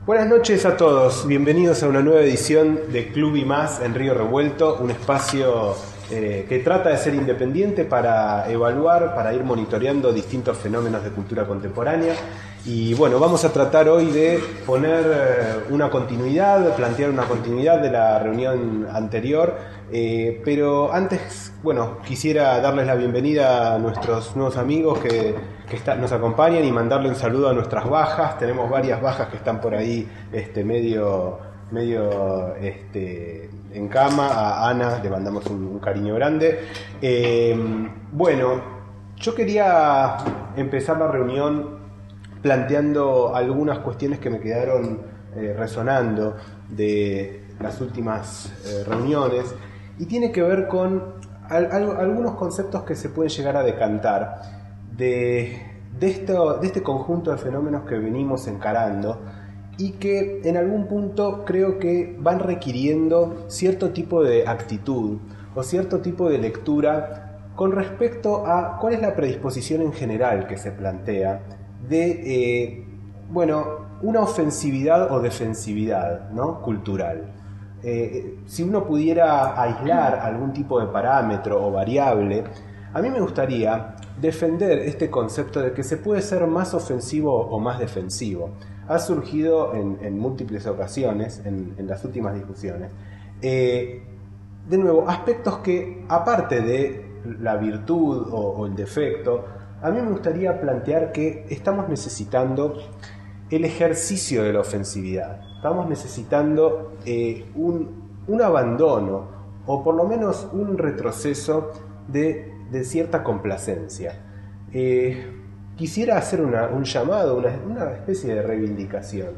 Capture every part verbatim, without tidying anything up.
Buenas noches a todos, bienvenidos a una nueva edición de Club y Más en Río Revuelto, un espacio eh, que trata de ser independiente para evaluar, para ir monitoreando distintos fenómenos de cultura contemporánea. Y bueno, vamos a tratar hoy de poner eh, una continuidad, plantear una continuidad de la reunión anterior, eh, pero antes, bueno, quisiera darles la bienvenida a nuestros nuevos amigos que, que está, nos acompañan y mandarle un saludo a nuestras bajas. Tenemos varias bajas que están por ahí este, medio, medio este, en cama. A Ana le mandamos un, un cariño grande. Eh, bueno, yo quería empezar la reunión planteando algunas cuestiones que me quedaron eh, resonando de las últimas eh, reuniones, y tiene que ver con al, al, algunos conceptos que se pueden llegar a decantar de, de, esto, de este conjunto de fenómenos que venimos encarando y que en algún punto creo que van requiriendo cierto tipo de actitud o cierto tipo de lectura con respecto a cuál es la predisposición en general que se plantea de, eh, bueno, una ofensividad o defensividad, ¿no?, cultural. Eh, si uno pudiera aislar algún tipo de parámetro o variable, a mí me gustaría defender este concepto de que se puede ser más ofensivo o más defensivo. Ha surgido en, en múltiples ocasiones, en, en las últimas discusiones. Eh, de nuevo, aspectos que, aparte de la virtud o, o el defecto, a mí me gustaría plantear que estamos necesitando el ejercicio de la ofensividad. Estamos necesitando eh, un, un abandono o por lo menos un retroceso de, de cierta complacencia. Eh, quisiera hacer una, un llamado, una, una especie de reivindicación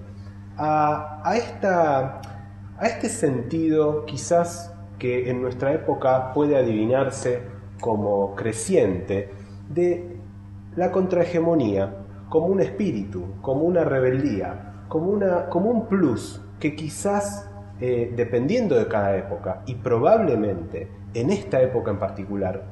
a, a, esta, a este sentido quizás que en nuestra época puede adivinarse como creciente de la contrahegemonía como un espíritu, como una rebeldía, como, una, como un plus que quizás, eh, dependiendo de cada época, y probablemente en esta época en particular,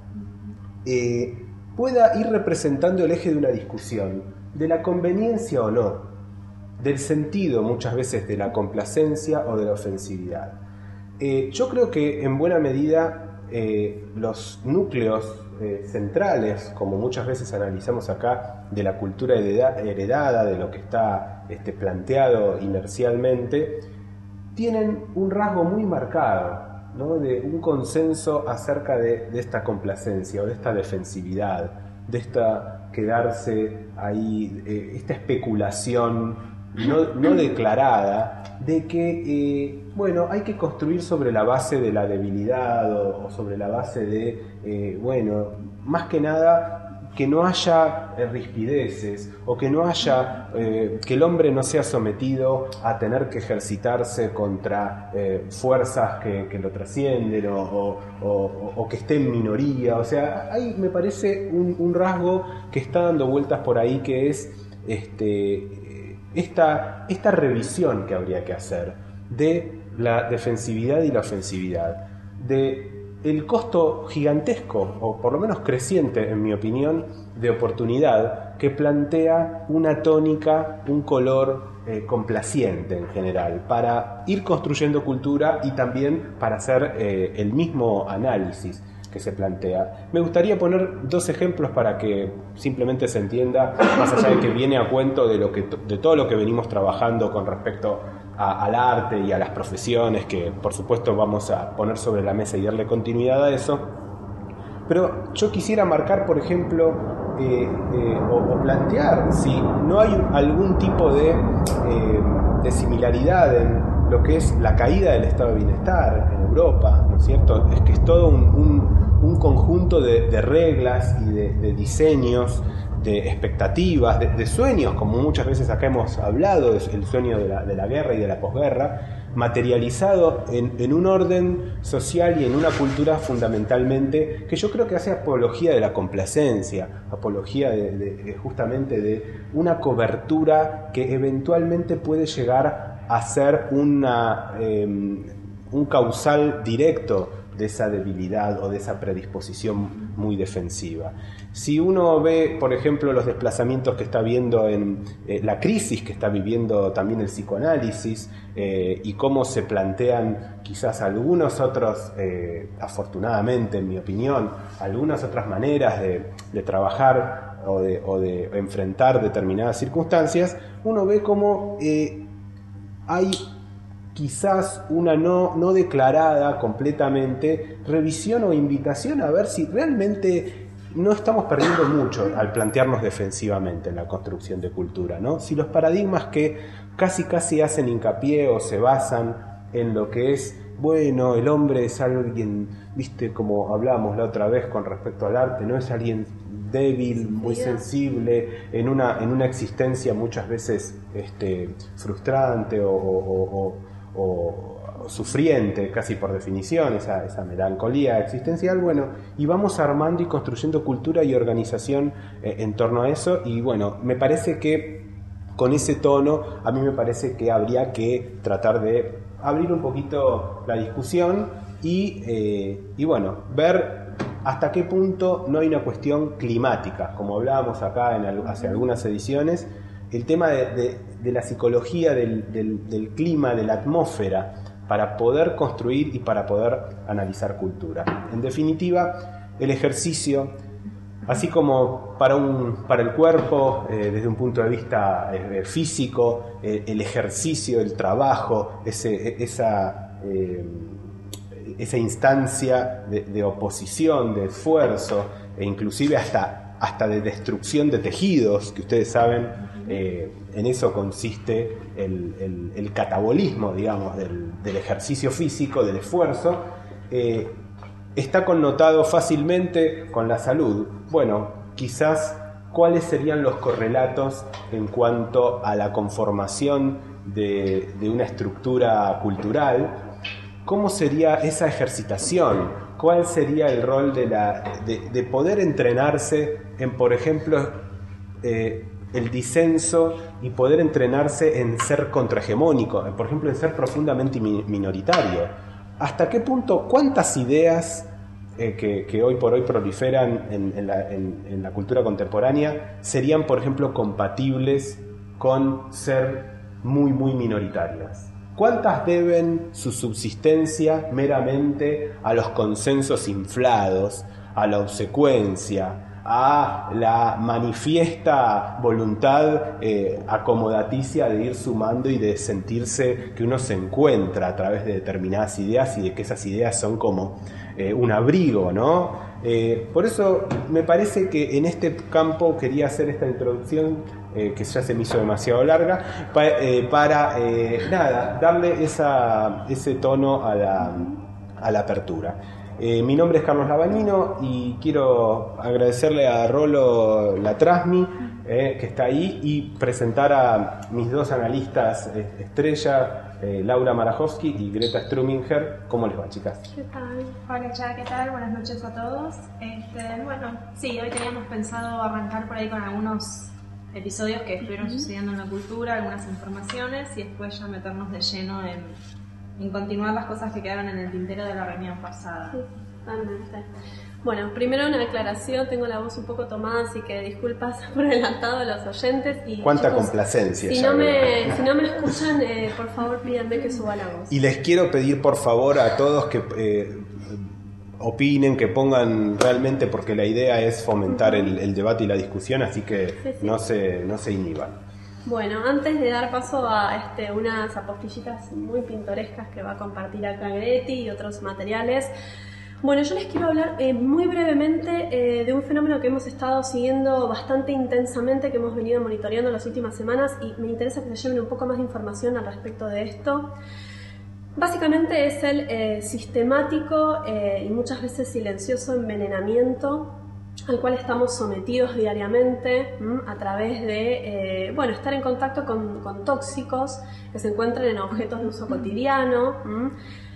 eh, pueda ir representando el eje de una discusión de la conveniencia o no, del sentido muchas veces de la complacencia o de la ofensividad. Eh, yo creo que en buena medida eh, los núcleos Eh, centrales, como muchas veces analizamos acá, de la cultura heredada, de lo que está este, planteado inercialmente, tienen un rasgo muy marcado, ¿no?, de un consenso acerca de, de esta complacencia o de esta defensividad, de esta quedarse ahí, eh, esta especulación no, no declarada de que, eh, bueno, hay que construir sobre la base de la debilidad o, o sobre la base de, eh, bueno, más que nada que no haya eh, rispideces o que no haya, eh, que el hombre no sea sometido a tener que ejercitarse contra eh, fuerzas que, que lo trascienden o, o, o, o que esté en minoría. O sea, ahí me parece un, un rasgo que está dando vueltas por ahí, que es este Esta, esta revisión que habría que hacer de la defensividad y la ofensividad, de el costo gigantesco, o por lo menos creciente, en mi opinión, de oportunidad que plantea una tónica, un color eh, complaciente en general, para ir construyendo cultura y también para hacer eh, el mismo análisis que se plantea. Me gustaría poner dos ejemplos para que simplemente se entienda, más allá de que viene a cuento de, lo que, de todo lo que venimos trabajando con respecto a, al arte y a las profesiones, que por supuesto vamos a poner sobre la mesa y darle continuidad a eso. Pero yo quisiera marcar, por ejemplo, eh, eh, o, o plantear si no hay algún tipo de, eh, de similaridad en lo que es la caída del estado de bienestar en Europa, ¿no es cierto? Es que es todo un, un, un conjunto de, de reglas y de, de diseños, de expectativas, de, de sueños, como muchas veces acá hemos hablado, es el sueño de la, de la guerra y de la posguerra, materializado en, en un orden social y en una cultura fundamentalmente que yo creo que hace apología de la complacencia, apología de, de, justamente de una cobertura que eventualmente puede llegar a ser una, eh, un causal directo de esa debilidad o de esa predisposición muy defensiva. Si uno ve, por ejemplo, los desplazamientos que está viendo en eh, la crisis que está viviendo también el psicoanálisis eh, y cómo se plantean quizás algunos otros, eh, afortunadamente en mi opinión, algunas otras maneras de, de trabajar o de, o de enfrentar determinadas circunstancias, uno ve cómo eh, hay quizás una no, no declarada completamente revisión o invitación a ver si realmente no estamos perdiendo mucho al plantearnos defensivamente en la construcción de cultura, ¿no? Si los paradigmas que casi casi hacen hincapié o se basan en lo que es, bueno, el hombre es alguien, viste, como hablábamos la otra vez con respecto al arte, no es alguien débil, muy sensible, en una, en una existencia muchas veces este, frustrante o, o, o, o sufriente, casi por definición, esa, esa melancolía existencial, bueno, y vamos armando y construyendo cultura y organización eh, en torno a eso, y bueno, me parece que con ese tono, a mí me parece que habría que tratar de abrir un poquito la discusión y, eh, y bueno, ver hasta qué punto no hay una cuestión climática, como hablábamos acá en, hace algunas ediciones, el tema de, de, de la psicología del, del, del clima, de la atmósfera, para poder construir y para poder analizar cultura. En definitiva, el ejercicio, así como para, un, para el cuerpo, eh, desde un punto de vista eh, físico, eh, el ejercicio, el trabajo, ese, esa, eh, esa instancia de, de oposición, de esfuerzo, e inclusive hasta, hasta de destrucción de tejidos, que ustedes saben, eh, en eso consiste el, el, el catabolismo, digamos, del, del ejercicio físico, del esfuerzo, eh, está connotado fácilmente con la salud. Bueno, quizás, ¿cuáles serían los correlatos en cuanto a la conformación de, de una estructura cultural? ¿Cómo sería esa ejercitación? ¿Cuál sería el rol de, la, de, de poder entrenarse en, por ejemplo, eh, el disenso y poder entrenarse en ser contrahegemónico, por ejemplo, en ser profundamente minoritario? ¿Hasta qué punto, cuántas ideas eh, que, que hoy por hoy proliferan en, en, la, en, en la cultura contemporánea serían, por ejemplo, compatibles con ser muy, muy minoritarias? ¿Cuántas deben su subsistencia meramente a los consensos inflados, a la obsecuencia, a la manifiesta voluntad eh, acomodaticia de ir sumando y de sentirse que uno se encuentra a través de determinadas ideas y de que esas ideas son como eh, un abrigo, ¿no? Eh, por eso me parece que en este campo quería hacer esta introducción eh, que ya se me hizo demasiado larga pa, eh, para eh, nada, darle esa, ese tono a la, a la apertura. Eh, mi nombre es Carlos Labañino y quiero agradecerle a Rolo Latrasmi, eh, que está ahí, y presentar a mis dos analistas eh, estrella, eh, Laura Marajowski y Greta Struminger. ¿Cómo les va, chicas? ¿Qué tal? Hola, Cha, ¿qué tal? Buenas noches a todos. Este, bueno, sí, hoy teníamos pensado arrancar por ahí con algunos episodios que estuvieron uh-huh. sucediendo en la cultura, algunas informaciones, y después ya meternos de lleno en... en continuar las cosas que quedaron en el tintero de la reunión pasada. Sí, totalmente. Bueno, primero una aclaración, tengo la voz un poco tomada, así que disculpas por adelantado a los oyentes. Y cuánta chicos, complacencia. Si no, me, si no me escuchan, eh, por favor pídanme que suba la voz. Y les quiero pedir por favor a todos que eh, opinen, que pongan realmente, porque la idea es fomentar uh-huh. el, el debate y la discusión, así que sí, sí. no se, no se inhiban. Bueno, antes de dar paso a este, unas apostillitas muy pintorescas que va a compartir acá Greti y otros materiales, bueno, yo les quiero hablar eh, muy brevemente eh, de un fenómeno que hemos estado siguiendo bastante intensamente, que hemos venido monitoreando las últimas semanas, y me interesa que se lleven un poco más de información al respecto de esto. Básicamente es el eh, sistemático eh, y muchas veces silencioso envenenamiento al cual estamos sometidos diariamente ¿m? a través de eh, bueno, estar en contacto con, con tóxicos que se encuentran en objetos de uso cotidiano. ¿m?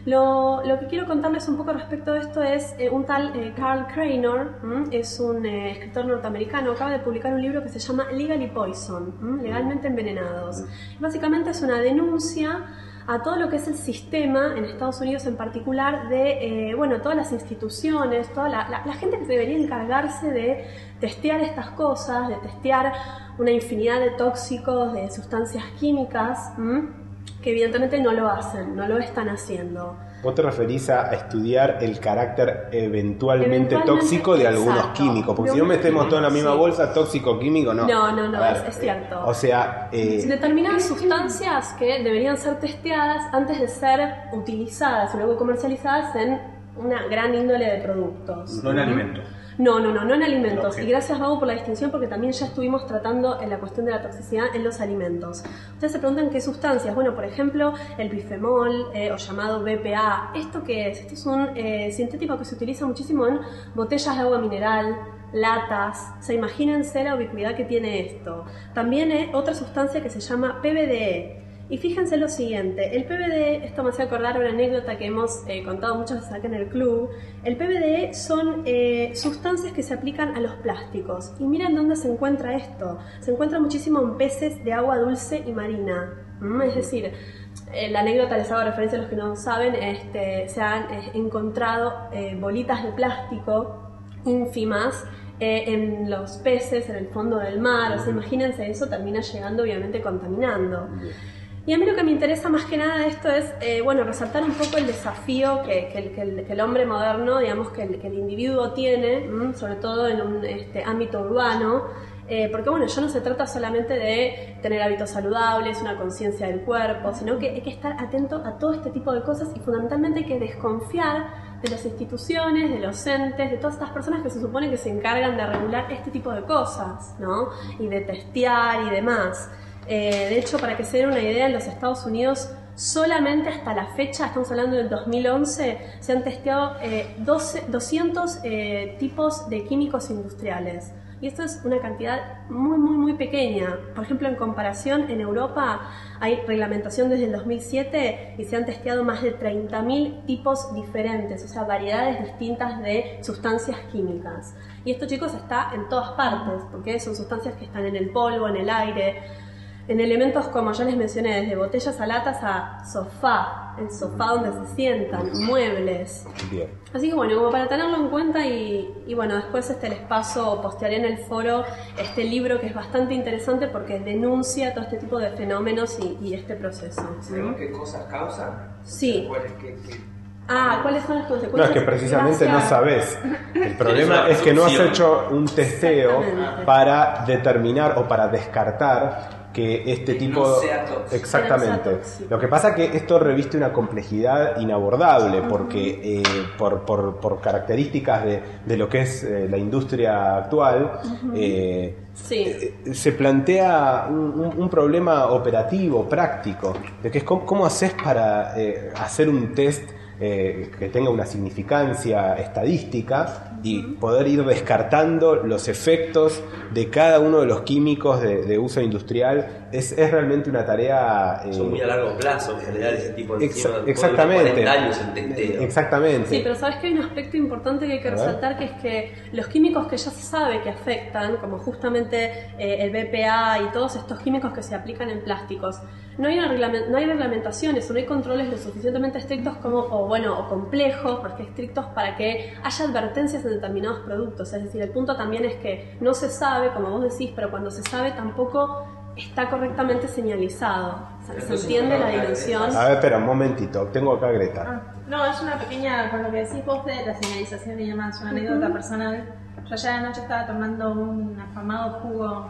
Lo, lo que quiero contarles un poco respecto de esto es eh, un tal eh, Carl Cranor, ¿m? es un eh, escritor norteamericano, acaba de publicar un libro que se llama Legally Poison, ¿m? Legalmente Envenenados. Básicamente es una denuncia a todo lo que es el sistema, en Estados Unidos en particular, de eh, bueno, todas las instituciones, toda la, la, la gente que debería encargarse de testear estas cosas, de testear una infinidad de tóxicos, de sustancias químicas, ¿m? que evidentemente no lo hacen, no lo están haciendo. Vos te referís a estudiar el carácter eventualmente, Eventualmente tóxico de algunos exacto. químicos, porque De si no unos metemos todo en la misma químicos, bolsa, tóxico, químico, no. No, no, no, A es, ver, es cierto. O sea, eh, determinadas sustancias que deberían ser testeadas antes de ser utilizadas y luego comercializadas en una gran índole de productos. No en alimentos. No, no, no, no en alimentos. Okay. Y gracias, Babu, por la distinción, porque también ya estuvimos tratando en la cuestión de la toxicidad en los alimentos. Ustedes se preguntan qué sustancias. Bueno, por ejemplo, el bifenol, eh, o llamado B P A. ¿Esto qué es? Esto es un eh, sintético que se utiliza muchísimo en botellas de agua mineral, latas. O sea, imagínense la ubicuidad que tiene esto. También hay otra sustancia que se llama P V D E. Y fíjense lo siguiente, el P V D E, esto me hace acordar una anécdota que hemos eh, contado muchas veces acá en el club. El P V D E son eh, sustancias que se aplican a los plásticos. Y miren dónde se encuentra esto. Se encuentra muchísimo en peces de agua dulce y marina. ¿Mm? Es decir, eh, la anécdota les hago referencia a los que no saben, este, se han eh, encontrado eh, bolitas de plástico ínfimas eh, en los peces, en el fondo del mar. O sea, imagínense, eso termina llegando obviamente contaminando. Y a mí lo que me interesa más que nada de esto es, eh, bueno, resaltar un poco el desafío que, que, el, que, el, que el hombre moderno, digamos, que el, que el individuo tiene, ¿m? sobre todo en un este, ámbito urbano, eh, porque bueno, ya no se trata solamente de tener hábitos saludables, una conciencia del cuerpo, sino que hay que estar atento a todo este tipo de cosas y fundamentalmente hay que desconfiar de las instituciones, de los entes, de todas estas personas que se supone que se encargan de regular este tipo de cosas, ¿no? Y de testear y demás. Eh, de hecho, para que se den una idea, en los Estados Unidos solamente hasta la fecha, estamos hablando del dos mil once, se han testeado eh, doce, doscientos eh, tipos de químicos industriales. Y esto es una cantidad muy, muy, muy pequeña. Por ejemplo, en comparación, en Europa hay reglamentación desde el dos mil siete y se han testeado más de treinta mil tipos diferentes, o sea, variedades distintas de sustancias químicas. Y esto, chicos, está en todas partes, porque son sustancias que están en el polvo, en el aire, en elementos como ya les mencioné, desde botellas a latas a sofá, el sofá donde se sientan, muebles. Bien. Así que bueno, como para tenerlo en cuenta y, y bueno, después este les paso o postearé en el foro este libro que es bastante interesante porque denuncia todo este tipo de fenómenos y, y este proceso. ¿Sabemos qué cosas causan? Sí. ¿Cuál es, qué, qué? Ah, ¿cuáles son las No, consecuencias? es que precisamente no Gracias. sabes. El problema es que no has hecho un testeo Exactamente. para determinar o para descartar que este Que tipo... no sea tóxico. Exactamente. Que no sea tóxico. Lo que pasa es que esto reviste una complejidad inabordable porque eh, por, por, por características de, de lo que es eh, la industria actual, eh, Sí. eh, se plantea un, un, un problema operativo, práctico, de que es cómo, cómo haces para eh, hacer un test eh, que tenga una significancia estadística y poder ir descartando los efectos de cada uno de los químicos de, de uso industrial. Es, es realmente una tarea... eh, Son muy a largo plazo en general ese tipo de exa- encima, exactamente. cuarenta años en testeo. Exactamente. Sí, pero sabes que hay un aspecto importante que hay que A ver. resaltar, que es que los químicos que ya se sabe que afectan, como justamente eh, el B P A y todos estos químicos que se aplican en plásticos, no hay, una reglament- no hay reglamentaciones o no hay controles lo suficientemente estrictos como, o bueno, o complejos, porque estrictos para que haya advertencias en determinados productos. Es decir, el punto también es que no se sabe, como vos decís, pero cuando se sabe tampoco está correctamente señalizado. O sea, se entiende la dimensión. A ver, espera, un momentito. Tengo acá a Greta. Ah, no, es una pequeña, con lo que decís vos de la señalización y demás, una anécdota personal. Yo ayer anoche estaba tomando un afamado jugo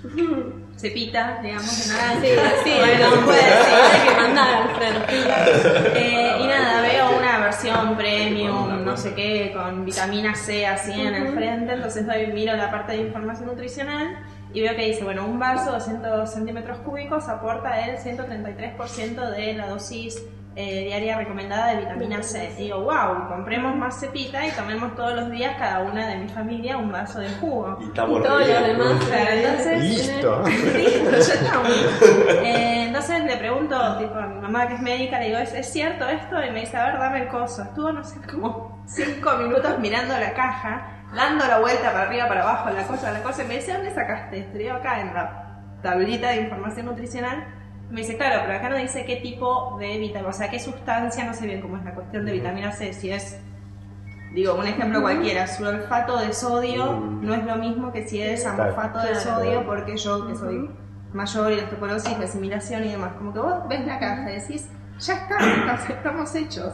cepita, digamos, de naranja. Sí, sí, Bueno, no puede puede ser. hay que mandar al frente. Eh, y nada, veo una versión premium, no sé qué, con vitamina C así en el frente, entonces doy, miro la parte de información nutricional y veo que dice, bueno, un vaso de doscientos centímetros cúbicos aporta el ciento treinta y tres por ciento de la dosis eh, diaria recomendada de vitamina C. Y digo, wow, compremos más cepita y tomemos todos los días cada una de mi familia un vaso de jugo. Y Y estamos todo lo re bien. demás. Claro, entonces, Listo. Listo, ya estamos. Eh, entonces le pregunto tipo, a mi mamá que es médica, le digo, ¿es, ¿es cierto esto? Y me dice, a ver, dame el coso. Estuvo, no sé, como cinco minutos mirando la caja, dando la vuelta para arriba, para abajo, la cosa, la cosa, y me dice, ¿dónde sacaste esto? Y digo, acá en la tablita de información nutricional. Me dice, claro, pero acá no dice qué tipo de vitamina, o sea, qué sustancia, no sé bien cómo es la cuestión de vitamina C, si es, digo, un ejemplo cualquiera, sulfato de sodio no es lo mismo que si es amorfato de sodio, porque yo, que soy mayor y la osteoporosis, la asimilación y demás, como que vos ves la caja y decís, ya está, estamos hechos.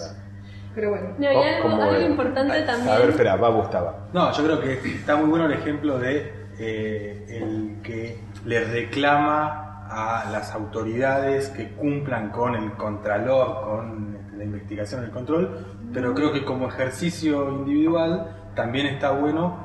Pero bueno. No, y algo, ¿Cómo algo es? importante también. A ver, espera, Babu estaba. No, yo creo que está muy bueno el ejemplo de eh, el que le reclama a las autoridades que cumplan con el contralor, con este, la investigación, el control, pero creo que como ejercicio individual también está bueno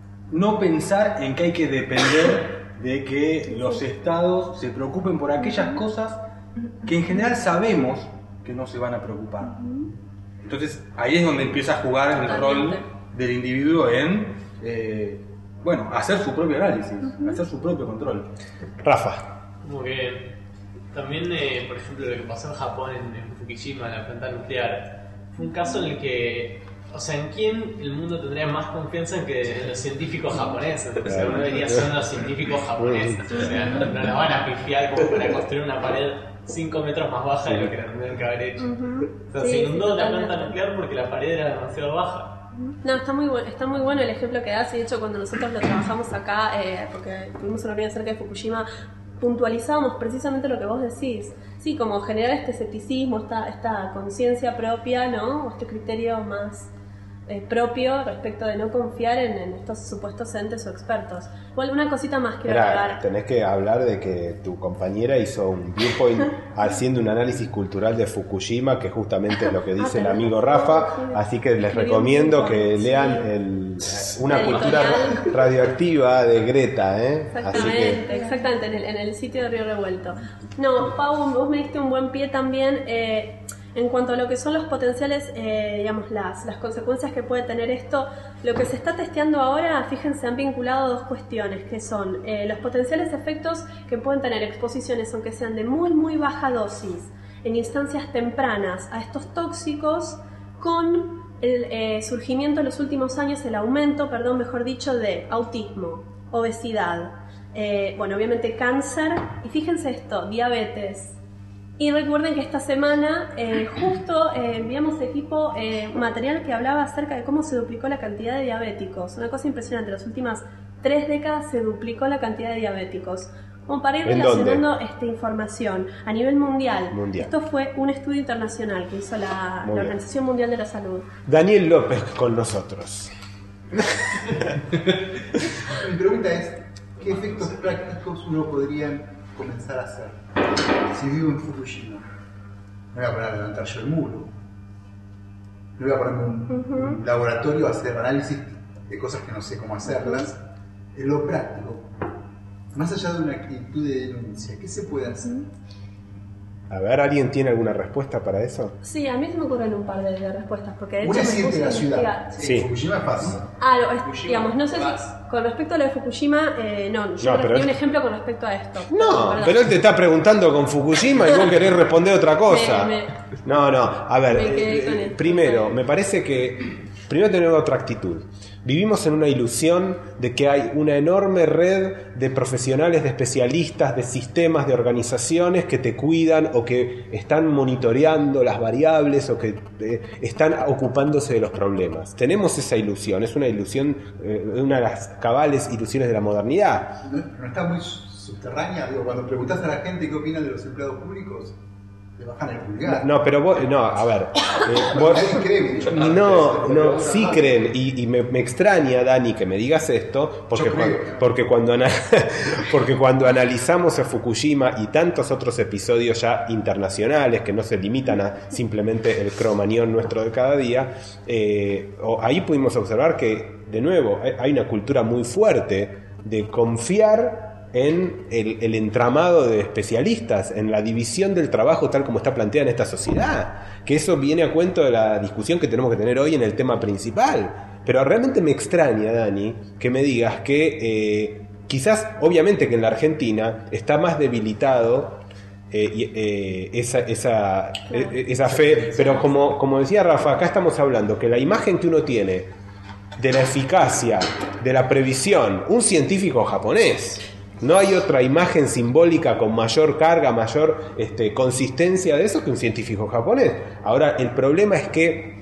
no pensar en que hay que depender de que los estados se preocupen por aquellas cosas que en general sabemos que no se van a preocupar. Entonces ahí es donde empieza a jugar el Totalmente. rol del individuo en eh, bueno, hacer su propio análisis, hacer su propio control. Rafa. Como que también, eh, por ejemplo, lo que pasó en Japón, en, en Fukushima, en la planta nuclear, fue un caso en el que, o sea, ¿en quién el mundo tendría más confianza en que en los científicos japoneses? O sea, uno diría son los científicos japoneses, o sea, no, no la van a pifiar como para construir una pared cinco metros más baja de lo que la tendrían que haber hecho. O sea, Sí, se inundó sí, la totalmente. planta nuclear porque la pared era demasiado baja. No, está muy, bu- está muy bueno el ejemplo que das, y de hecho cuando nosotros lo trabajamos acá, eh, porque tuvimos una reunión cerca de Fukushima, puntualizábamos precisamente lo que vos decís. Sí, como generar este escepticismo, esta, esta conciencia propia, ¿no? O este criterio más eh, propio respecto de no confiar en, en estos supuestos entes o expertos. O alguna cosita más quiero Mirá, agregar. tenés que hablar de que tu compañera hizo un viewpoint haciendo un análisis cultural de Fukushima, que justamente es lo que dice el amigo Rafa, así que les recomiendo que lean el, una El cultura editorial. radioactiva de Greta, ¿eh? Así Exactamente, que exactamente, en el, en el sitio de Río Revuelto. No, Pau, vos me diste un buen pie también eh, en cuanto a lo que son los potenciales, eh, digamos, las, las consecuencias que puede tener esto. Lo que se está testeando ahora, fíjense, han vinculado dos cuestiones, que son eh, los potenciales efectos que pueden tener exposiciones, aunque sean de muy, muy baja dosis, en instancias tempranas a estos tóxicos, con el eh, surgimiento en los últimos años, el aumento, perdón, mejor dicho, de autismo, obesidad, eh, bueno, obviamente cáncer, y fíjense esto, diabetes. Y recuerden que esta semana eh, justo eh, enviamos equipo eh, material que hablaba acerca de cómo se duplicó la cantidad de diabéticos. Una cosa impresionante, en las últimas tres décadas se duplicó la cantidad de diabéticos. Como para ir ¿En relacionando esta información a nivel mundial, Mundial. esto fue un estudio internacional que hizo la, la Muy bien. Organización Mundial de la Salud. Daniel López con nosotros. Mi pregunta es, ¿qué efectos prácticos uno podría comenzar a hacer? Si vivo en Fukushima, me voy a poner a levantar yo el muro, me voy a poner un, Ujú. un laboratorio a hacer análisis de cosas que no sé cómo hacerlas. En lo práctico, más allá de una actitud de denuncia, ¿qué se puede hacer? A ver, ¿alguien tiene alguna respuesta para eso? Sí, a mí se me ocurren un par de, de respuestas, porque de hecho Una me siente puse la a ciudad. investigar. Sí. Fukushima es fácil. Ah, lo- es- Fukushima, digamos, no sé si gas. con respecto a lo de Fukushima, eh, no, yo No, no, pero di es- un ejemplo con respecto a esto. No, Perdón. pero él te está preguntando con Fukushima y vos querés responder otra cosa. Me- me- No, no, a ver, me quedé eh, con esto. primero, me parece que primero tenemos otra actitud. Vivimos en una ilusión de que hay una enorme red de profesionales, de especialistas, de sistemas, de organizaciones que te cuidan o que están monitoreando las variables o que eh, están ocupándose de los problemas. Tenemos esa ilusión, es una ilusión, eh, una de las cabales ilusiones de la modernidad. ¿No, no está muy subterránea? Digo, cuando preguntás a la gente qué opinan de los empleados públicos, te bajan el pulgar. No, pero vos, no, a ver, eh, vos- Nadie cree que- no, no, sí creen, y, y me, me extraña, Dani, que me digas esto, porque, Yo cuando, creo. porque, cuando ana- porque cuando analizamos a Fukushima y tantos otros episodios ya internacionales que no se limitan a simplemente el cromañón nuestro de cada día, eh, o- ahí pudimos observar que, de nuevo, hay- hay una cultura muy fuerte de confiar en el, el entramado de especialistas, en la división del trabajo tal como está planteada en esta sociedad, que eso viene a cuento de la discusión que tenemos que tener hoy en el tema principal. Pero realmente me extraña, Dani, que me digas que eh, quizás, obviamente que en la Argentina está más debilitado eh, eh, esa, esa, claro. eh, esa fe, pero como, como decía Rafa, acá estamos hablando que la imagen que uno tiene de la eficacia, de la previsión, un científico japonés, no hay otra imagen simbólica con mayor carga, mayor este, consistencia de eso que un científico japonés. Ahora, el problema es que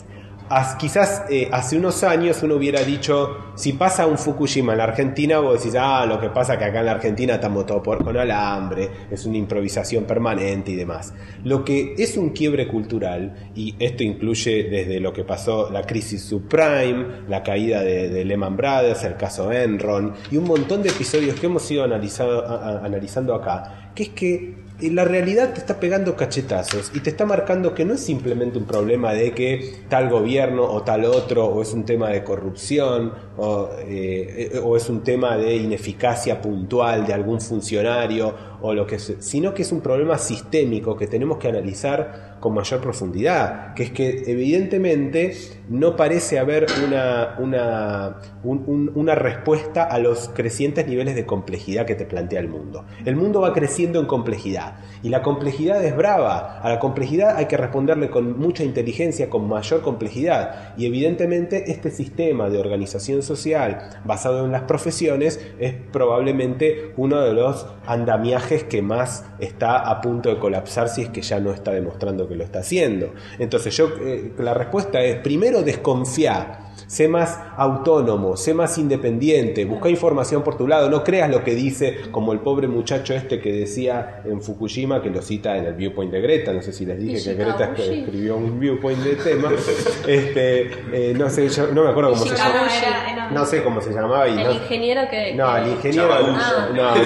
quizás eh, hace unos años uno hubiera dicho, si pasa un Fukushima en la Argentina, vos decís, ah, lo que pasa es que acá en la Argentina estamos todos por con alambre, es una improvisación permanente y demás. Lo que es un quiebre cultural, y esto incluye desde lo que pasó la crisis subprime, la caída de, de Lehman Brothers, el caso Enron, y un montón de episodios que hemos ido analizado, a, a, analizando acá, que es que la realidad te está pegando cachetazos y te está marcando que no es simplemente un problema de que tal gobierno o tal otro, o es un tema de corrupción, o, eh, o es un tema de ineficacia puntual de algún funcionario, o lo que sea, sino que es un problema sistémico que tenemos que analizar con mayor profundidad, que es que evidentemente no parece haber una, una, un, un, una respuesta a los crecientes niveles de complejidad que te plantea el mundo. El mundo va creciendo en complejidad, y la complejidad es brava. A la complejidad hay que responderle con mucha inteligencia, con mayor complejidad, y evidentemente este sistema de organización social basado en las profesiones es probablemente uno de los andamiajes que más está a punto de colapsar, si es que ya no está demostrando que lo está haciendo. Entonces yo eh, la respuesta es, primero, desconfía, sé más autónomo, sé más independiente, busca información por tu lado, no creas lo que dice, como el pobre muchacho este que decía en Fukushima, que lo cita en el Viewpoint de Greta, no sé si les dije que Greta escribió un Viewpoint de tema, este, eh, no sé, yo no me acuerdo cómo se llamaba, no sé cómo se llamaba. Y el no, ingeniero que... No, que... el ingeniero... Ah. No, no,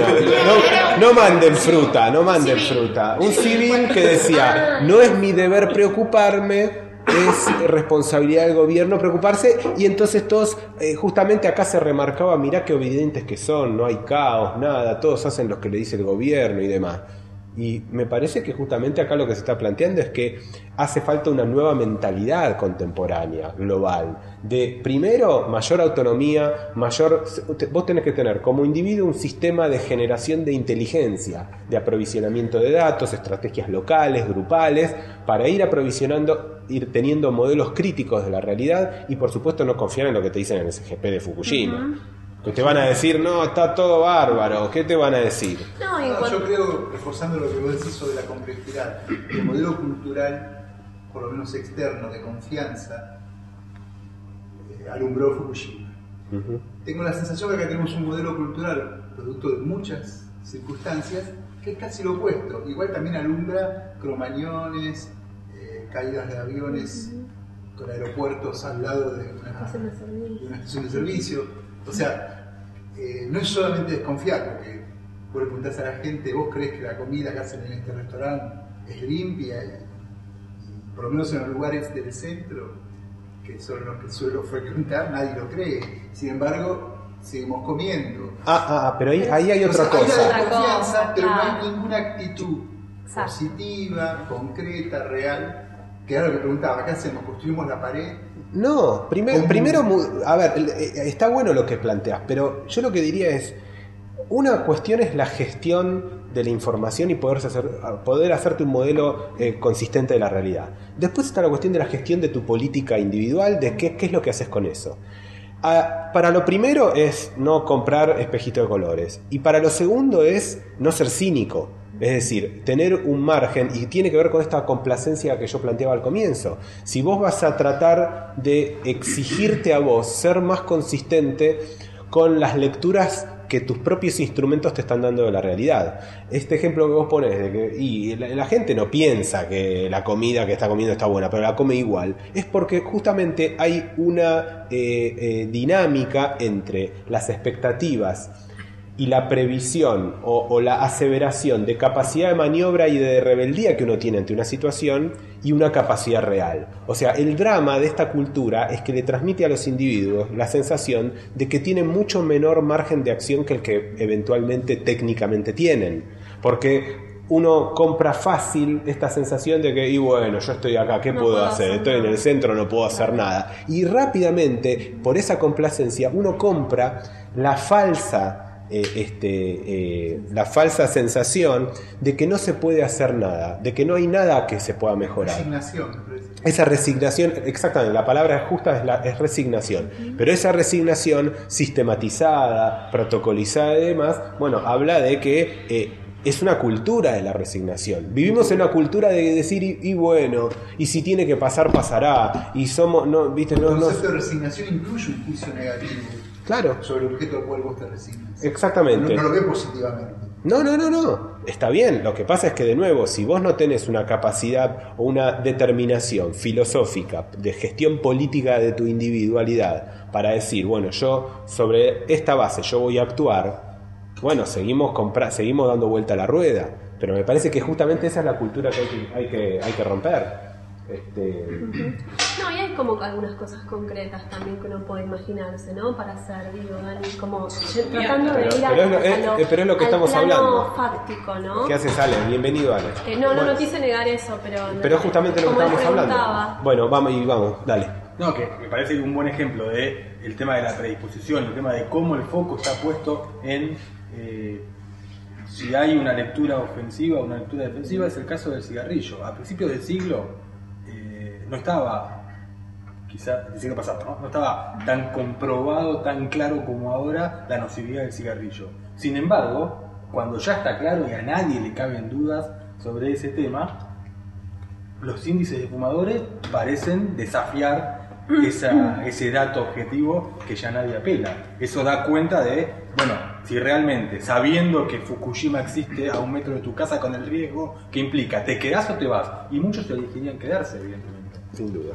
no, no manden fruta, no manden fruta. Un civil que decía, no es mi deber preocuparme, es responsabilidad del gobierno preocuparse, y entonces todos, eh, justamente acá se remarcaba, mirá qué obedientes que son, no hay caos, nada, todos hacen lo que le dice el gobierno y demás. Y me parece que justamente acá lo que se está planteando es que hace falta una nueva mentalidad contemporánea, global, de primero mayor autonomía, mayor, vos tenés que tener como individuo un sistema de generación de inteligencia, de aprovisionamiento de datos, estrategias locales, grupales, para ir aprovisionando, ir teniendo modelos críticos de la realidad, y por supuesto no confiar en lo que te dicen en el S G P de Fukushima. Uh-huh. Que te van a decir, no, está todo bárbaro. ¿Qué te van a decir? No, no, yo creo, reforzando lo que vos decís sobre la complejidad, el modelo cultural, por lo menos externo, de confianza, eh, alumbró Fukushima. Uh-huh. Tengo la sensación de que acá tenemos un modelo cultural, producto de muchas circunstancias, que es casi lo opuesto. Igual también alumbra cromañones, eh, caídas de aviones, uh-huh, con aeropuertos al lado de una, de una estación de servicio. O sea, eh, no es solamente desconfiar, porque vos le preguntás a la gente, ¿vos crees que la comida que hacen en este restaurante es limpia? Y, y por lo menos en los lugares del centro, que son los que suelo frecuentar, nadie lo cree. Sin embargo, seguimos comiendo. Ah, ah, pero ahí, ahí hay otra o sea, cosa. Hay la confianza, pero no hay ninguna actitud positiva, concreta, real. Que era lo que preguntaba, ¿qué hacemos? ¿Construimos la pared? No, primer, primero, a ver, está bueno lo que planteas, pero yo lo que diría es, una cuestión es la gestión de la información y poder, hacer, poder hacerte un modelo eh, consistente de la realidad. Después está la cuestión de la gestión de tu política individual, de qué, qué es lo que haces con eso. Ah, para lo primero es no comprar espejito de colores, y para lo segundo es no ser cínico. Es decir, tener un margen, y tiene que ver con esta complacencia que yo planteaba al comienzo. Si vos vas a tratar de exigirte a vos ser más consistente con las lecturas que tus propios instrumentos te están dando de la realidad. Este ejemplo que vos ponés, de que y la, la gente no piensa que la comida que está comiendo está buena, pero la come igual, es porque justamente hay una eh, eh, dinámica entre las expectativas y la previsión o, o la aseveración de capacidad de maniobra y de rebeldía que uno tiene ante una situación y una capacidad real. O sea, el drama de esta cultura es que le transmite a los individuos la sensación de que tienen mucho menor margen de acción que el que eventualmente técnicamente tienen. Porque uno compra fácil esta sensación de que, y bueno, yo estoy acá, ¿qué No puedo puedo hacer? hacer Estoy en nada. el centro, no puedo hacer nada. Y rápidamente, por esa complacencia, uno compra la falsa Eh, este, eh, la falsa sensación de que no se puede hacer nada, de que no hay nada que se pueda mejorar. Resignación, me parece. Esa resignación, exactamente, la palabra justa es, la, es resignación, pero esa resignación sistematizada, protocolizada y demás, bueno, habla de que eh, es una cultura de la resignación. Vivimos en una cultura de decir, y, y bueno, y si tiene que pasar, pasará, y somos, no, viste, no, El no, concepto de resignación incluye un juicio negativo claro, sobre el objeto al cual vos te resignas. exactamente. No, no lo ve positivamente. No, no, no, no. Está bien. Lo que pasa es que, de nuevo, si vos no tenés una capacidad o una determinación filosófica de gestión política de tu individualidad para decir, bueno, yo sobre esta base yo voy a actuar, bueno, seguimos compra seguimos dando vuelta a la rueda. Pero me parece que justamente esa es la cultura que hay que, hay que, hay que romper. Este... No, y hay como algunas cosas concretas también que uno puede imaginarse, ¿no? Para hacer, digo, Dani, como tratando de Pero- ir a, pero es lo- a es- lo, eh, pero es lo que al estamos plano hablando. fáctico, ¿no? ¿Qué haces, Ale? Bienvenido, Ale. Eh, no, no, Bueno, no quise negar eso, pero... pero es justamente lo que como él estamos hablando. preguntaba. Bueno, vamos y vamos, dale. No, que me parece un buen ejemplo de el tema de la predisposición, el tema de cómo el foco está puesto en eh, si hay una lectura ofensiva o una lectura defensiva. Es el caso del cigarrillo. A principios del siglo eh, no estaba, quizá del siglo pasado, ¿no? no estaba tan comprobado, tan claro como ahora la nocividad del cigarrillo. Sin embargo, cuando ya está claro y a nadie le caben dudas sobre ese tema, los índices de fumadores parecen desafiar esa, ese dato objetivo que ya nadie apela. Eso da cuenta de, bueno, si realmente, sabiendo que Fukushima existe a un metro de tu casa con el riesgo que implica, ¿te quedás o te vas? Y muchos elegirían quedarse, evidentemente. Sin duda.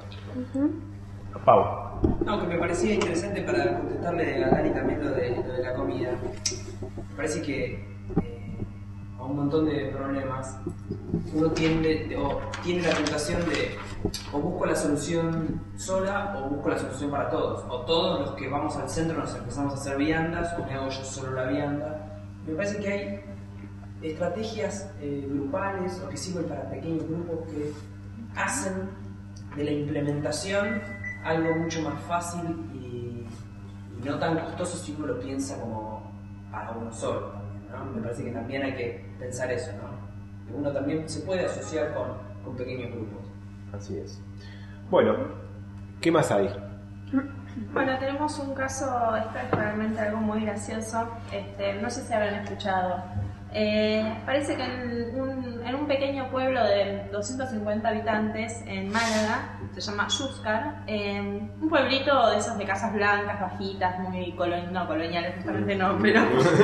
Pau. No, que me parecía interesante para contestarle a Dani también lo de, lo de la comida. Me parece que eh, a un montón de problemas uno tiende, o tiene la tentación de o busco la solución sola o busco la solución para todos. O todos los que vamos al centro nos empezamos a hacer viandas o me hago yo solo la vianda. Me parece que hay estrategias eh, grupales o que sirven para pequeños grupos que hacen de la implementación algo mucho más fácil y, y no tan costoso si uno lo piensa como para uno solo también, ¿no? Me parece que también hay que pensar eso, ¿no? Que uno también se puede asociar con, con pequeños grupos. Así es. Bueno, ¿qué más hay? Bueno, tenemos un caso, esto es realmente algo muy gracioso, este, no sé si habrán escuchado. Eh, parece que en un, en un pequeño pueblo de doscientos cincuenta habitantes en Málaga, se llama Yuscar, eh, un pueblito de esos de casas blancas, bajitas, muy colon, no coloniales, justamente no, pero...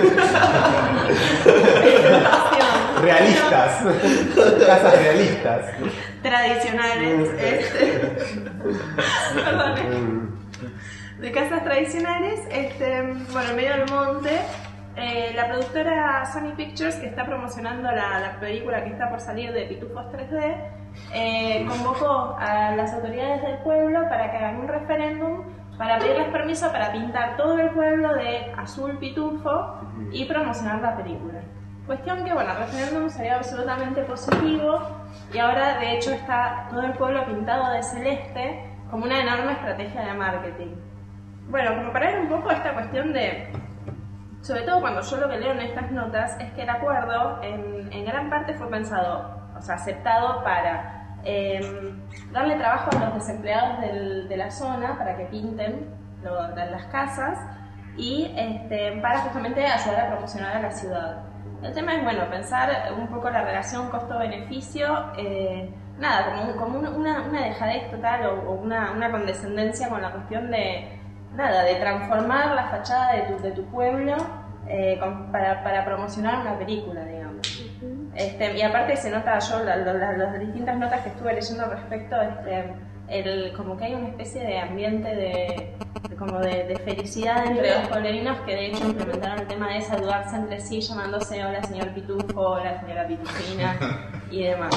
Realistas. Casas realistas. tradicionales, este... Perdón. De casas tradicionales, este, bueno, en medio del monte. Eh, la productora Sony Pictures, que está promocionando la, la película que está por salir de Pitufos tres D, eh, convocó a las autoridades del pueblo para que hagan un referéndum para pedirles permiso para pintar todo el pueblo de azul pitufo y promocionar la película. Cuestión que, bueno, el referéndum salió absolutamente positivo y ahora de hecho está todo el pueblo pintado de celeste como una enorme estrategia de marketing. Bueno, como para ver un poco esta cuestión de... Sobre todo cuando yo lo que leo en estas notas es que el acuerdo en, en gran parte fue pensado, o sea, aceptado para eh, darle trabajo a los desempleados del, de la zona para que pinten lo, de las casas y este, para justamente ayudar a promocionar a la ciudad. El tema es, bueno, pensar un poco la relación costo-beneficio, eh, nada, como, un, como una, una dejadez total o, o una, una condescendencia con la cuestión de... Nada, de transformar la fachada de tu, de tu pueblo eh, con, para, para promocionar una película, digamos. Uh-huh. Este, y aparte se nota, yo la, la, las distintas notas que estuve leyendo al respecto, este, el, como que hay una especie de ambiente de, de como de, de felicidad entre los pueblerinos, que de hecho implementaron el tema de saludarse entre sí llamándose hola señor Pitufo, hola señora Pitufina y demás.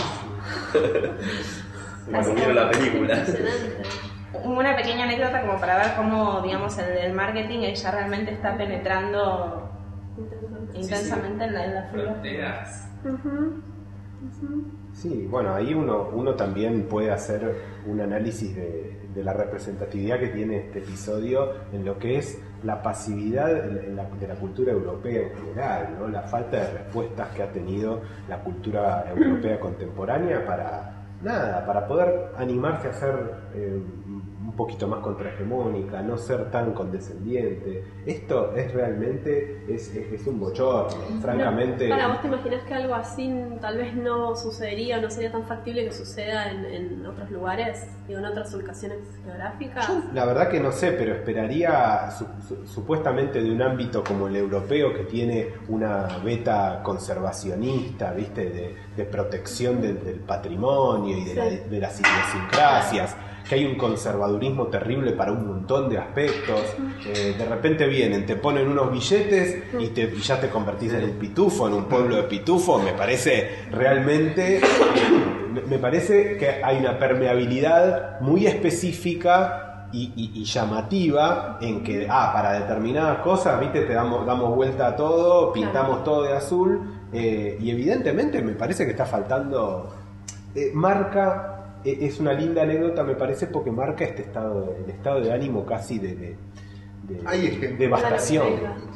Como vieron la película. Una pequeña anécdota como para ver cómo, digamos, el, el marketing ella realmente está penetrando intensamente sí, sí. en la, en la fronteras. Uh-huh. Sí, bueno, ahí uno, uno también puede hacer un análisis de, de la representatividad que tiene este episodio en lo que es la pasividad en la, de la cultura europea en general, ¿no? La falta de respuestas que ha tenido la cultura europea contemporánea para nada, para poder animarse a ser eh, un poquito más contrahegemónica, no ser tan condescendiente. Esto es realmente es, es, es un bochorno, francamente. Para, ¿vos te imaginás que algo así tal vez no sucedería o no sería tan factible que suceda en, en otros lugares y en otras ubicaciones geográficas? Yo, la verdad que no sé, pero esperaría su, su, supuestamente de un ámbito como el europeo, que tiene una beta conservacionista, ¿viste? De, de protección de, del patrimonio y de, sí. la, de las idiosincrasias, que hay un conservadurismo terrible para un montón de aspectos. Eh, de repente vienen, te ponen unos billetes y, te, y ya te convertís en el pitufo, en un pueblo de pitufo. Me parece realmente, eh, me parece que hay una permeabilidad muy específica y, y, y llamativa en que, ah, para determinadas cosas, viste, te damos, damos vuelta a todo, pintamos claro. todo de azul, eh, y evidentemente me parece que está faltando, eh, marca. Es una linda anécdota, me parece, porque marca este estado de, el estado de ánimo casi de, de, de devastación.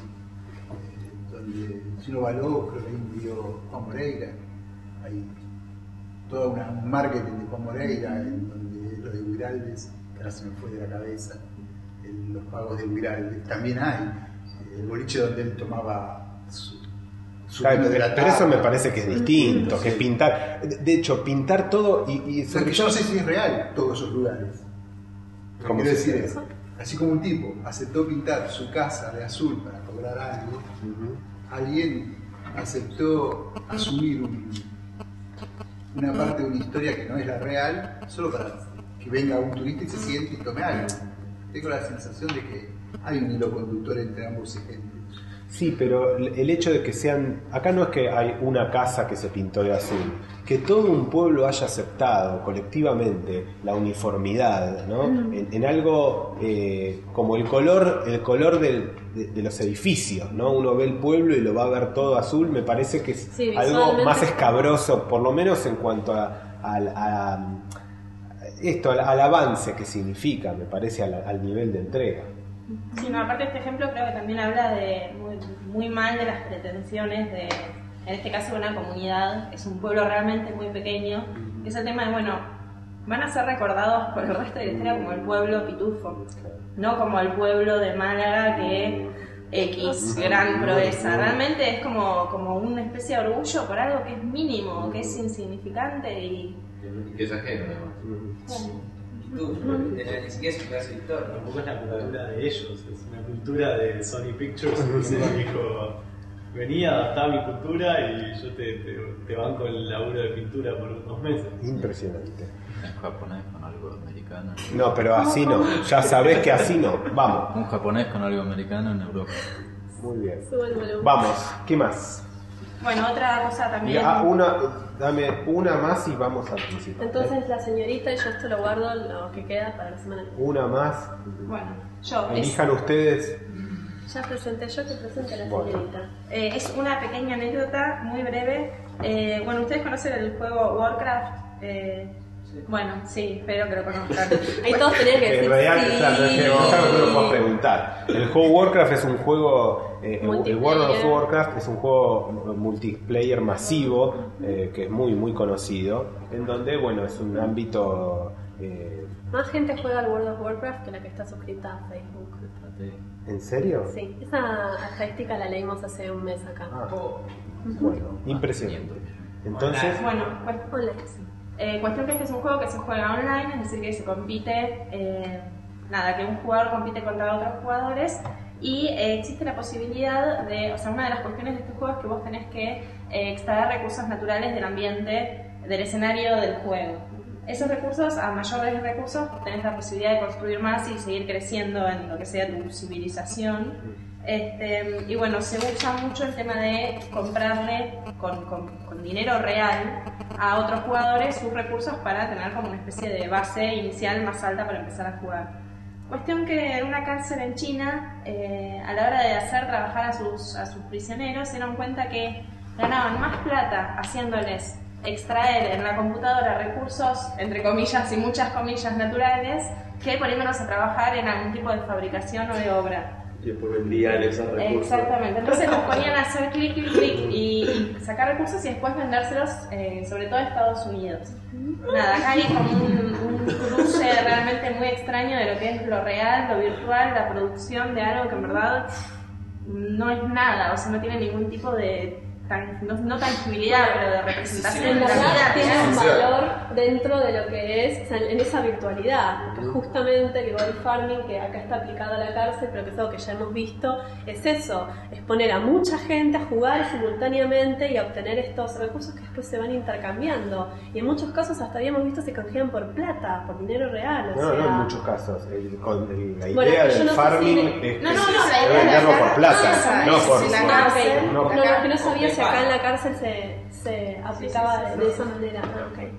Donde si uno való, creo que ahí murió Juan Moreira. Hay todo una, un marketing de Juan Moreira, en donde lo de Uraldes, que ahora se me fue de la cabeza, el, los pagos de Uraldes. También hay el boliche donde él tomaba su. Claro, pero eso me parece que es distinto, que pintar, de hecho, pintar todo y... y sobre... Porque yo no sé si es real todos esos lugares. ¿Cómo quiero decir eso? Así como un tipo aceptó pintar su casa de azul para cobrar algo, uh-huh. alguien aceptó asumir un, una parte de una historia que no es la real, solo para que venga un turista y se siente y tome algo. Tengo la sensación de que hay un hilo conductor entre ambos ejemplos. Sí, pero el hecho de que sean... Acá no es que hay una casa que se pintó de azul, que todo un pueblo haya aceptado colectivamente la uniformidad, ¿no? Mm. En, en algo eh, como el color el color del, de, de los edificios, ¿no? Uno ve el pueblo y lo va a ver todo azul, me parece que es sí, algo más escabroso, por lo menos en cuanto a, a, a, a esto, al, al avance que significa, me parece, al, al nivel de entrega. Sí, no, aparte este ejemplo creo que también habla de muy, muy mal de las pretensiones de, en este caso, de una comunidad, es un pueblo realmente muy pequeño, que es el tema de, bueno, van a ser recordados por el resto de la historia como el pueblo pitufo, no como el pueblo de Málaga que X, gran proeza. Realmente es como, como una especie de orgullo por algo que es mínimo, que es insignificante y... y que es ajeno, además. Tú, ni siquiera es un caso de historia. Tampoco es la cultura de ellos, es una cultura de Sony Pictures que sí. dijo, venía a adaptar mi cultura y yo te, te, te banco el laburo de pintura por unos meses. Impresionante. Un japonés con algo americano. No, pero así no, ya sabés que así no, vamos. Un japonés con algo americano en Europa. Muy bien. Vamos, ¿qué más? Bueno, otra cosa también... Ya, una, dame una más y vamos al principio. Entonces la señorita, y yo esto lo guardo, lo que queda para la semana que viene. Una más. Bueno, yo... Elijan es... ustedes. Ya presenté yo, que presente a la bueno. señorita. Eh, es una pequeña anécdota, muy breve. Eh, bueno, ¿ustedes conocen el juego Warcraft? Eh, sí. Bueno, sí, espero que lo conozcan. Ahí todos tenían que decir en realidad, sí. Claro, es que Gonzalo no lo puedo preguntar. El juego Warcraft es un juego... Eh, el World of Warcraft es un juego multiplayer masivo, eh, que es muy, muy conocido, en donde, bueno, es un ámbito... Eh... Más gente juega al World of Warcraft que la que está suscrita a Facebook. ¿En serio? Sí, esa estadística la leímos hace un mes acá. Ah, bueno, impresionante. Entonces... Bueno, pues, Hola. Eh, cuestión que este es un juego que se juega online, es decir, que se compite, eh, nada, que un jugador compite contra otros jugadores y eh, existe la posibilidad de, o sea, una de las cuestiones de este juego es que vos tenés que eh, extraer recursos naturales del ambiente, del escenario del juego. esos recursos, a mayores recursos, tenés la posibilidad de construir más y seguir creciendo en lo que sea tu civilización. Este, y bueno, se usa mucho el tema de comprarle con, con, con dinero real a otros jugadores sus recursos para tener como una especie de base inicial más alta para empezar a jugar. Cuestión que en una cárcel en China, eh, a la hora de hacer trabajar a sus, a sus prisioneros, se dieron cuenta que ganaban más plata haciéndoles extraer en la computadora recursos, entre comillas y muchas comillas, naturales, que poniéndolos a trabajar en algún tipo de fabricación o de obra. Y después vendían esos recursos. Exactamente, entonces los ponían a hacer clic, clic, clic y, y sacar recursos y después vendérselos, eh, sobre todo a Estados Unidos. Nada, acá hay como un, un cruce realmente muy extraño de lo que es lo real, lo virtual, la producción de algo que en verdad no es nada, o sea, no tiene ningún tipo de, tan, no, no tangibilidad, pero de representación En de la verdad vida tiene real. un valor dentro de lo que es, o sea, en esa virtualidad, porque justamente el body farming que acá está aplicado a la cárcel, pero que es algo que ya hemos visto, es eso, es poner a mucha gente a jugar simultáneamente y a obtener estos recursos que después se van intercambiando, y en muchos casos hasta habíamos visto se canjean por plata, por dinero real, o No, sea... no en muchos casos. El- con el- la idea Bueno, yo del no sé farming si- es que No, no, se- no, se la idea debe de venderlo la por plata, cárcel, no sí, por... sí, la Ah, cárcel. ok. no, No, no, que no sabía si acá en la cárcel se, se aplicaba de, de esa manera. Ah, ok.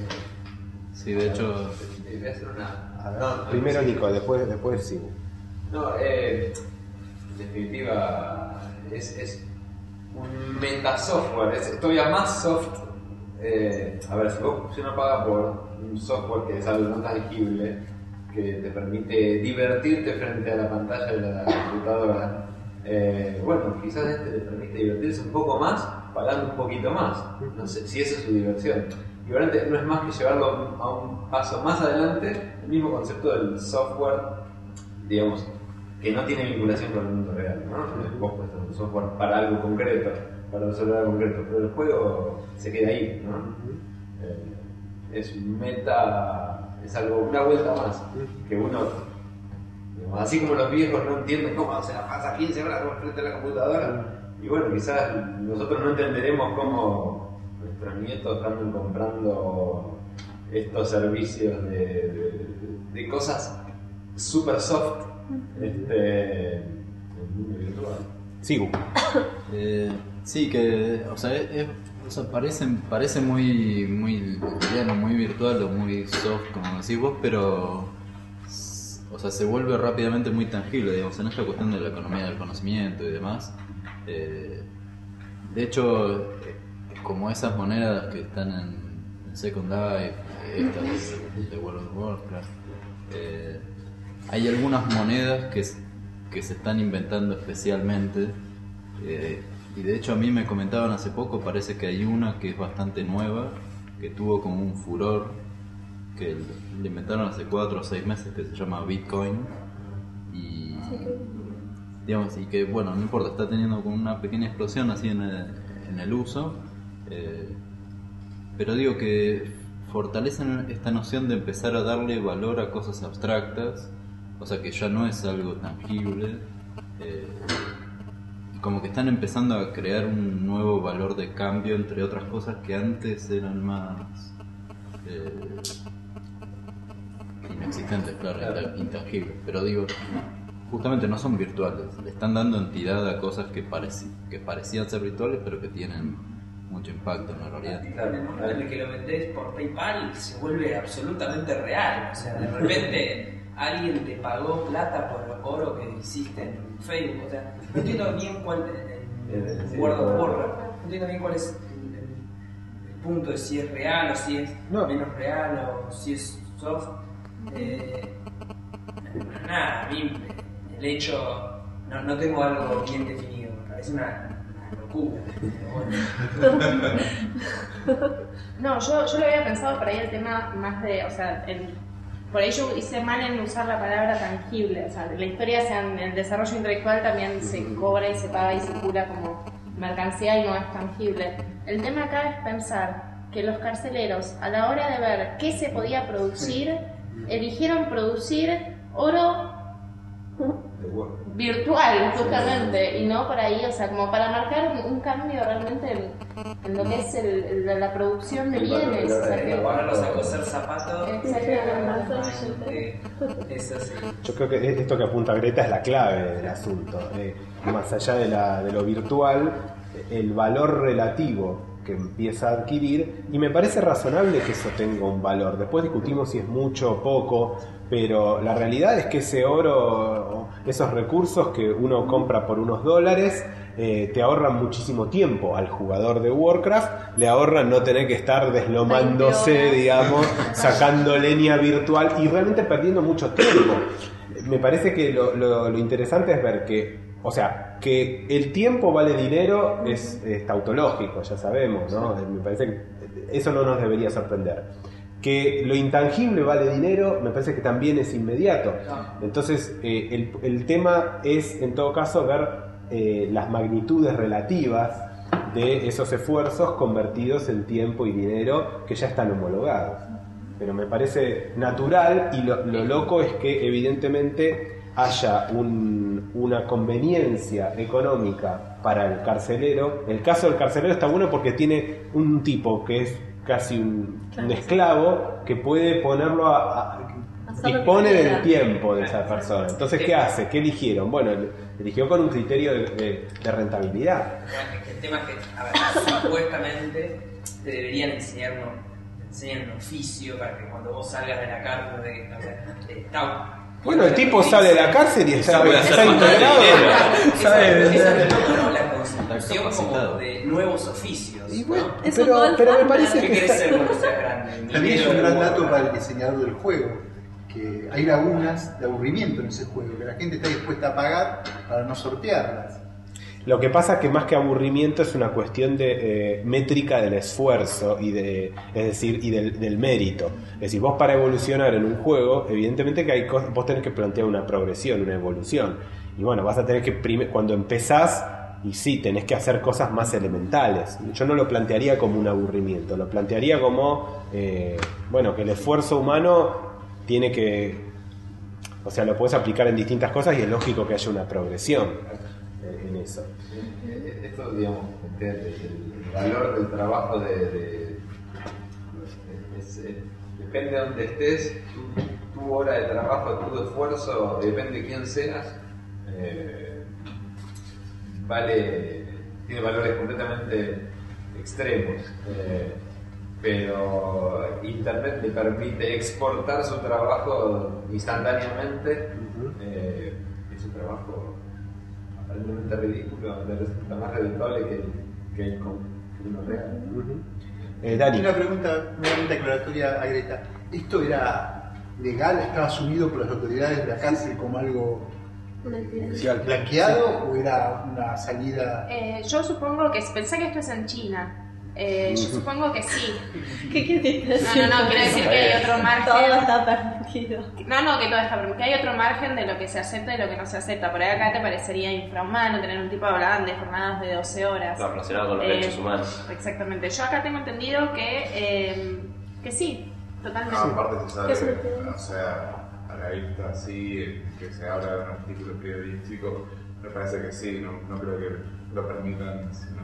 Sí, de hecho, Eh, voy a hacer una. A ver, No, no, primero sí. Nico, después, después sí. No, eh, en definitiva, es, es un metasoftware, es todavía más soft. Eh, a ver, si, vos, si uno paga por un software que es algo no tangible, que te permite divertirte frente a la pantalla de la computadora, eh, bueno, quizás este te permite divertirse un poco más, pagando un poquito más. No sé si esa es su diversión. Y obviamente no es más que llevarlo a un paso más adelante, el mismo concepto del software, digamos, que no tiene vinculación con el mundo real, ¿no? Vos puedes tener un software para algo concreto, para resolver algo concreto, pero el juego se queda ahí, ¿no? Eh, es meta, es algo, una vuelta más, que uno, digamos, así como los viejos no entienden cómo se la pasa quince horas frente a la computadora, y bueno, quizás nosotros no entenderemos cómo nuestros nietos andan comprando estos servicios de, de, de cosas super soft, este, en el mundo virtual. Sigo. eh, sí que, o sea, es, es- o sea, parece, parece muy, muy liviano, muy virtual o muy soft, como decís vos, pero, s- o sea, se vuelve rápidamente muy tangible, digamos, en esta cuestión de la economía del conocimiento y demás. Eh, de hecho, eh, como esas monedas que están en, en Second Life, estas de, de World of Warcraft, eh, hay algunas monedas que, s- que se están inventando especialmente, eh, y de hecho a mí me comentaban hace poco, parece que hay una que es bastante nueva, que tuvo como un furor, que le inventaron hace cuatro o seis meses, que se llama Bitcoin, y digamos, y que bueno, no importa, está teniendo como una pequeña explosión así en el, en el uso, eh, pero digo que fortalecen esta noción de empezar a darle valor a cosas abstractas, o sea que ya no es algo tangible, eh, como que están empezando a crear un nuevo valor de cambio entre otras cosas que antes eran más eh, inexistentes, claro, inta- intangibles, pero digo, justamente no son virtuales, le están dando entidad a cosas que, pareci- que parecían ser virtuales pero que tienen mucho impacto en la realidad. En el momento en el que lo metes por PayPal se vuelve absolutamente real. O sea, de repente alguien te pagó plata por oro que hiciste en Facebook. O sea, no entiendo bien cuál en, en World of Warcraft, no entiendo bien cuál es el, el- el punto de si es real o si es No. menos real o si es soft. Eh, nada, a mí el hecho, no, no tengo algo bien definido, me parece una, una locura. Pero bueno. No, yo, yo lo había pensado por ahí el tema más de, o sea, el, por ahí yo hice mal en usar la palabra tangible, o sea, la historia, o sea, en el desarrollo intelectual también se cobra y se paga y circula como mercancía y no es tangible. El tema acá es pensar que los carceleros, a la hora de ver qué se podía producir, eligieron producir oro virtual, justamente, y no por ahí, o sea, como para marcar un, un cambio realmente en, en lo que es el, el- la producción de bienes. O sea que- Ponerlos a coser zapatos. Exactamente. Eso sí. Yo creo que esto que apunta Greta es la clave del asunto. Eh, más allá de, la, de lo virtual, el valor relativo que empieza a adquirir, y me parece razonable que eso tenga un valor. Después discutimos si es mucho o poco, pero la realidad es que ese oro, esos recursos que uno compra por unos dólares, eh, te ahorran muchísimo tiempo. Al jugador de Warcraft le ahorran no tener que estar deslomándose, digamos, sacando leña virtual y realmente perdiendo mucho tiempo. Me parece que lo, lo, lo interesante es ver que, o sea, que el tiempo vale dinero es, es tautológico, ya sabemos, ¿no? Me parece que eso no nos debería sorprender. Que lo intangible vale dinero, me parece que también es inmediato. Entonces, eh, el, el tema es, en todo caso, ver eh, las magnitudes relativas de esos esfuerzos convertidos en tiempo y dinero que ya están homologados. Pero me parece natural, y lo, lo loco es que evidentemente haya un, una conveniencia económica para el carcelero. El caso del carcelero está bueno porque tiene un tipo que es casi un, un esclavo que puede ponerlo a, a dispone del tiempo de esa persona. Entonces, ¿qué hace? ¿Qué eligieron? Bueno, eligió con un criterio de, de, de rentabilidad. Bueno, es que el tema es que, a ver, supuestamente te deberían enseñar un, enseñar un oficio para que cuando vos salgas de la cárcel, de, o sea, está. Bueno, el tipo sale de la cárcel y está, sabe está integrado. Esa es la construcción como de nuevos oficios. Y bueno, ¿no? pero, pero me parece ¿Qué que querés está... ser cuando seas grande? También es un gran dato para el diseñador del juego, que hay lagunas de aburrimiento en ese juego, que la gente está dispuesta a pagar para no sortearlas. Lo que pasa es que más que aburrimiento es una cuestión de eh, métrica del esfuerzo y de, es decir, y del, del mérito. Es decir, vos para evolucionar en un juego, evidentemente que hay cosas, vos tenés que plantear una progresión, una evolución. Y bueno, vas a tener que prime- cuando empezás, y sí, tenés que hacer cosas más elementales. Yo no lo plantearía como un aburrimiento, lo plantearía como eh, bueno, que el esfuerzo humano tiene que, o sea, lo puedes aplicar en distintas cosas y es lógico que haya una progresión en eso. Esto, digamos, el valor del trabajo de, de es, es, depende de donde estés, tu, tu hora de trabajo, tu esfuerzo, depende de quién seas, eh, vale, tiene valores completamente extremos. Eh, pero Internet le permite exportar su trabajo instantáneamente, eh, y su trabajo aparentemente ridículo, le resulta más redituable que el, que el uno real. Uh-huh. eh, Dani. Una pregunta, una pregunta aclaratoria a Greta. ¿Esto era legal? ¿Estaba asumido por las autoridades de la cárcel como algo blanqueado o era una salida? Eh, yo supongo que, pensé que esto es en China. Eh, yo supongo que sí. ¿Qué quieres decir? No, no, no, quiero decir que hay otro margen. Todo está permitido. No, no, que todo está permitido. Que hay otro margen de lo que se acepta y lo que no se acepta. Por ahí acá te parecería infrahumano tener un tipo de jornadas de doce horas. Está relacionado con los Eh, derechos humanos. Exactamente. Yo acá tengo entendido que, eh, que sí, totalmente. Ah, aparte se sabe, ¿Qué es o sea, a la vista así, que se habla de un artículo periodístico, me parece que sí, no, no creo que lo permitan, sino...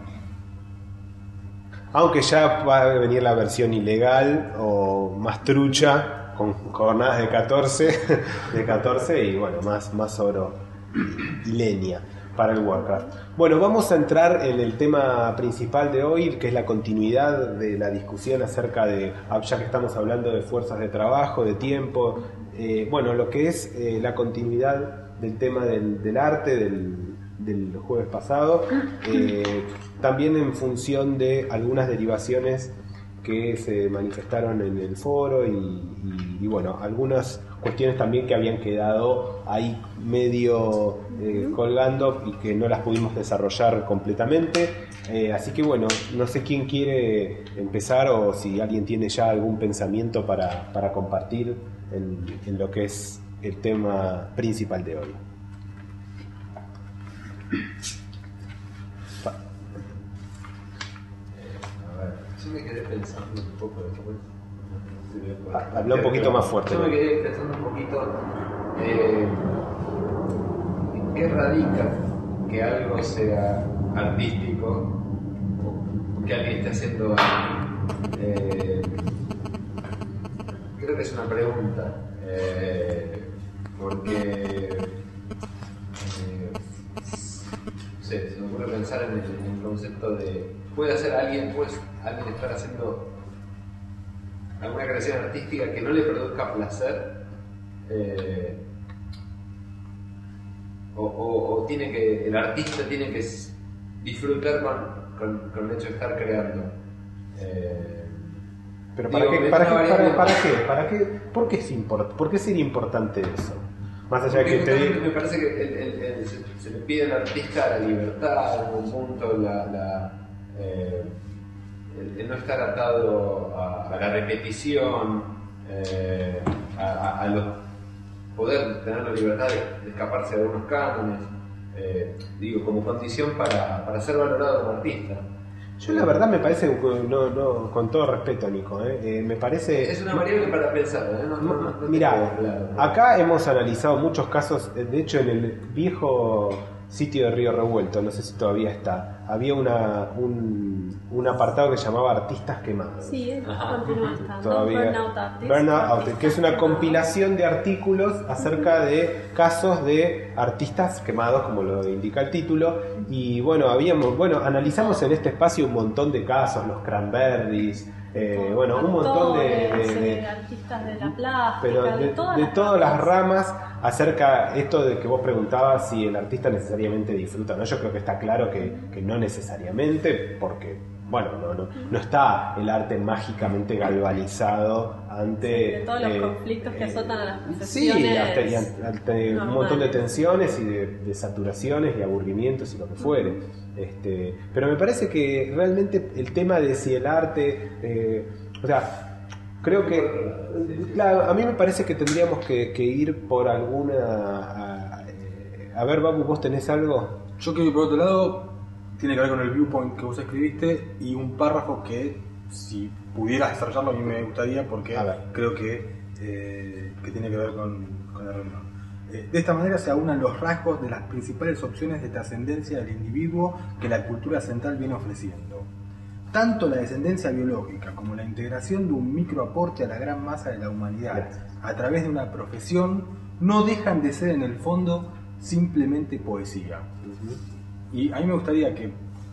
Aunque ya va a venir la versión ilegal o más trucha, con jornadas de catorce, de catorce y bueno, más, más oro y leña para el Warcraft. Bueno, vamos a entrar en el tema principal de hoy, que es la continuidad de la discusión acerca de, ya que estamos hablando de fuerzas de trabajo, de tiempo, eh, bueno, lo que es eh, la continuidad del tema del, del arte, del del jueves pasado, eh, también en función de algunas derivaciones que se manifestaron en el foro y, y, y bueno, algunas cuestiones también que habían quedado ahí medio eh, colgando y que no las pudimos desarrollar completamente, eh, así que bueno, no sé quién quiere empezar o si alguien tiene ya algún pensamiento para, para compartir en, en lo que es el tema principal de hoy. A ver, yo me quedé pensando un poco después. Ah, habla un poquito más fuerte. Yo me quedé pensando un poquito eh, en qué radica que algo sea artístico, que alguien esté haciendo eh, creo que es una pregunta eh, porque eh, no sé, se me ocurre pensar en el, en el concepto de puede hacer alguien puede alguien estar haciendo alguna creación artística que no le produzca placer eh, o, o, o tiene que el artista tiene que disfrutar con, con, con el hecho de estar creando eh, pero para digo, qué para qué, para, variable... para qué para qué por qué es import, por qué sería importante eso más allá de que te diga... me parece que el, el, el, se, se le pide al artista la libertad en algún punto la, la eh, el, el no estar atado a, a la repetición eh, a, a, a los poder tener la libertad de, de escaparse de algunos cánones eh, digo como condición para, para ser valorado como artista. Yo la verdad me parece, no, no, con todo respeto Nico, eh, eh, me parece... Es una variable para pensar, ¿eh? no, no, no, no Mirá, claro, ¿no? Acá hemos analizado muchos casos, de hecho en el viejo sitio de Río Revuelto, no sé si todavía está, había una, un, un apartado que llamaba Artistas Quemados. Sí, continúa estando. Todavía, Burnout Artists. Burnout Artists, Artistas que es una quemados. compilación de artículos acerca de casos de artistas quemados, como lo indica el título. Y bueno, habíamos, bueno, analizamos en este espacio un montón de casos, los Cranberries, eh, bueno, un montón de, de, Actores, de- eh, artistas de la plástica, pero de, de todas de las todas las ramas. ramas acerca esto de que vos preguntabas si el artista necesariamente disfruta, ¿no? Yo creo que está claro que, que no necesariamente, porque bueno, no, no, no está el arte mágicamente galvanizado ante De todos los eh, conflictos que eh, azotan a las sí, profesiones. hasta- y ante- ante un montón de tensiones y de, de saturaciones y aburrimientos y lo que fuere. Este, pero me parece que realmente el tema de si el arte, eh, o sea, creo que, claro, a mí me parece que tendríamos que, que ir por alguna... A, a ver, Babu, ¿vos tenés algo? Yo creo que por otro lado tiene que ver con el viewpoint que vos escribiste y un párrafo que si pudieras desarrollarlo a mí me gustaría porque creo que, eh, que tiene que ver con, con la reunión. Eh, de esta manera se aunan los rasgos de las principales opciones de trascendencia del individuo que la cultura central viene ofreciendo. Tanto la descendencia biológica como la integración de un microaporte a la gran masa de la humanidad a través de una profesión no dejan de ser en el fondo simplemente poesía. Y a mí me gustaría que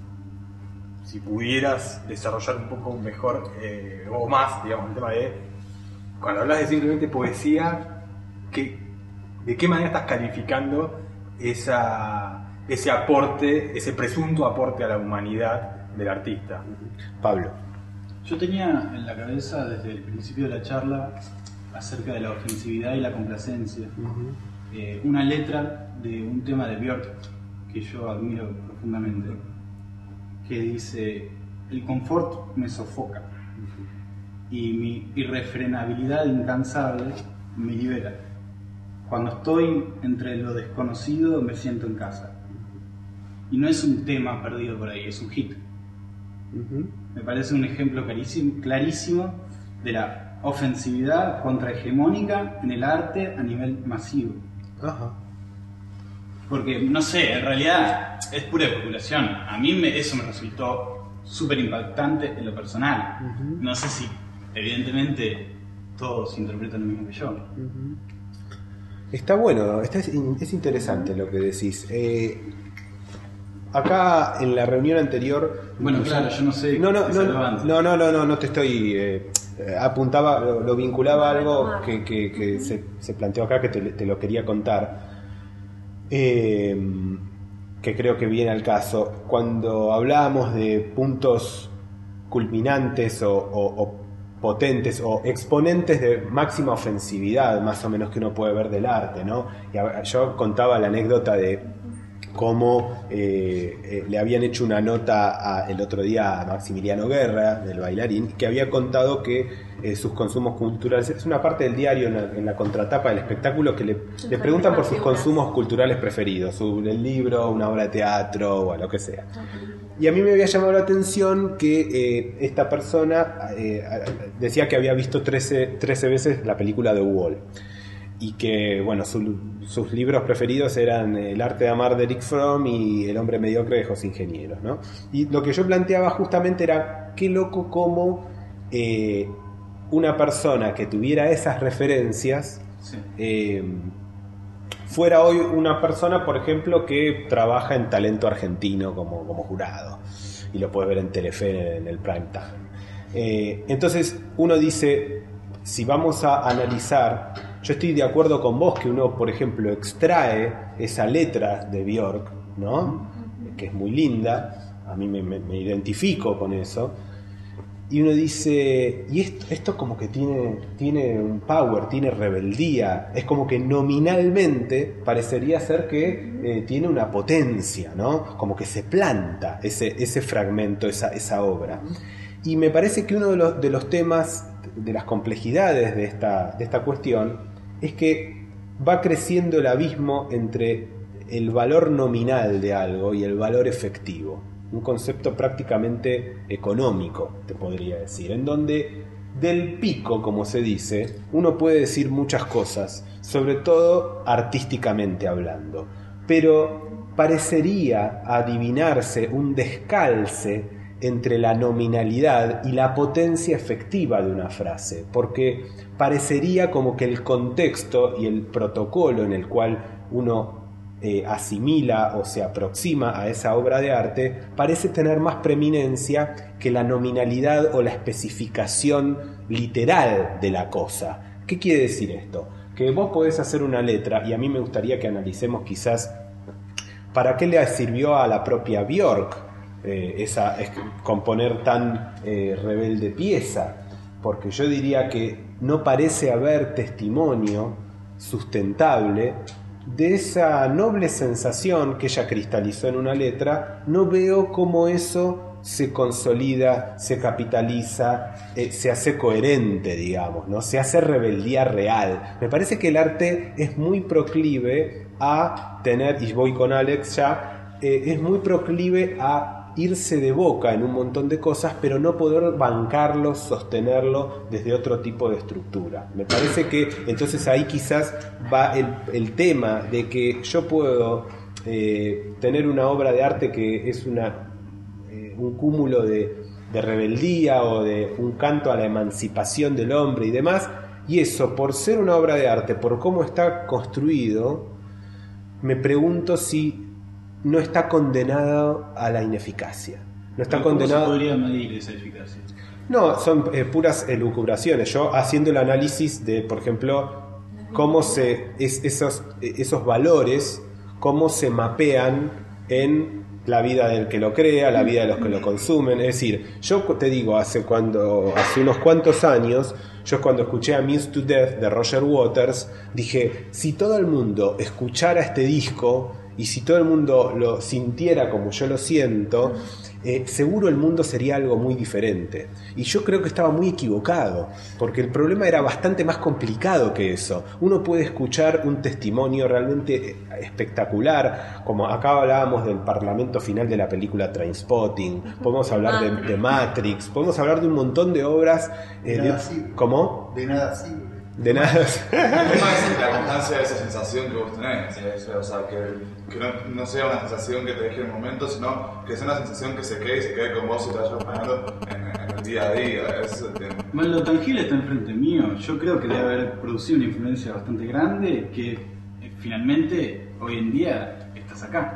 si pudieras desarrollar un poco mejor eh, o más, digamos, el tema de cuando hablas de simplemente poesía, ¿qué, ¿de qué manera estás calificando esa, ese aporte, ese presunto aporte a la humanidad del artista? Pablo. Yo tenía en la cabeza desde el principio de la charla acerca de la ofensividad y la complacencia. Eh, una letra de un tema de Björk que yo admiro profundamente, que dice: el confort me sofoca y mi irrefrenabilidad incansable me libera. Cuando estoy entre lo desconocido me siento en casa. Y no es un tema perdido por ahí, es un hit. Me parece un ejemplo clarísimo, clarísimo de la ofensividad contrahegemónica en el arte a nivel masivo. Ajá. Porque, no sé, en realidad es pura especulación. A mí me, eso me resultó súper impactante en lo personal. Uh-huh. No sé si, evidentemente, todos interpretan lo mismo que yo. Uh-huh. Está bueno, está, es, es interesante lo que decís. Eh, acá en la reunión anterior... Bueno, claro, yo no sé... No, no, no, no, no, no, no, no te estoy... Eh, apuntaba, lo, lo vinculaba a algo que, que, que se, se planteó acá, que te, te lo quería contar. Eh, que creo que viene al caso. Cuando hablábamos de puntos culminantes o, o, o potentes o exponentes de máxima ofensividad, más o menos, que uno puede ver del arte, ¿no? Y a, yo contaba la anécdota de cómo eh, eh, le habían hecho una nota a, el otro día a Maximiliano Guerra, del bailarín, que había contado que eh, sus consumos culturales, es una parte del diario en la, en la contratapa del espectáculo, que le, le preguntan por sus consumos culturales preferidos, su, el libro, una obra de teatro o lo que sea. Y a mí me había llamado la atención que eh, esta persona eh, decía que había visto trece, trece veces la película The Wall. y que, bueno, su, sus libros preferidos eran El arte de amar de Eric Fromm y El hombre mediocre de José Ingenieros, ¿no? Y lo que yo planteaba justamente era qué loco cómo eh, una persona que tuviera esas referencias sí. eh, fuera hoy una persona, por ejemplo, que trabaja en Talento Argentino como, como jurado y lo puedes ver en Telefe en el prime time. Eh, entonces uno dice, si vamos a analizar, yo estoy de acuerdo con vos que uno, por ejemplo, extrae esa letra de Björk, ¿no? Que es muy linda, a mí me, me, me identifico con eso, y uno dice, y esto, esto como que tiene, tiene un power, tiene rebeldía, es como que nominalmente parecería ser que eh, tiene una potencia, ¿no? Como que se planta ese, ese fragmento, esa, esa obra. Y me parece que uno de los, de los temas, de las complejidades de esta, de esta cuestión, es que va creciendo el abismo entre el valor nominal de algo y el valor efectivo. Un concepto prácticamente económico, te podría decir, en donde del pico, como se dice, uno puede decir muchas cosas, sobre todo artísticamente hablando, pero parecería adivinarse un descalce entre la nominalidad y la potencia efectiva de una frase, porque parecería como que el contexto y el protocolo en el cual uno eh, asimila o se aproxima a esa obra de arte parece tener más preeminencia que la nominalidad o la especificación literal de la cosa. ¿Qué quiere decir esto? Que vos podés hacer una letra, y a mí me gustaría que analicemos quizás para qué le sirvió a la propia Björk eh, esa, es, componer tan eh, rebelde pieza, porque yo diría que no parece haber testimonio sustentable de esa noble sensación que ella cristalizó en una letra. No veo cómo eso se consolida, se capitaliza, eh, se hace coherente, digamos, ¿no? Se hace rebeldía real. Me parece que el arte es muy proclive a tener, y voy con Alex ya, eh, es muy proclive a irse de boca en un montón de cosas, pero no poder bancarlo, sostenerlo desde otro tipo de estructura. Me parece que entonces ahí quizás va el, el tema de que yo puedo eh, tener una obra de arte que es una, eh, un cúmulo de, de rebeldía o de un canto a la emancipación del hombre y demás, y eso, por ser una obra de arte, por cómo está construido, me pregunto si no está condenado a la ineficacia. No está ¿Cómo condenado. se podría medir esa eficacia? No, son eh, puras elucubraciones. Yo haciendo el análisis de, por ejemplo, cómo se es, esos, esos valores, cómo se mapean en la vida del que lo crea, la vida de los que lo consumen. Es decir, yo te digo, hace cuando hace unos cuantos años, yo cuando escuché Amused to Death de Roger Waters, dije, si todo el mundo escuchara este disco y si todo el mundo lo sintiera como yo lo siento, eh, seguro el mundo sería algo muy diferente. Y yo creo que estaba muy equivocado, porque el problema era bastante más complicado que eso. Uno puede escuchar un testimonio realmente espectacular, como acá hablábamos del parlamento final de la película Trainspotting, podemos hablar de, de Matrix, podemos hablar de un montón de obras. Eh, de, de ¿Cómo? De nada sirve. De nada. El tema es la constancia de esa sensación que vos tenés. ¿Sí? O sea, que, que no, no sea una sensación que te deje en el momento, sino que sea una sensación que se quede y se quede con vos y te vaya acompañando en, en el día a día. Es el tema. Bueno, lo tangible está enfrente mío. Yo creo que debe haber producido una influencia bastante grande que eh, finalmente hoy en día estás acá.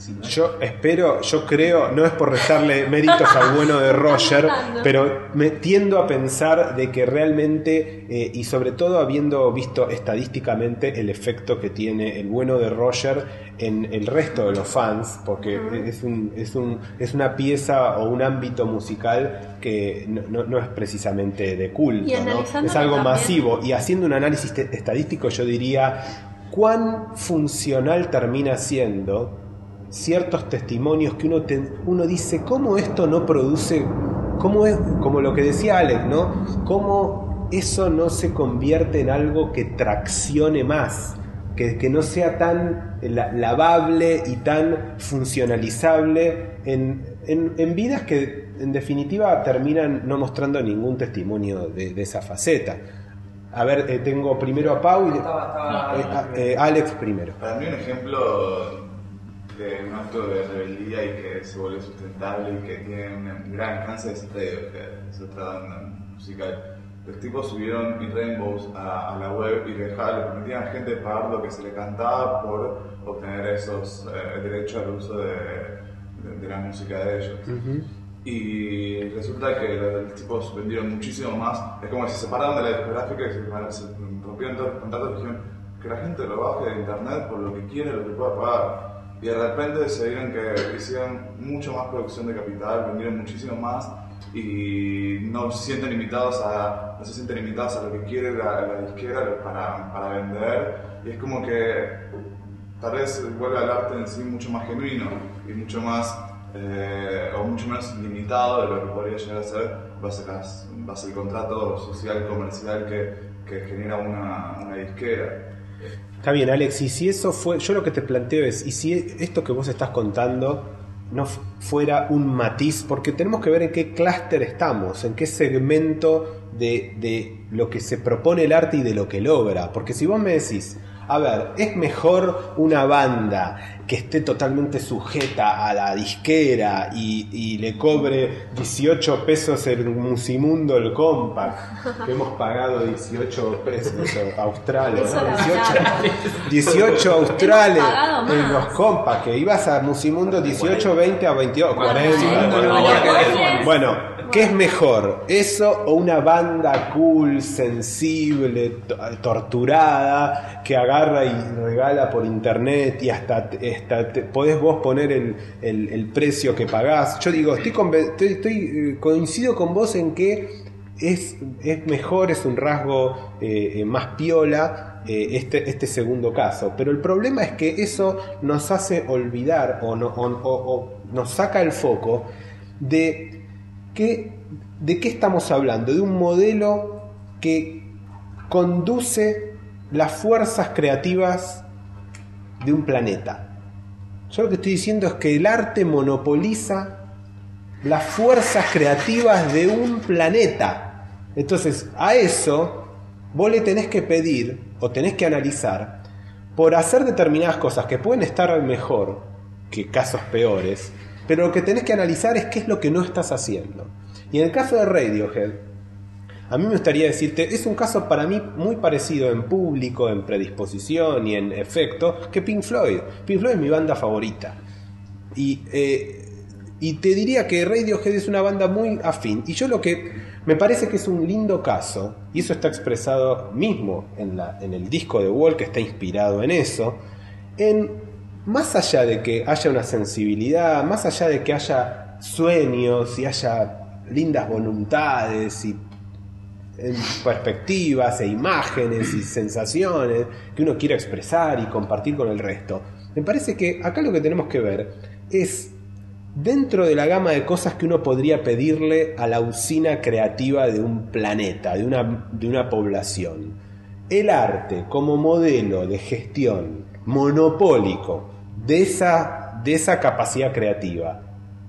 Yo espero, yo creo, no es por restarle méritos al bueno de Roger, pero me tiendo a pensar de que realmente, eh, y sobre todo habiendo visto estadísticamente el efecto que tiene el bueno de Roger en el resto de los fans, porque es, un, es, un, es una pieza o un ámbito musical que no, no, no es precisamente de culto, ¿no? Es algo también masivo, y haciendo un análisis estadístico yo diría, ¿cuán funcional termina siendo ciertos testimonios que uno, te, uno dice, ¿cómo esto no produce, cómo es, como lo que decía Alex, ¿no? ¿Cómo eso no se convierte en algo que traccione más? Que, que no sea tan lavable y tan funcionalizable en, en, en vidas que en definitiva terminan no mostrando ningún testimonio de, de esa faceta. A ver, eh, tengo primero a Pau y Estaba- estaba- eh, a- eh, Alex primero. Para mí un ejemplo de un acto de rebeldía y que se vuelve sustentable y que tiene un gran alcance es Radiohead, es otra banda musical. Los tipos subieron mis Rainbows a, a la web y dejaban, le permitían a la gente pagar lo que se le cantaba por obtener esos eh, derechos al uso de, de, de la música de ellos. Uh-huh. Y resulta que los tipos vendieron muchísimo más. Es como si se separaron de la discográfica y se, se rompieron todos los contratos y dijeron que la gente lo baje de internet por lo que quiere, lo que pueda pagar. Y de repente se vieron que hicieron mucho más producción de capital, vendieron muchísimo más y no se sienten limitados a, no se sienten limitados a lo que quiere la, la disquera para, para vender. Y es como que tal vez vuelve al arte en sí mucho más genuino y mucho más Eh, o mucho menos limitado de lo que podría llegar a ser base, las, base el contrato social comercial que, que genera una, una disquera. Está bien, Alex, y si eso fue, yo lo que te planteo es, y si esto que vos estás contando no f- fuera un matiz, porque tenemos que ver en qué clúster estamos, en qué segmento de, de lo que se propone el arte y de lo que logra, porque si vos me decís, a ver, es mejor una banda que esté totalmente sujeta a la disquera y, y le cobre dieciocho pesos el Musimundo el compact, que hemos pagado dieciocho pesos australes, Eso ¿no? la dieciocho, verdad. dieciocho australes Hemos pagado en más. los compact, que ibas a Musimundo dieciocho, veinte a veintidós, cuarenta. Musimundo no, Bueno, bueno, ¿qué es mejor? ¿Eso o una banda cool, sensible, to- torturada, que agarra y regala por internet y hasta, hasta te- podés vos poner el, el- el precio que pagás? Yo digo, estoy, conven- estoy, estoy, eh, coincido con vos en que es, es mejor, es un rasgo eh, eh, más piola eh, este, este segundo caso. Pero el problema es que eso nos hace olvidar o, no, o, o- o nos saca el foco de que, de qué estamos hablando, de un modelo que conduce las fuerzas creativas de un planeta. Yo lo que estoy diciendo es que el arte monopoliza las fuerzas creativas de un planeta. Entonces, a eso vos le tenés que pedir o tenés que analizar por hacer determinadas cosas que pueden estar mejor que casos peores, pero lo que tenés que analizar es qué es lo que no estás haciendo. Y en el caso de Radiohead, a mí me gustaría decirte, es un caso para mí muy parecido en público, en predisposición y en efecto que Pink Floyd. Pink Floyd es mi banda favorita. Y, eh, y te diría que Radiohead es una banda muy afín. Y yo lo que me parece que es un lindo caso, y eso está expresado mismo en, la, en el disco de Wall, que está inspirado en eso, en más allá de que haya una sensibilidad, más allá de que haya sueños y haya lindas voluntades y en perspectivas e imágenes y sensaciones que uno quiere expresar y compartir con el resto, me parece que acá lo que tenemos que ver es, dentro de la gama de cosas que uno podría pedirle a la usina creativa de un planeta, de una, de una población, el arte como modelo de gestión monopólico de esa, de esa capacidad creativa,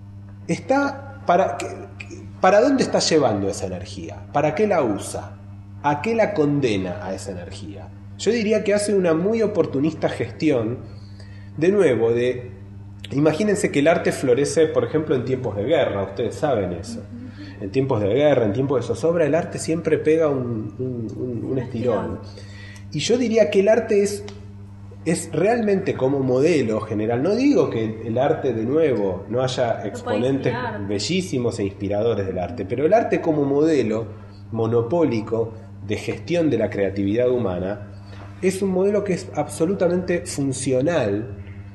está para... ¿Para dónde está llevando esa energía? ¿Para qué la usa? ¿A qué la condena a esa energía? Yo diría que hace una muy oportunista gestión, de nuevo, de... Imagínense que el arte florece, por ejemplo, en tiempos de guerra, ustedes saben eso. En tiempos de guerra, en tiempos de zozobra, el arte siempre pega un, un, un, un estirón. Y yo diría que el arte es... es realmente como modelo general. No digo que el arte, de nuevo, no haya exponentes inspirar. bellísimos e inspiradores del arte, pero el arte como modelo monopólico de gestión de la creatividad humana es un modelo que es absolutamente funcional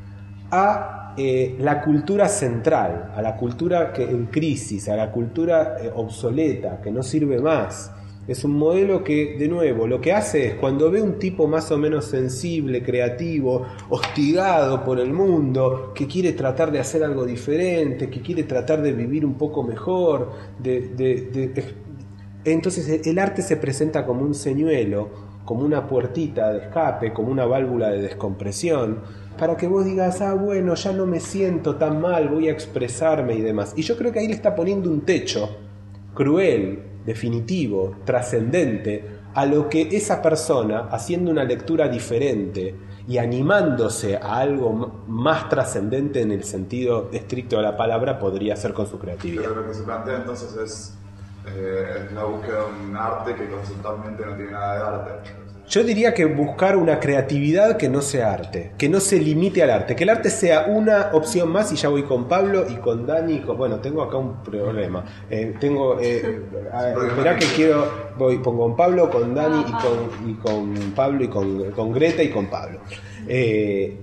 a eh, la cultura central, a la cultura que en crisis, a la cultura eh, obsoleta, que no sirve más. Es un modelo que, de nuevo, lo que hace es, cuando ve un tipo más o menos sensible, creativo, hostigado por el mundo, que quiere tratar de hacer algo diferente, que quiere tratar de vivir un poco mejor, de, de, de, de, entonces el arte se presenta como un señuelo, como una puertita de escape, como una válvula de descompresión, para que vos digas, ah, bueno, ya no me siento tan mal, voy a expresarme y demás. Y yo creo que ahí le está poniendo un techo cruel, definitivo, trascendente a lo que esa persona, haciendo una lectura diferente y animándose a algo m- más trascendente en el sentido estricto de la palabra, podría hacer con su creatividad. Pero lo que se plantea entonces es eh, la búsqueda de un arte que conceptualmente no tiene nada de arte. Yo diría que buscar una creatividad que no sea arte, que no se limite al arte, que el arte sea una opción más, y ya voy con Pablo y con Dani. y con- bueno, tengo acá un problema. Eh, tengo, eh, a- esperá que quiero, voy con, con Pablo, con Dani y con, y con Pablo y con, con Greta y con Pablo. Eh,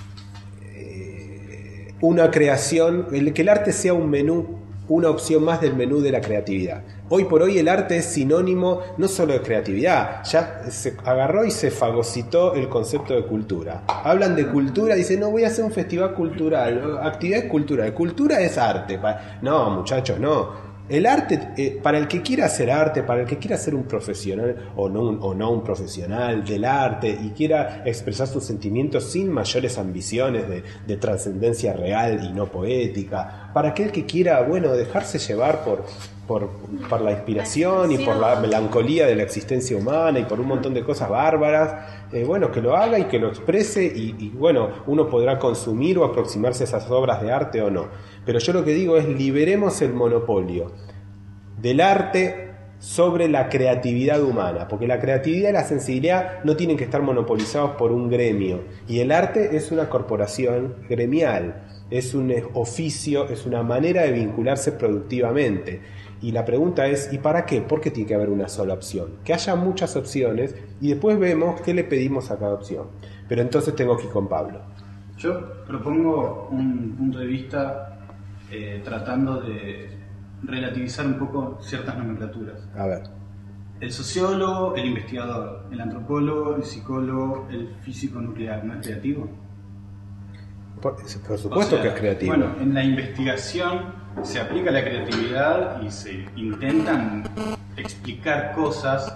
eh, una creación, el, que el arte sea un menú, una opción más del menú de la creatividad. Hoy por hoy el arte es sinónimo no solo de creatividad, ya se agarró y se fagocitó el concepto de cultura. Hablan de cultura, dicen, no, voy a hacer un festival cultural, actividad cultural. Cultura es arte. No, muchachos, no. El arte, eh, para el que quiera hacer arte, para el que quiera ser un profesional o no, un, o no un profesional del arte y quiera expresar sus sentimientos sin mayores ambiciones de, de trascendencia real y no poética, para aquel que quiera, bueno, dejarse llevar por, por, por la inspiración y Sí, por no. la melancolía de la existencia humana y por un montón de cosas bárbaras, eh, bueno, que lo haga y que lo exprese y, y bueno, uno podrá consumir o aproximarse a esas obras de arte o no. Pero yo lo que digo es, liberemos el monopolio del arte sobre la creatividad humana, porque la creatividad y la sensibilidad no tienen que estar monopolizados por un gremio, y el arte es una corporación gremial, es un oficio, es una manera de vincularse productivamente. Y la pregunta es, ¿y para qué? ¿Por qué tiene que haber una sola opción? Que haya muchas opciones y después vemos qué le pedimos a cada opción. Pero entonces tengo que ir con Pablo. Yo propongo un punto de vista eh, tratando de relativizar un poco ciertas nomenclaturas. A ver. El sociólogo, el investigador, el antropólogo, el psicólogo, el físico nuclear, ¿no es creativo? Por, por supuesto O sea, que es creativo. Bueno, en la investigación se aplica la creatividad y se intentan explicar cosas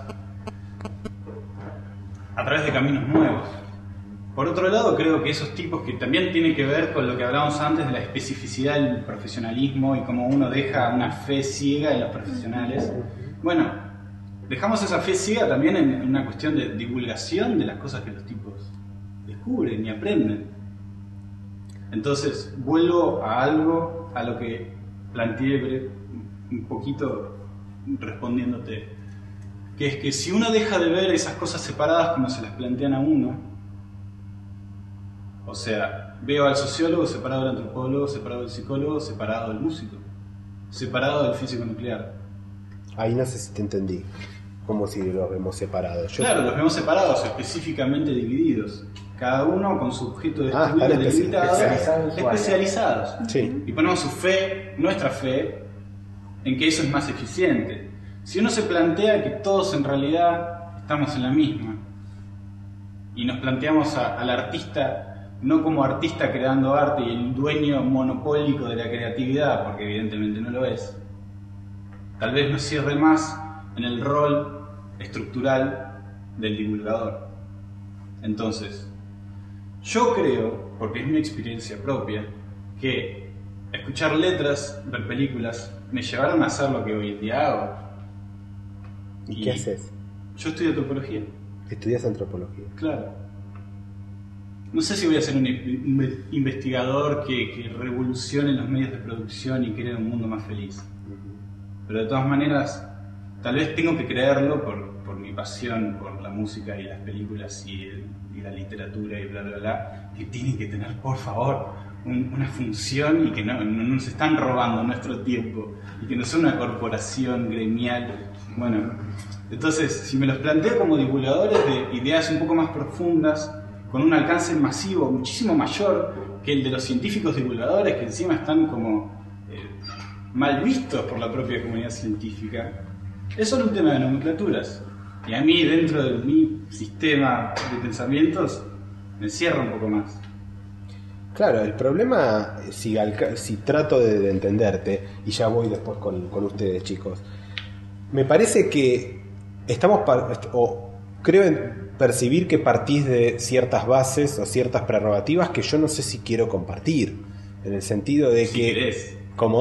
a través de caminos nuevos. Por otro lado, creo que esos tipos que también tienen que ver con lo que hablábamos antes de la especificidad del profesionalismo y cómo uno deja una fe ciega en los profesionales. Bueno, dejamos esa fe ciega también en una cuestión de divulgación de las cosas que los tipos descubren y aprenden. Entonces, vuelvo a algo a lo que planteé bre- un poquito respondiéndote, que es que si uno deja de ver esas cosas separadas como se las plantean a uno, o sea, veo al sociólogo separado del antropólogo, separado del psicólogo, separado del músico, separado del físico nuclear. Ahí no sé si te entendí, como si los vemos separados. Yo Claro, los vemos separados, específicamente divididos, cada uno con su objeto de Ah, estudio están especi- delimitado, especializados en su área. especializados. Sí. Y ponemos su fe, nuestra fe, en que eso es más eficiente. Si uno se plantea que todos en realidad estamos en la misma y nos planteamos a- al artista no como artista creando arte y el dueño monopólico de la creatividad, porque evidentemente no lo es, tal vez nos cierre más en el rol estructural del divulgador. Entonces, yo creo, porque es mi experiencia propia, que escuchar letras, ver películas, me llevaron a hacer lo que hoy en día hago. ¿Y Y qué haces? Yo estudio antropología, Estudias antropología. claro. No sé si voy a ser un in- investigador que, que revolucione los medios de producción y cree un mundo más feliz. Pero de todas maneras, tal vez tengo que creerlo por, por mi pasión por la música y las películas y, el- y la literatura y bla, bla, bla, que tienen que tener, por favor, un- una función y que no, no nos están robando nuestro tiempo y que no son una corporación gremial. Bueno, entonces, si me los planteo como divulgadores de ideas un poco más profundas, con un alcance masivo, muchísimo mayor que el de los científicos divulgadores, que encima están como eh, mal vistos por la propia comunidad científica, es solo un tema de nomenclaturas. Y a mí, dentro de mi sistema de pensamientos, me cierra un poco más. Claro, el problema, si, alca- si trato de, de entenderte, y ya voy después con, con ustedes, chicos, me parece que estamos, par- o creo en percibir que partís de ciertas bases o ciertas prerrogativas que yo no sé si quiero compartir, en el sentido de Si que... querés. ¿Cómo?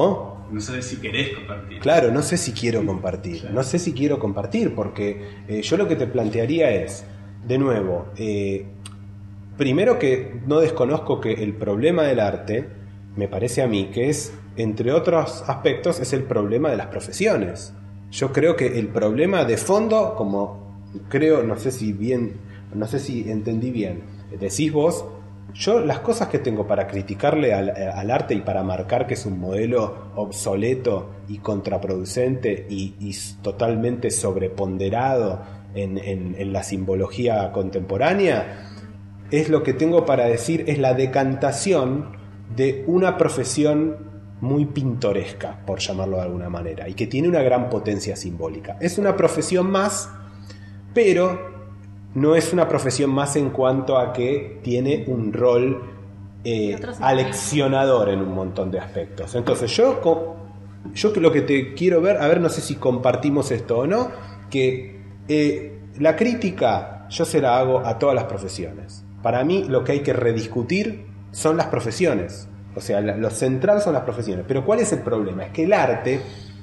no sabes si querés compartir. Claro, no sé si quiero compartir, no sé si quiero compartir, porque eh, yo lo que te plantearía es, de nuevo, eh, primero que no desconozco que el problema del arte, me parece a mí, que es, entre otros aspectos, es el problema de las profesiones. Yo creo que el problema de fondo, como creo, no sé si bien, no sé si entendí bien, decís vos, yo las cosas que tengo para criticarle al, al arte y para marcar que es un modelo obsoleto y contraproducente y, y totalmente sobreponderado en, en, en la simbología contemporánea, es lo que tengo para decir, es la decantación de una profesión muy pintoresca, por llamarlo de alguna manera, y que tiene una gran potencia simbólica. Es una profesión más, pero no es una profesión más en cuanto a que tiene un rol eh, aleccionador en un montón de aspectos. Entonces yo, yo lo que te quiero ver, a ver, no sé si compartimos esto o no, que eh, la crítica yo se la hago a todas las profesiones. Para mí lo que hay que rediscutir son las profesiones. O sea, lo central son las profesiones. Pero ¿cuál es el problema? Es que el arte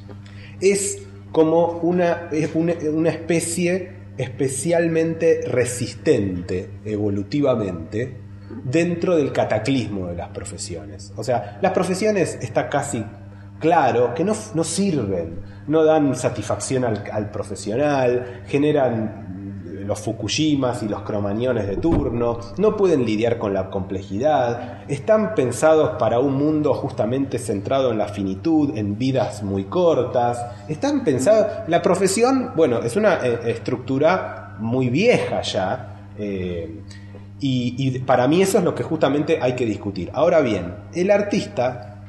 es como una, es una, una especie especialmente resistente evolutivamente dentro del cataclismo de las profesiones. O sea, las profesiones está casi claro que no, no sirven, no dan satisfacción al, al profesional, generan los Fukushimas y los cromañones de turno, no pueden lidiar con la complejidad, están pensados para un mundo justamente centrado en la finitud, en vidas muy cortas, están pensados, la profesión, bueno, es una eh, estructura muy vieja ya, eh, y, y para mí eso es lo que justamente hay que discutir. Ahora bien, el artista,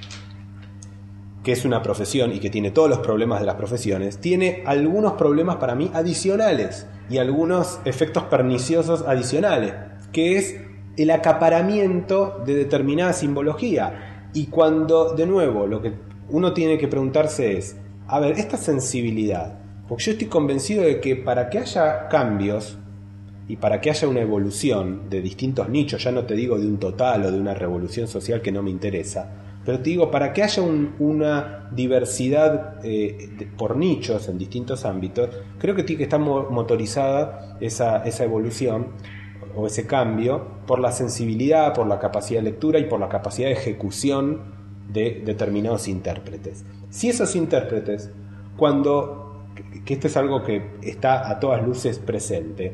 que es una profesión y que tiene todos los problemas de las profesiones, tiene algunos problemas para mí adicionales y algunos efectos perniciosos adicionales, que es el acaparamiento de determinada simbología. Y cuando, de nuevo, lo que uno tiene que preguntarse es, a ver, esta sensibilidad, porque yo estoy convencido de que para que haya cambios y para que haya una evolución de distintos nichos, ya no te digo de un total o de una revolución social que no me interesa, pero te digo, para que haya un, una diversidad eh, de, por nichos en distintos ámbitos, creo que tiene que estar mo- motorizada esa, esa evolución o ese cambio por la sensibilidad, por la capacidad de lectura y por la capacidad de ejecución de determinados intérpretes. Si esos intérpretes, cuando, que esto es algo que está a todas luces presente,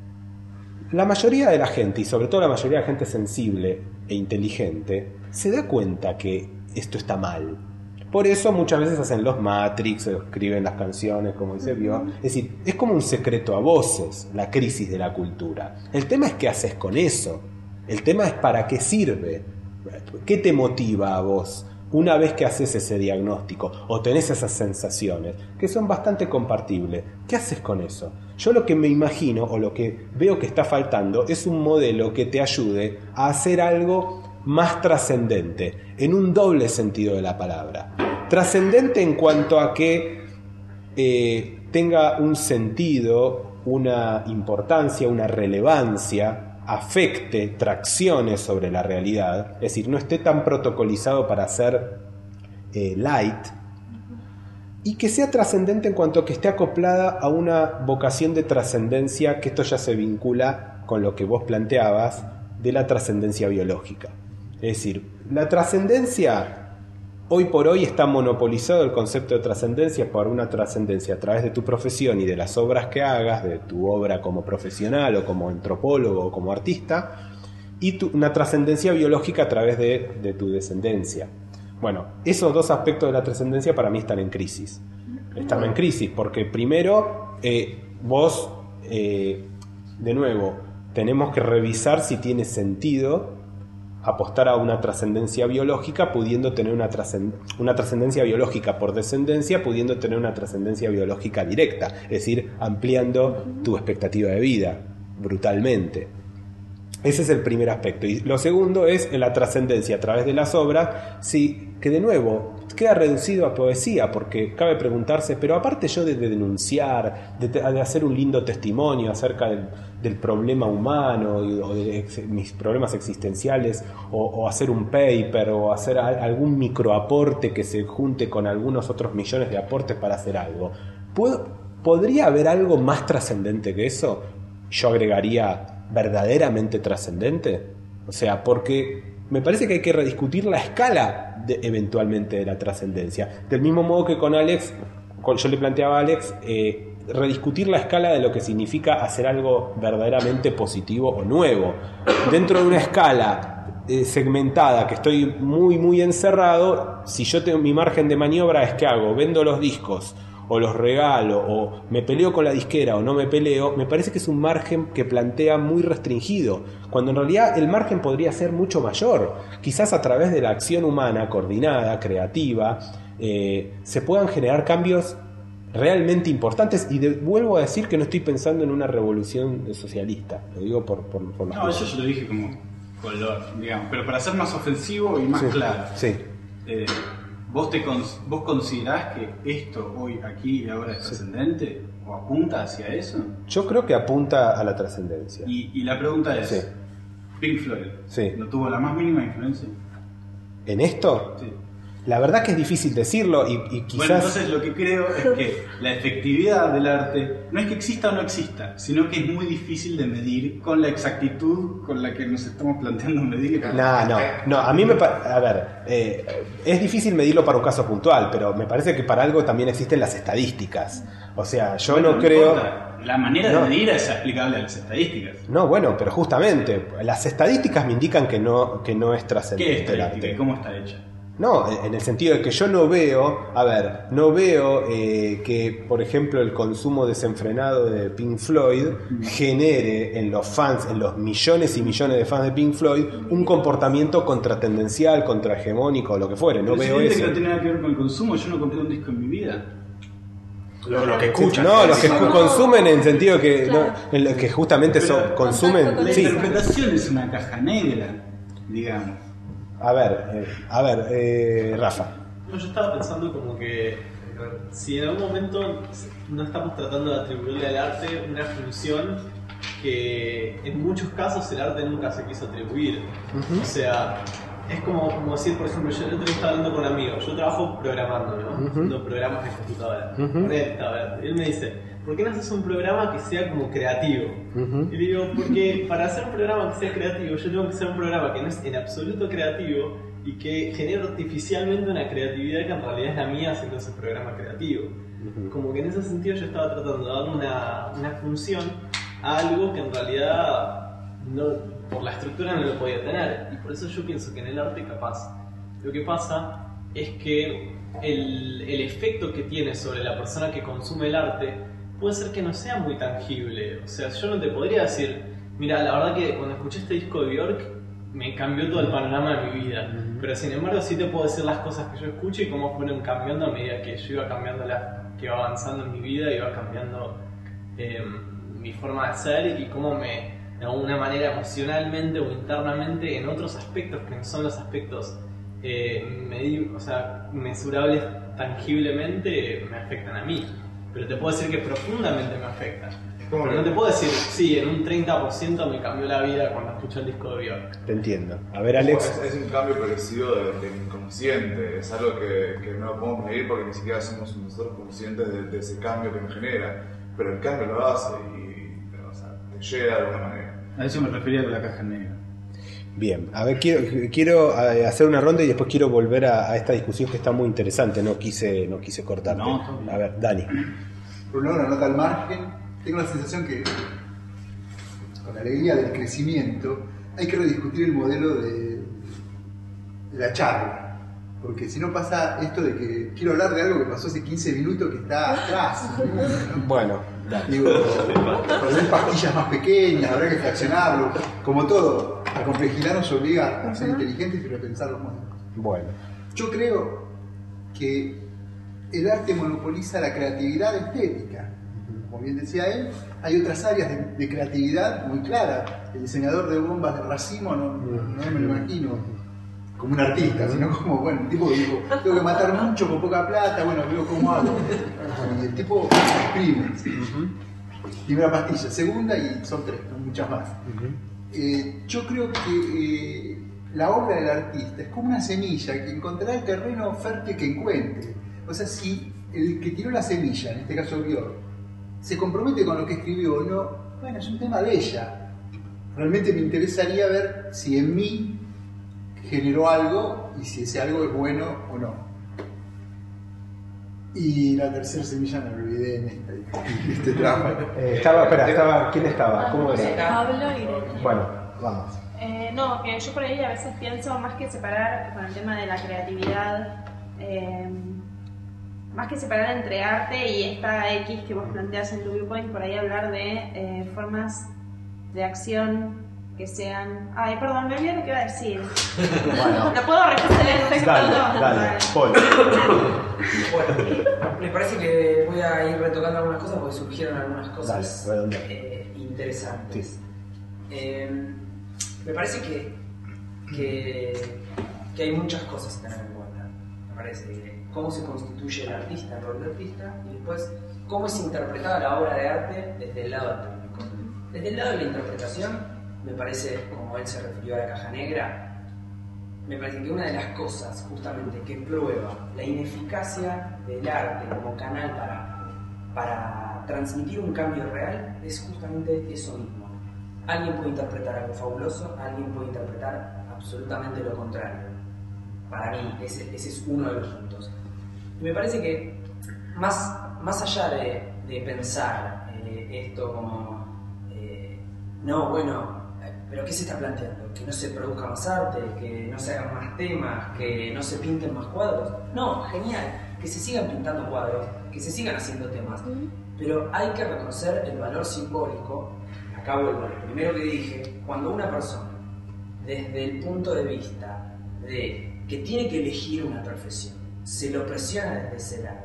la mayoría de la gente, y sobre todo la mayoría de la gente sensible e inteligente, se da cuenta que esto está mal. Por eso muchas veces hacen los Matrix, o escriben las canciones, como dice Bio. Es decir, es como un secreto a voces, la crisis de la cultura. El tema es qué haces con eso. El tema es para qué sirve. ¿Qué te motiva a vos una vez que haces ese diagnóstico o tenés esas sensaciones que son bastante compartibles? ¿Qué haces con eso? Yo lo que me imagino o lo que veo que está faltando es un modelo que te ayude a hacer algo más trascendente, en un doble sentido de la palabra. Trascendente en cuanto a que eh, tenga un sentido, una importancia, una relevancia, afecte, traccione sobre la realidad, es decir, no esté tan protocolizado para ser eh, light, y que sea trascendente en cuanto a que esté acoplada a una vocación de trascendencia, que esto ya se vincula con lo que vos planteabas de la trascendencia biológica. Es decir, la trascendencia, hoy por hoy está monopolizado el concepto de trascendencia por una trascendencia a través de tu profesión y de las obras que hagas, de tu obra como profesional o como antropólogo o como artista, y tu, una trascendencia biológica a través de, de tu descendencia. Bueno, esos dos aspectos de la trascendencia para mí están en crisis. Están en crisis porque primero eh, vos, eh, de nuevo, tenemos que revisar si tiene sentido apostar a una trascendencia biológica pudiendo tener una, trascend- una trascendencia biológica por descendencia, pudiendo tener una trascendencia biológica directa, es decir, ampliando tu expectativa de vida brutalmente. Ese es el primer aspecto. Y lo segundo es la trascendencia a través de las obras, sí, que de nuevo queda reducido a poesía, porque cabe preguntarse, pero aparte yo de, de denunciar, de, de hacer un lindo testimonio acerca del, del problema humano y, o de ex, mis problemas existenciales, o, o hacer un paper, o hacer a, algún microaporte que se junte con algunos otros millones de aportes para hacer algo, ¿puedo, ¿podría haber algo más trascendente que eso? Yo agregaría verdaderamente trascendente. O sea, porque me parece que hay que rediscutir la escala de, eventualmente de la trascendencia. Del mismo modo que con Alex, con, yo le planteaba a Alex, eh, rediscutir la escala de lo que significa hacer algo verdaderamente positivo o nuevo. Dentro de una escala eh, segmentada, que estoy muy, muy encerrado, si yo tengo mi margen de maniobra es que hago, vendo los discos, o los regalo, o me peleo con la disquera o no me peleo, me parece que es un margen que plantea muy restringido, cuando en realidad el margen podría ser mucho mayor. Quizás a través de la acción humana coordinada, creativa, eh, se puedan generar cambios realmente importantes, y de, vuelvo a decir que no estoy pensando en una revolución socialista, lo digo por, por, por No, eso yo lo dije como color, digamos, pero para ser más ofensivo y más sí, claro. Sí. Eh, ¿Vos, te cons- ¿Vos considerás que esto hoy, aquí y ahora es trascendente? ¿O apunta hacia eso? Yo creo que apunta a la trascendencia. Y, y la pregunta es, Sí. Pink Floyd, Sí. ¿no tuvo la más mínima influencia? ¿En esto? Sí. La verdad que es difícil decirlo, y, y quizás... Bueno, entonces lo que creo es que la efectividad del arte no es que exista o no exista, sino que es muy difícil de medir con la exactitud con la que nos estamos planteando medir. No, no, no, a mí me parece, a ver, eh, es difícil medirlo para un caso puntual, pero me parece que para algo también existen las estadísticas. O sea, yo Bueno, no creo... importa. La manera No. de medir es aplicable a las estadísticas. No, bueno, pero justamente, las estadísticas me indican que no, que no es ¿Qué trascendente el estadística y arte. cómo está hecha? No, en el sentido de que yo no veo, a ver, no veo eh, que, por ejemplo, el consumo desenfrenado de Pink Floyd genere en los fans, en los millones y millones de fans de Pink Floyd, un comportamiento contratendencial, contrahegemónico, o lo que fuere. No Pero veo si dice eso. que no tiene nada que ver con el consumo, yo no compré un disco en mi vida. Lo, lo que escuchan. No, los que escu- consumen en sentido que, no, en lo que justamente son, consumen. La Sí. interpretación es una caja negra, digamos. A ver, eh, a ver, eh, Rafa. No, yo estaba pensando como que si en algún momento no estamos tratando de atribuirle al arte una función que en muchos casos el arte nunca se quiso atribuir. Ujú. O sea, es como, como decir, por ejemplo, yo el otro día estaba hablando con un amigo, yo trabajo programando, ¿no? Ujú. Haciendo programas de computadora. Ujú. Con él estaba hablando. Y él me dice, ¿por qué no haces un programa que sea como creativo? Ujú. Y le digo, porque para hacer un programa que sea creativo, yo tengo que hacer un programa que no es en absoluto creativo y que genere artificialmente una creatividad que en realidad es la mía haciendo ese programa creativo. Como que en ese sentido yo estaba tratando de darle una, una función a algo que en realidad no, por la estructura no lo podía tener. Y por eso yo pienso que en el arte capaz lo que pasa es que el, el efecto que tiene sobre la persona que consume el arte puede ser que no sea muy tangible. O sea, yo no te podría decir, mira, la verdad que cuando escuché este disco de Björk me cambió todo el panorama de mi vida. Pero sin embargo sí te puedo decir las cosas que yo escucho y cómo fueron cambiando a medida que yo iba cambiando, la, que iba avanzando en mi vida, iba cambiando eh, mi forma de ser y cómo me, de alguna manera emocionalmente o internamente, en otros aspectos que no son los aspectos eh, medi- o sea, mensurables tangiblemente, me afectan a mí. Pero te puedo decir que profundamente me afectan. ¿Cómo Pero que? no te puedo decir, sí, en un treinta por ciento me cambió la vida cuando escuché el disco de Björk. Te entiendo. A ver, Alex. Es, es un cambio progresivo del, del inconsciente, es algo que, que no lo podemos medir porque ni siquiera somos nosotros conscientes de, de ese cambio que nos genera, pero el cambio lo hace y o sea, te llega de alguna manera. A eso me refería con la caja negra. Bien, a ver, quiero, quiero eh, hacer una ronda y después quiero volver a, a esta discusión que está muy interesante, no quise, no quise cortarte. No, todo bien. A ver, Dani. Por un lado, una nota al margen, tengo la sensación que con la alegría del crecimiento hay que rediscutir el modelo de, de la charla, porque si no pasa esto de que quiero hablar de algo que pasó hace quince minutos que está atrás, ¿no? Bueno, Dani. Digo, poner pastillas más pequeñas, habrá que fraccionarlo, como todo, la complejidad nos obliga a ser inteligentes y repensar los modelos. Bueno, Yo creo que el arte monopoliza la creatividad estética, como como bien decía él, hay otras áreas de, de creatividad muy claras. El diseñador de bombas de racimo no, no, no me lo imagino como un artista, sino como, bueno, el tipo que dijo, tengo que matar mucho con poca plata, bueno, veo cómo hago. Y el tipo exprime. Primera pastilla, segunda y son tres, no muchas más. Eh, yo creo que eh, la obra del artista es como una semilla que encontrará el terreno fértil que encuentre. O sea, si el que tiró la semilla, en este caso Björk, se compromete con lo que escribió o no, bueno, es un tema de ella. Realmente me interesaría ver si en mí generó algo y si ese algo es bueno o no. Y la tercera semilla me olvidé en esta, en este tramo. Eh, estaba, espera, estaba, ¿quién estaba? ¿Cómo era? Pablo y Greta. Bueno, vamos. Eh, no, que yo por ahí a veces pienso más que separar con el tema de la creatividad, eh, más que separar entre arte y esta X que vos planteás en tu viewpoint, por ahí hablar de eh, formas de acción que sean... Ay, perdón, me olvidé lo que iba a decir. Bueno. ¿Lo puedo repetir? Dale, dale, Paul. Bueno, me parece que voy a ir retocando algunas cosas porque surgieron algunas cosas Dale, eh, interesantes. Sí. Eh, me parece que, que, que hay muchas cosas a tener en cuenta. Me parece que cómo se constituye el artista, el rol de artista, y después cómo es interpretada la obra de arte desde el lado del público. Desde el lado de la interpretación, me parece, como él se refirió a la caja negra, me parece que una de las cosas justamente que prueba la ineficacia del arte como canal para, para transmitir un cambio real es justamente eso mismo. Alguien puede interpretar algo fabuloso, alguien puede interpretar absolutamente lo contrario. Para mí, ese, ese es uno de los puntos. Y me parece que más, más allá de, de pensar eh, esto como, eh, no, bueno, ¿pero qué se está planteando? ¿Que no se produzca más arte? ¿Que no se hagan más temas? ¿Que no se pinten más cuadros? No, genial, que se sigan pintando cuadros, que se sigan haciendo temas. Pero hay que reconocer el valor simbólico. Acá vuelvo, lo primero que dije, cuando una persona, desde el punto de vista de que tiene que elegir una profesión, se lo presiona desde ese lado,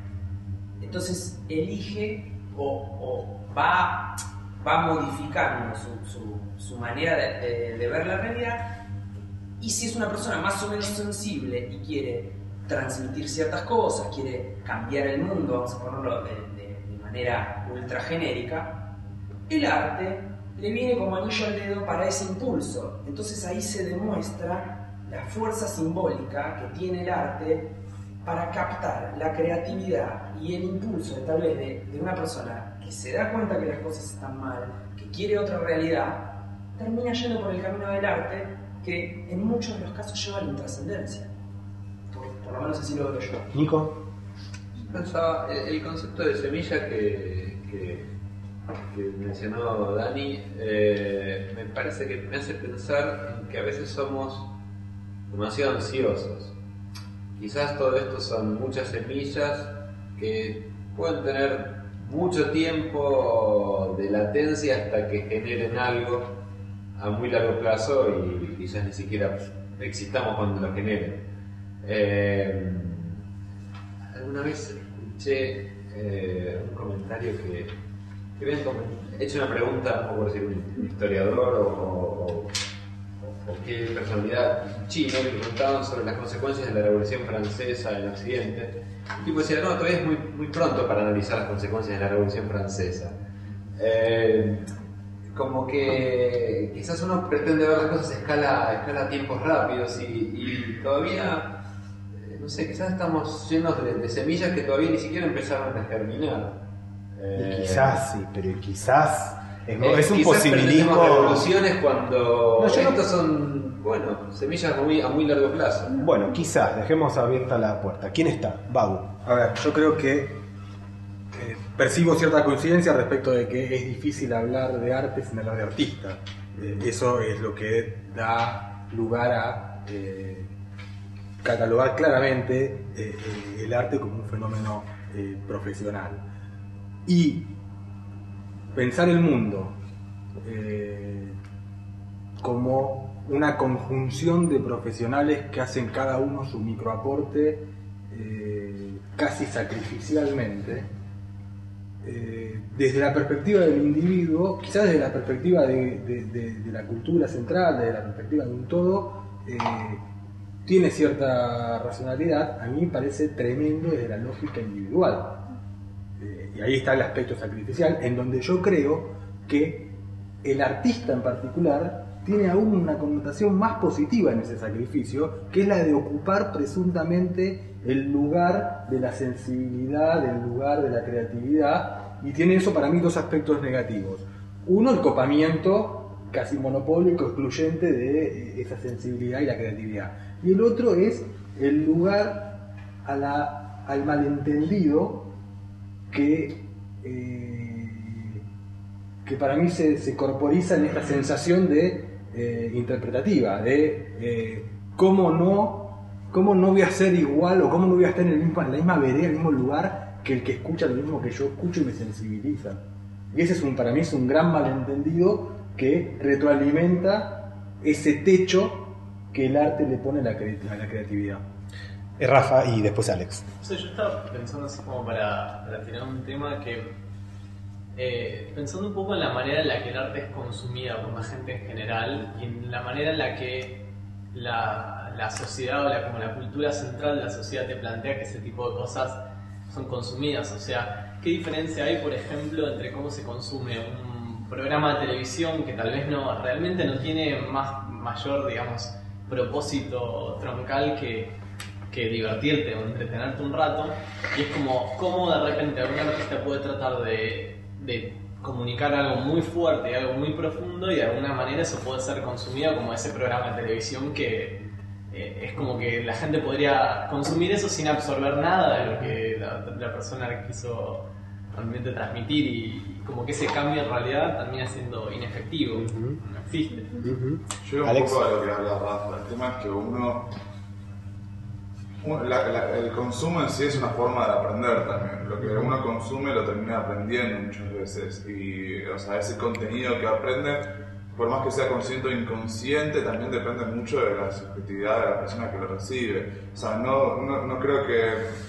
entonces elige o, o va... va modificando su, su, su manera de, de, de ver la realidad, y si es una persona más o menos sensible y quiere transmitir ciertas cosas, quiere cambiar el mundo, vamos a ponerlo de, de, de manera ultra genérica, el arte le viene como anillo al dedo para ese impulso. Entonces ahí se demuestra la fuerza simbólica que tiene el arte para captar la creatividad y el impulso de, tal vez de, de una persona que se da cuenta que las cosas están mal, que quiere otra realidad, termina yendo por el camino del arte, que en muchos de los casos lleva a la intrascendencia. Por, por lo menos así lo veo yo. Nico. Pensaba, el, el concepto de semilla que, que, que mencionó Dani, eh, me parece que me hace pensar en que a veces somos demasiado ansiosos. Quizás todo esto son muchas semillas que pueden tener mucho tiempo de latencia hasta que generen algo a muy largo plazo y quizás ni siquiera existamos cuando lo generen. Eh, alguna vez escuché eh, un comentario que, que habían hecho una pregunta, no puedo decir un historiador o, o, o, o qué personalidad china, que preguntaban sobre las consecuencias de la Revolución Francesa en Occidente. El tipo decía, no, todavía es muy, muy pronto para analizar las consecuencias de la Revolución Francesa. Eh, como que quizás uno pretende ver las cosas a escala, a escala a tiempos rápidos y, y todavía, eh, no sé, quizás estamos llenos de, de semillas que todavía ni siquiera empezaron a germinar. Eh, y quizás, sí, pero quizás es, eh, es un quizás posibilismo. revoluciones cuando No, yo no- estos son, bueno, semillas muy, a muy largo plazo. Bueno, quizás, dejemos abierta la puerta. ¿Quién está? Babu. A ver, yo creo que eh, percibo cierta coincidencia respecto de que es difícil hablar de arte sin hablar de artista. Eh, eso es lo que da lugar a eh, catalogar claramente eh, eh, el arte como un fenómeno eh, profesional. Y pensar el mundo eh, como una conjunción de profesionales que hacen cada uno su microaporte eh, casi sacrificialmente, eh, desde la perspectiva del individuo, quizás desde la perspectiva de, de, de, de la cultura central, desde la perspectiva de un todo, eh, tiene cierta racionalidad. A mí me parece tremendo desde la lógica individual. Eh, y ahí está el aspecto sacrificial, en donde yo creo que el artista en particular tiene aún una connotación más positiva en ese sacrificio, que es la de ocupar presuntamente el lugar de la sensibilidad, el lugar de la creatividad, y tiene eso para mí dos aspectos negativos. Uno, el copamiento casi monopólico, excluyente de esa sensibilidad y la creatividad. Y el otro es el lugar a la, al malentendido que... Eh, que para mí se, se corporiza en esta sensación de eh, interpretativa, de eh, cómo no cómo no voy a ser igual o cómo no voy a estar en, el mismo, en la misma vereda, en el mismo lugar que el que escucha lo mismo que yo escucho y me sensibiliza. Y ese es un, para mí es un gran malentendido que retroalimenta ese techo que el arte le pone a la, a la creatividad. Eh, Rafa y después Alex. O sea, yo estaba pensando así como para, para tirar un tema que Eh, pensando un poco en la manera en la que el arte es consumida por la gente en general y en la manera en la que la, la sociedad o la, como la cultura central de la sociedad te plantea que ese tipo de cosas son consumidas. O sea, ¿qué diferencia hay, por ejemplo, entre cómo se consume un programa de televisión que tal vez no realmente no tiene más mayor, digamos, propósito troncal que que divertirte o entretenerte un rato, y es como cómo de repente algún artista puede tratar de de comunicar algo muy fuerte, algo muy profundo, y de alguna manera eso puede ser consumido como ese programa de televisión que eh, es como que la gente podría consumir eso sin absorber nada de lo que la, la persona quiso realmente transmitir, y como que ese cambio en realidad termina siendo inefectivo, uh-huh. no existe. Uh-huh. Yo un poco a lo que habla Rafa, el tema es que uno La, la, el consumo en sí es una forma de aprender también. Lo que uno consume lo termina aprendiendo muchas veces. Y, o sea, ese contenido que aprende, por más que sea consciente o inconsciente, también depende mucho de la subjetividad de la persona que lo recibe. O sea, no, no, no creo que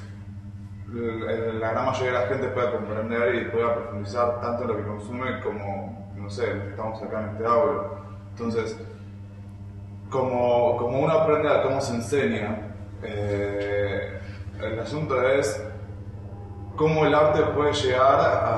la gran mayoría de la gente pueda comprender y pueda profundizar tanto en lo que consume como, no sé, estamos acá en este aula. Entonces, como, como uno aprende a cómo se enseña, Eh, el asunto es cómo el arte puede llegar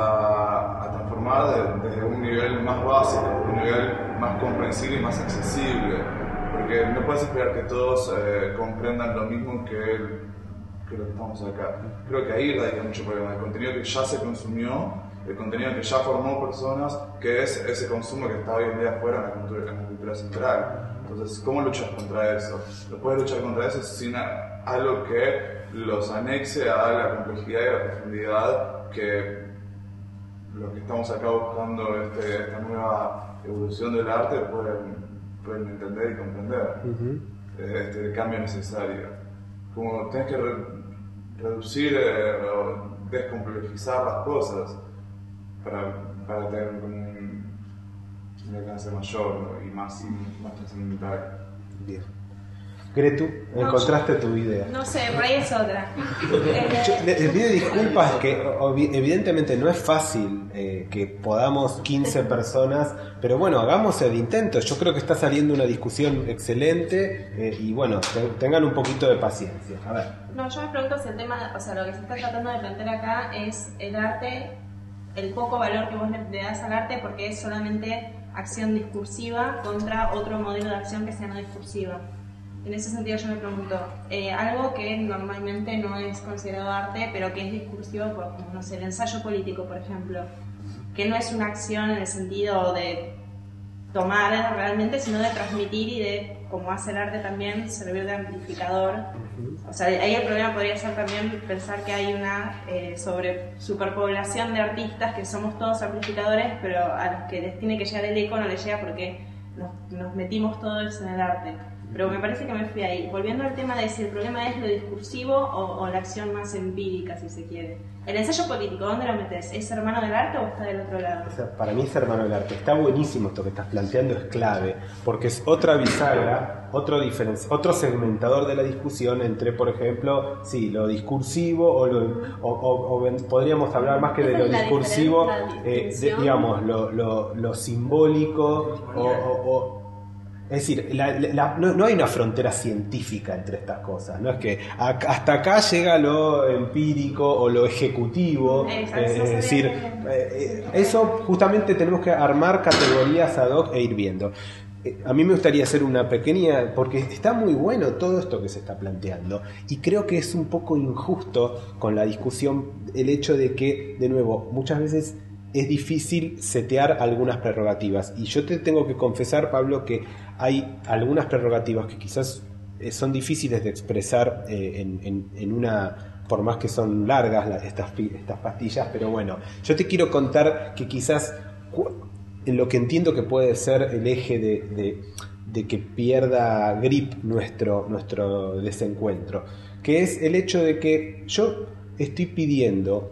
a, a transformar desde un nivel más básico, un nivel más comprensible y más accesible, porque no puedes esperar que todos eh, comprendan lo mismo que, el, que lo que estamos acá. Creo que ahí radica mucho problema, el contenido que ya se consumió, el contenido que ya formó personas, que es ese consumo que está hoy en día afuera en la cultura, en la cultura central. Entonces, ¿cómo luchas contra eso? No puedes luchar contra eso sin algo que los anexe a la complejidad y la profundidad que los que estamos acá buscando este, esta nueva evolución del arte pueden, pueden entender y comprender. Uh-huh. Este cambio necesario. Como tenés que re, reducir eh, o descomplejizar las cosas para, para tener un un alcance mayor, ¿no? y más, y más trascendental. Bien. Gretu, encontraste no, tu idea. No sé, por ahí es otra. Yo les pido disculpas que evidentemente no es fácil eh, que podamos quince personas, pero bueno, hagamos el intento. Yo creo que está saliendo una discusión excelente eh, y bueno, tengan un poquito de paciencia. A ver. No, yo me pregunto si el tema, o sea, lo que se está tratando de plantear acá es el arte, el poco valor que vos le das al arte porque es solamente acción discursiva contra otro modelo de acción que sea no discursiva. En ese sentido yo me pregunto, eh, algo que normalmente no es considerado arte, pero que es discursivo, por, como no sé, el ensayo político, por ejemplo, que no es una acción en el sentido de tomar realmente, sino de transmitir y de, como hace el arte también, servir de amplificador. O sea, ahí el problema podría ser también pensar que hay una eh, sobre superpoblación de artistas que somos todos amplificadores, pero a los que les tiene que llegar el eco no les llega porque nos, nos metimos todos en el arte. pero me parece que me fui ahí. Volviendo al tema de si el problema es lo discursivo o, o la acción más empírica, si se quiere. El ensayo político, ¿dónde lo metes? ¿Es hermano del arte o está del otro lado? O sea, para mí es hermano del arte. Está buenísimo esto que estás planteando, es clave, porque es otra bisagra, otro, diferenci- otro segmentador de la discusión entre, por ejemplo, sí, lo discursivo o, lo, o, o, o ven- podríamos hablar más que de lo Esa es la discursivo, diferen- la eh, de- distinción. digamos, lo, lo, lo simbólico o... o- o- es decir, la- la- no, no hay una frontera científica entre estas cosas, no es que a- hasta acá llega lo empírico o lo ejecutivo, Exacto, eh, eso es decir, sería- eh, eh, eso justamente tenemos que armar categorías ad hoc e ir viendo. Eh, A mí me gustaría hacer una pequeña, porque está muy bueno todo esto que se está planteando y creo que es un poco injusto con la discusión el hecho de que, de nuevo, muchas veces es difícil setear algunas prerrogativas. Y yo te tengo que confesar, Pablo, que hay algunas prerrogativas que quizás eh, son difíciles de expresar eh, en, en- en una, por más que son largas la- estas, pi- estas pastillas, pero bueno, yo te quiero contar que quizás cu- en lo que entiendo que puede ser el eje de, de- de que pierda grip nuestro, nuestro desencuentro, que es el hecho de que yo estoy pidiendo.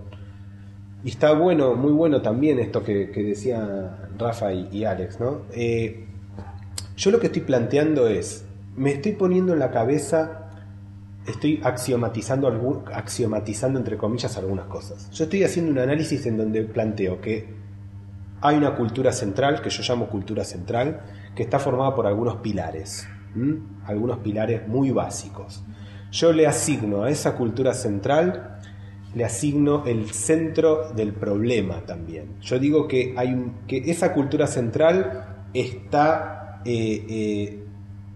Y está bueno, muy bueno también esto que, que decía Rafa y, y Alex, ¿no? Eh, yo lo que estoy planteando es, me estoy poniendo en la cabeza, estoy axiomatizando, algún, axiomatizando entre comillas algunas cosas. Yo estoy haciendo un análisis en donde planteo que hay una cultura central, que yo llamo cultura central, que está formada por algunos pilares, ¿m? algunos pilares muy básicos. Yo le asigno a esa cultura central le asigno el centro del problema también. Yo digo que, hay un, que esa cultura central está eh, eh,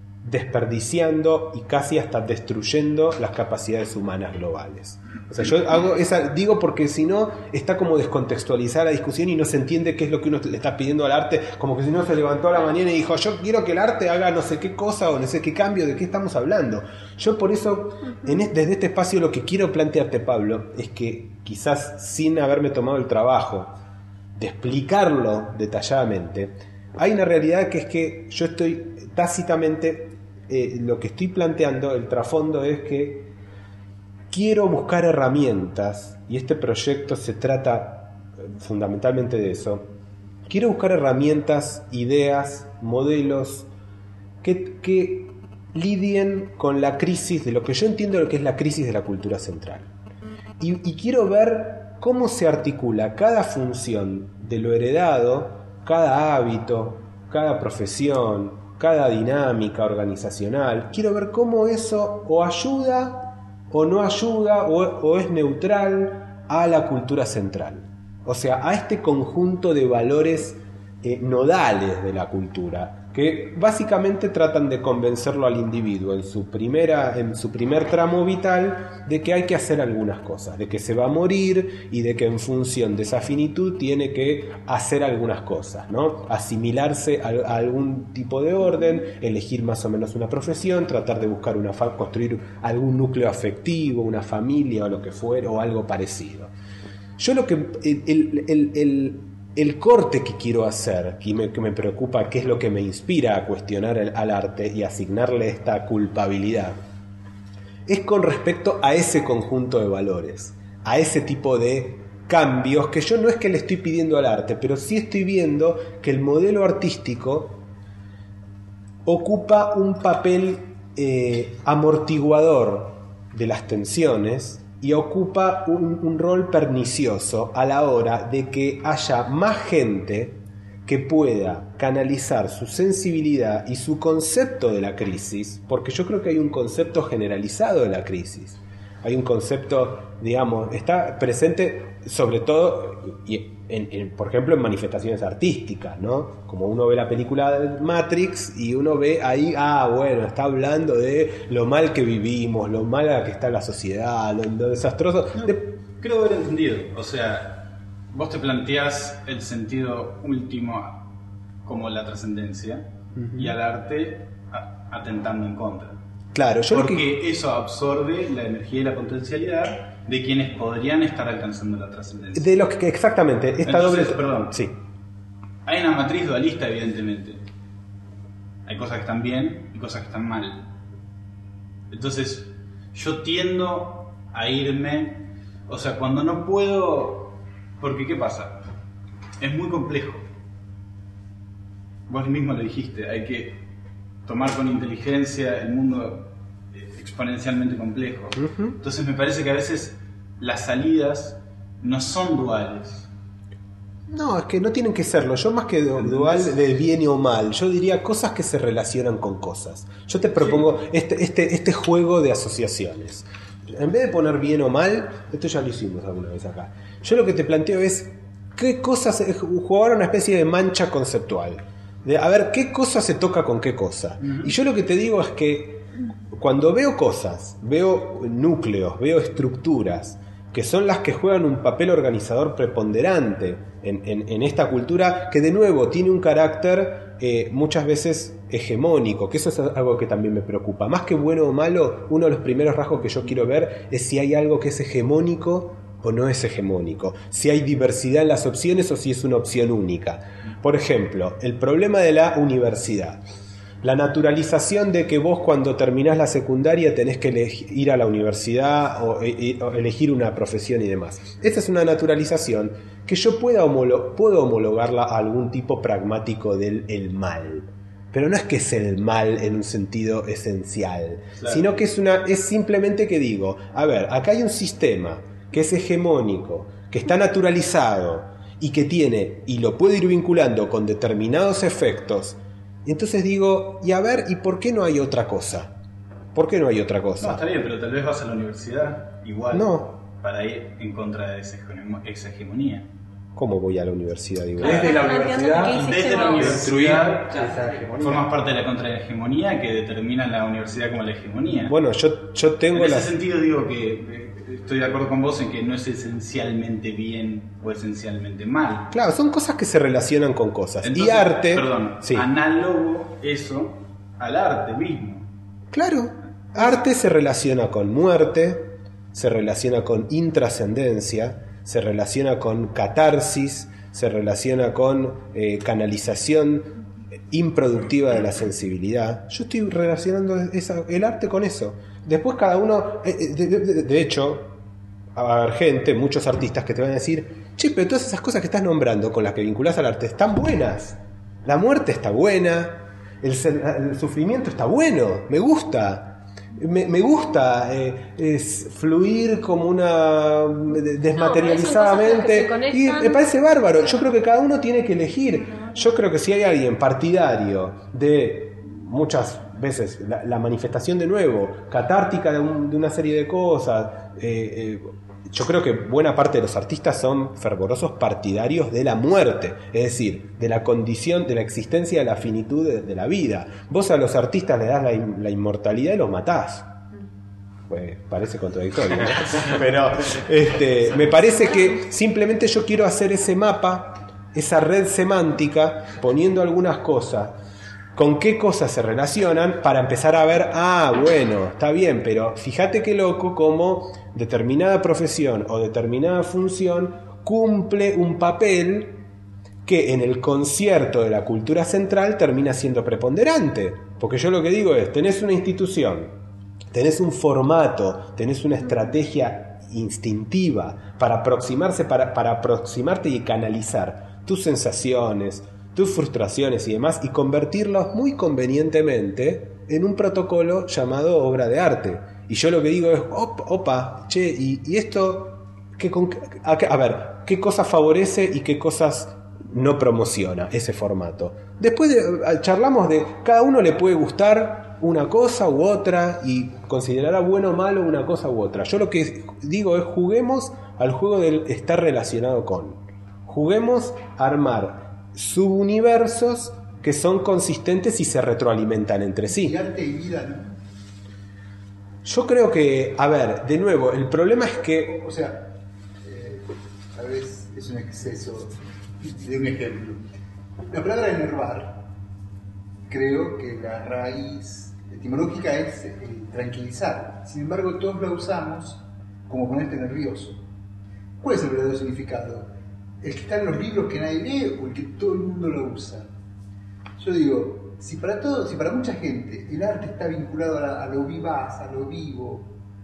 desperdiciando y casi hasta destruyendo las capacidades humanas globales. O sea, yo hago esa, digo porque si no está como descontextualizada la discusión y no se entiende qué es lo que uno le está pidiendo al arte, como que si uno se levantó a la mañana y dijo, yo quiero que el arte haga no sé qué cosa o no sé qué cambio, ¿de qué estamos hablando? Yo por eso, en este, desde este espacio lo que quiero plantearte, Pablo, es que quizás sin haberme tomado el trabajo de explicarlo detalladamente, hay una realidad que es que yo estoy tácitamente, eh, lo que estoy planteando, el trasfondo es que quiero buscar herramientas, y este proyecto se trata fundamentalmente de eso. Quiero buscar herramientas, ideas, modelos que, que lidien con la crisis de lo que yo entiendo lo que es la crisis de la cultura central. Y, y quiero ver cómo se articula cada función de lo heredado, cada hábito, cada profesión, cada dinámica organizacional. Quiero ver cómo eso o ayuda o no ayuda o, o es neutral a la cultura central, o sea, a este conjunto de valores eh, nodales de la cultura que básicamente tratan de convencerlo al individuo en su primera, en su primer tramo vital de que hay que hacer algunas cosas, de que se va a morir y de que en función de esa finitud tiene que hacer algunas cosas, ¿no? Asimilarse a, a algún tipo de orden, elegir más o menos una profesión, tratar de buscar una fa- construir algún núcleo afectivo, una familia o lo que fuera, o algo parecido. Yo lo que el, el, el, el El corte que quiero hacer, que me, que me preocupa, que es lo que me inspira a cuestionar el, al arte y asignarle esta culpabilidad, es con respecto a ese conjunto de valores, a ese tipo de cambios que yo no es que le estoy pidiendo al arte, pero sí estoy viendo que el modelo artístico ocupa un papel eh, amortiguador de las tensiones y ocupa un, un rol pernicioso a la hora de que haya más gente que pueda canalizar su sensibilidad y su concepto de la crisis, porque yo creo que hay un concepto generalizado de la crisis. Hay un concepto, digamos, está presente sobre todo, y en, en, por ejemplo, en manifestaciones artísticas, ¿no? Como uno ve la película de Matrix y uno ve ahí, ah, bueno, está hablando de lo mal que vivimos, lo mala que está la sociedad, lo, lo desastroso. No, de... Creo haber entendido. O sea, vos te planteás el sentido último como la trascendencia, uh-huh, y al arte a, atentando en contra. Claro, yo Porque lo que... eso absorbe la energía y la potencialidad de quienes podrían estar alcanzando la trascendencia. De los que, exactamente, esta Entonces, doble... Perdón. Sí. Hay una matriz dualista, evidentemente. Hay cosas que están bien y cosas que están mal. Entonces, yo tiendo a irme, o sea, cuando no puedo, porque ¿qué pasa? Es muy complejo. Vos mismo lo dijiste, hay que tomar con inteligencia el mundo exponencialmente complejo. Uh-huh. Entonces me parece que a veces las salidas no son duales. No, es que no tienen que serlo. Yo más que dual de bien o mal, yo diría cosas que se relacionan con cosas. Yo te propongo sí. este, este, este juego de asociaciones. En vez de poner bien o mal, esto ya lo hicimos alguna vez acá. Yo lo que te planteo es qué cosas, jugar a una especie de mancha conceptual. De a ver qué cosa se toca con qué cosa. Uh-huh. Y yo lo que te digo es que cuando veo cosas, veo núcleos, veo estructuras que son las que juegan un papel organizador preponderante en, en, en esta cultura, que de nuevo tiene un carácter eh, muchas veces hegemónico, que eso es algo que también me preocupa. Más que bueno o malo, uno de los primeros rasgos que yo quiero ver es si hay algo que es hegemónico o no es hegemónico, si hay diversidad en las opciones o si es una opción única. Por ejemplo, el problema de la universidad. La naturalización de que vos cuando terminás la secundaria tenés que elegir, ir a la universidad o, e, o elegir una profesión y demás. Esta es una naturalización que yo pueda homolo- puedo homologarla a algún tipo pragmático del el mal. Pero no es que es el mal en un sentido esencial, claro. Sino que es, una, es simplemente que digo, a ver, acá hay un sistema que es hegemónico, que está naturalizado y que tiene, y lo puedo ir vinculando con determinados efectos. Y entonces digo, y a ver, ¿y por qué no hay otra cosa? ¿Por qué no hay otra cosa? No, está bien, pero tal vez vas a la universidad igual no. para ir en contra de esa hegemonía. ¿Cómo voy a la universidad igual? Desde la universidad, desde la universidad, formas parte de la contrahegemonía que determina la universidad como la hegemonía. Bueno, yo, yo tengo En la... ese sentido digo que estoy de acuerdo con vos en que no es esencialmente bien o esencialmente mal. Claro, son cosas que se relacionan con cosas. Entonces, y arte... Perdón, sí. Análogo eso al arte mismo. Claro, arte se relaciona con muerte, se relaciona con intrascendencia, se relaciona con catarsis, se relaciona con eh, canalización improductiva de la sensibilidad. Yo estoy relacionando esa, el arte con eso. Después cada uno... Eh, de, de, de hecho, va a haber gente, muchos artistas que te van a decir, che, pero todas esas cosas que estás nombrando con las que vinculás al arte están buenas. La muerte está buena, el, el sufrimiento está bueno, me gusta. Me, me gusta eh, es fluir como una desmaterializadamente, no, y me parece bárbaro. Yo creo que cada uno tiene que elegir. Yo creo que si hay alguien partidario de muchas veces la, la manifestación de nuevo catártica de, un, de una serie de cosas, eh, eh, yo creo que buena parte de los artistas son fervorosos partidarios de la muerte, es decir, de la condición, de la existencia de la finitud de, de la vida. Vos a los artistas le das la, la inmortalidad y los matás. Pues parece contradictorio, ¿no? Pero este, me parece que simplemente yo quiero hacer ese mapa, esa red semántica, poniendo algunas cosas, con qué cosas se relacionan, para empezar a ver, ah, bueno, está bien, pero fíjate qué loco como determinada profesión o determinada función cumple un papel que en el concierto de la cultura central termina siendo preponderante. Porque yo lo que digo es, tenés una institución, tenés un formato, tenés una estrategia instintiva para aproximarse, para, para aproximarte y canalizar tus sensaciones, tus frustraciones y demás, y convertirlos muy convenientemente en un protocolo llamado obra de arte. Y yo lo que digo es, op, opa, che, y, y esto, ¿qué, con, a, a ver, ¿qué cosas favorece y qué cosas no promociona ese formato? Después de, charlamos de, cada uno le puede gustar una cosa u otra y considerará bueno o malo una cosa u otra. Yo lo que digo es, juguemos al juego del estar relacionado con. Juguemos a armar subuniversos que son consistentes y se retroalimentan entre sí. Y arte y vida, ¿no? Yo creo que, a ver, de nuevo, el problema es que... O sea, eh, tal vez es un exceso de un ejemplo. La palabra enervar, creo que la raíz etimológica es eh, tranquilizar. Sin embargo, todos la usamos como ponerte nervioso. ¿Cuál es el verdadero significado? ¿El que está en los libros que nadie lee o el que todo el mundo lo usa? Yo digo, si para todo, si para mucha gente el arte está vinculado a, la, a lo vivaz, a lo vivo,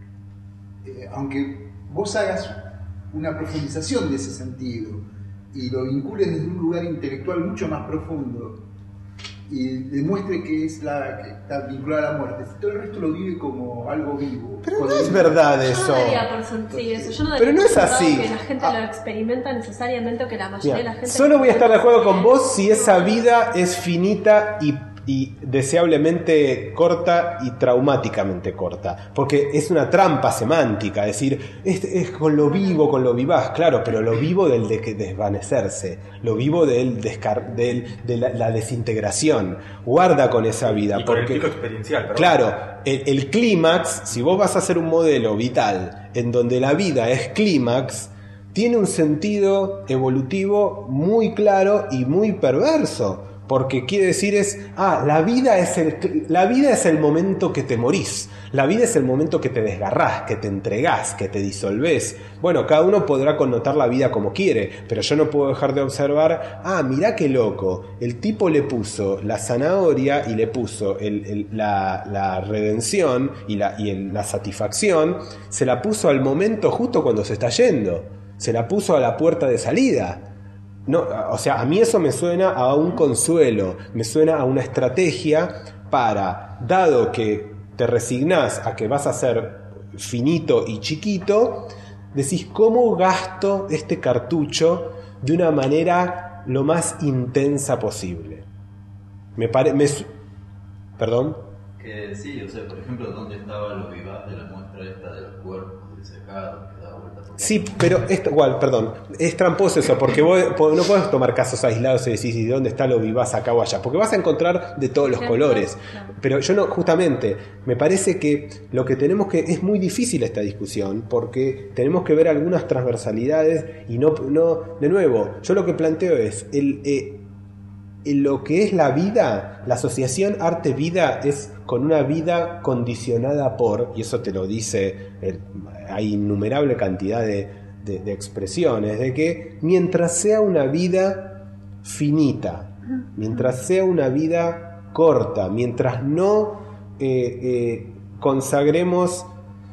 eh, aunque vos hagas una profundización de ese sentido y lo vincules desde un lugar intelectual mucho más profundo y demuestre que es la que está vinculada a la muerte, si todo el resto lo vive como algo vivo. Pero no es verdad eso. Yo no daría por sentir eso. Yo no daría Pero no por es sentado así. que la gente Ah. lo experimenta necesariamente o que la mayoría Mira, de la gente. solo voy a estar de acuerdo con vos si esa vida es finita y, y deseablemente corta y traumáticamente corta. Porque es una trampa semántica, decir, es, es con lo vivo, con lo vivaz, claro, pero lo vivo del de que desvanecerse, lo vivo del descar del, de la, la desintegración. Guarda con esa vida. Y con porque, el pico experiencial, perdón. claro, el, el clímax, si vos vas a hacer un modelo vital en donde la vida es clímax, tiene un sentido evolutivo muy claro y muy perverso. Porque quiere decir es, ah, la vida es el, la vida es el momento que te morís. La vida es el momento que te desgarrás, que te entregás, que te disolvés. Bueno, cada uno podrá connotar la vida como quiere, pero yo no puedo dejar de observar, ah, mirá qué loco. El tipo le puso la zanahoria y le puso el, el, la, la redención y, la, y el, la satisfacción, se la puso al momento justo cuando se está yendo. Se la puso a la puerta de salida. No, o sea, a mí eso me suena a un consuelo, me suena a una estrategia para, dado que te resignás a que vas a ser finito y chiquito, decís, ¿cómo gasto este cartucho de una manera lo más intensa posible? Me parece... Me su- ¿Perdón? Que sí, o sea, por ejemplo, ¿dónde estaba lo vivaz de la muestra esta de los cuerpos disecados que daba vuelta por Sí, pero es, igual, perdón, es tramposo eso, porque vos po- no podés tomar casos aislados y decir, ¿y dónde está lo vivaz acá o allá? Porque vas a encontrar de todos los colores. Pero yo no, justamente, me parece que lo que tenemos que, es muy difícil esta discusión, porque tenemos que ver algunas transversalidades y no, no de nuevo, yo lo que planteo es, el... Eh, en lo que es la vida, la asociación arte-vida es con una vida condicionada por, y eso te lo dice, el, hay innumerable cantidad de, de, de expresiones, de que mientras sea una vida finita, mientras sea una vida corta, mientras no eh, eh, consagremos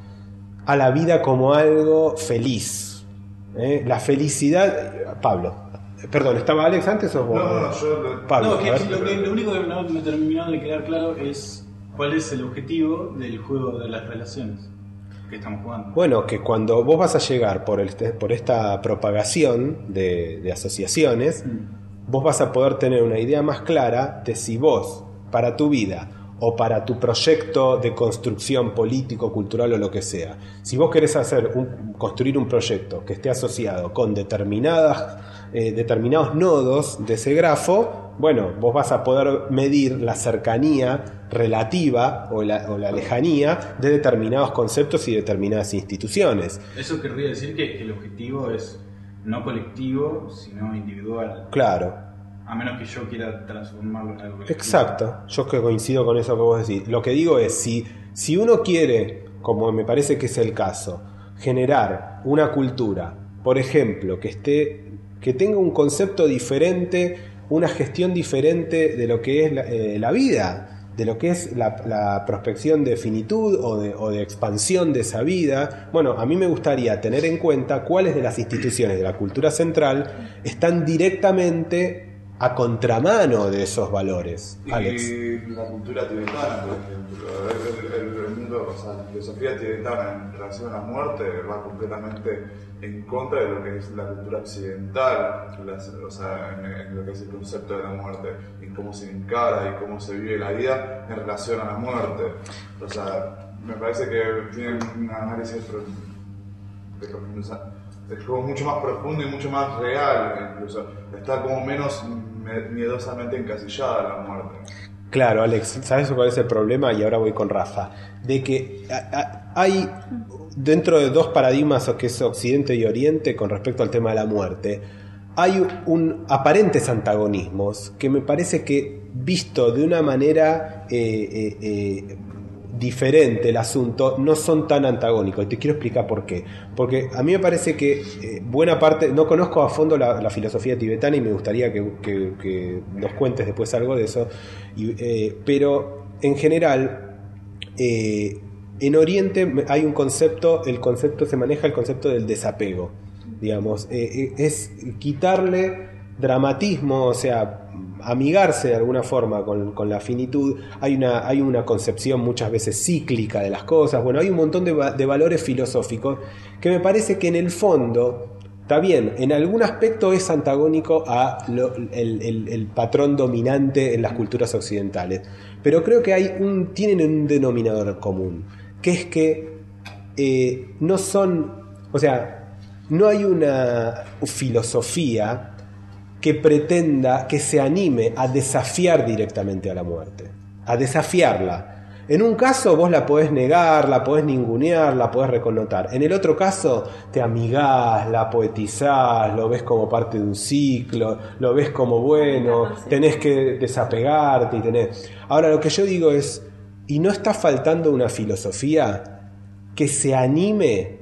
a la vida como algo feliz, ¿eh? La felicidad, Pablo. Perdón, ¿estaba Alex antes o vos? No, no, no, yo lo- Pablo, No, que- a ver. lo, que- lo único que no me terminó de quedar claro es cuál es el objetivo del juego de las relaciones que estamos jugando. Bueno, que cuando vos vas a llegar por, el, por esta propagación de, de asociaciones, vos vas a poder tener una idea más clara de si vos, para tu vida o para tu proyecto de construcción político, cultural o lo que sea, si vos querés hacer un, construir un proyecto que esté asociado con determinadas, eh, determinados nodos de ese grafo, bueno, vos vas a poder medir la cercanía relativa o la, o la lejanía de determinados conceptos y determinadas instituciones. Eso querría decir que, que el objetivo es no colectivo, sino individual. Claro. A menos que yo quiera transformarlo en algo colectivo. Exacto, yo que coincido con eso que vos decís. Lo que digo es, si, si uno quiere, como me parece que es el caso, generar una cultura, por ejemplo, que esté, que tenga un concepto diferente, una gestión diferente de lo que es la, eh, la vida, de lo que es la, la prospección de finitud o de, o de expansión de esa vida, bueno, a mí me gustaría tener en cuenta cuáles de las instituciones de la cultura central están directamente a contramano de esos valores, Alex. Y la cultura tibetana, por ejemplo, el, el- el mundo, o sea, la filosofía tibetana en relación a la muerte va completamente en contra de lo que es la cultura occidental, las- o sea, en, en lo que es el concepto de la muerte, en cómo se encara y cómo se vive la vida en relación a la muerte. O sea, me parece que tienen un análisis de profundizar. Es como mucho más profundo y mucho más real, incluso. Está como menos miedosamente encasillada la muerte. Claro, Alex, ¿sabes cuál es el problema? Y ahora voy con Rafa. De que a- a- hay dentro de dos paradigmas que es Occidente y Oriente con respecto al tema de la muerte, hay un aparentes antagonismos que me parece que visto de una manera eh, eh, eh, diferente el asunto, no son tan antagónicos. Y te quiero explicar por qué. Porque a mí me parece que eh, buena parte, no conozco a fondo la, la filosofía tibetana y me gustaría que, que, que nos cuentes después algo de eso, y, eh, pero en general, eh, en Oriente hay un concepto, el concepto se maneja el concepto del desapego, digamos, eh, es quitarle dramatismo, o sea, amigarse de alguna forma con, con la finitud. Hay una, hay una concepción muchas veces cíclica de las cosas. Bueno, hay un montón de, de valores filosóficos que me parece que en el fondo, está bien, en algún aspecto es antagónico a lo, el, el, el patrón dominante en las culturas occidentales, pero creo que hay un, tienen un denominador común, que es que eh, no son, o sea, no hay una filosofía que pretenda, que se anime a desafiar directamente a la muerte, a desafiarla. En un caso vos la podés negar, la podés ningunear, la podés reconnotar. En el otro caso te amigás, la poetizás, lo ves como parte de un ciclo, lo ves como bueno, tenés que desapegarte y tenés... Ahora lo que yo digo es, ¿y no está faltando una filosofía que se anime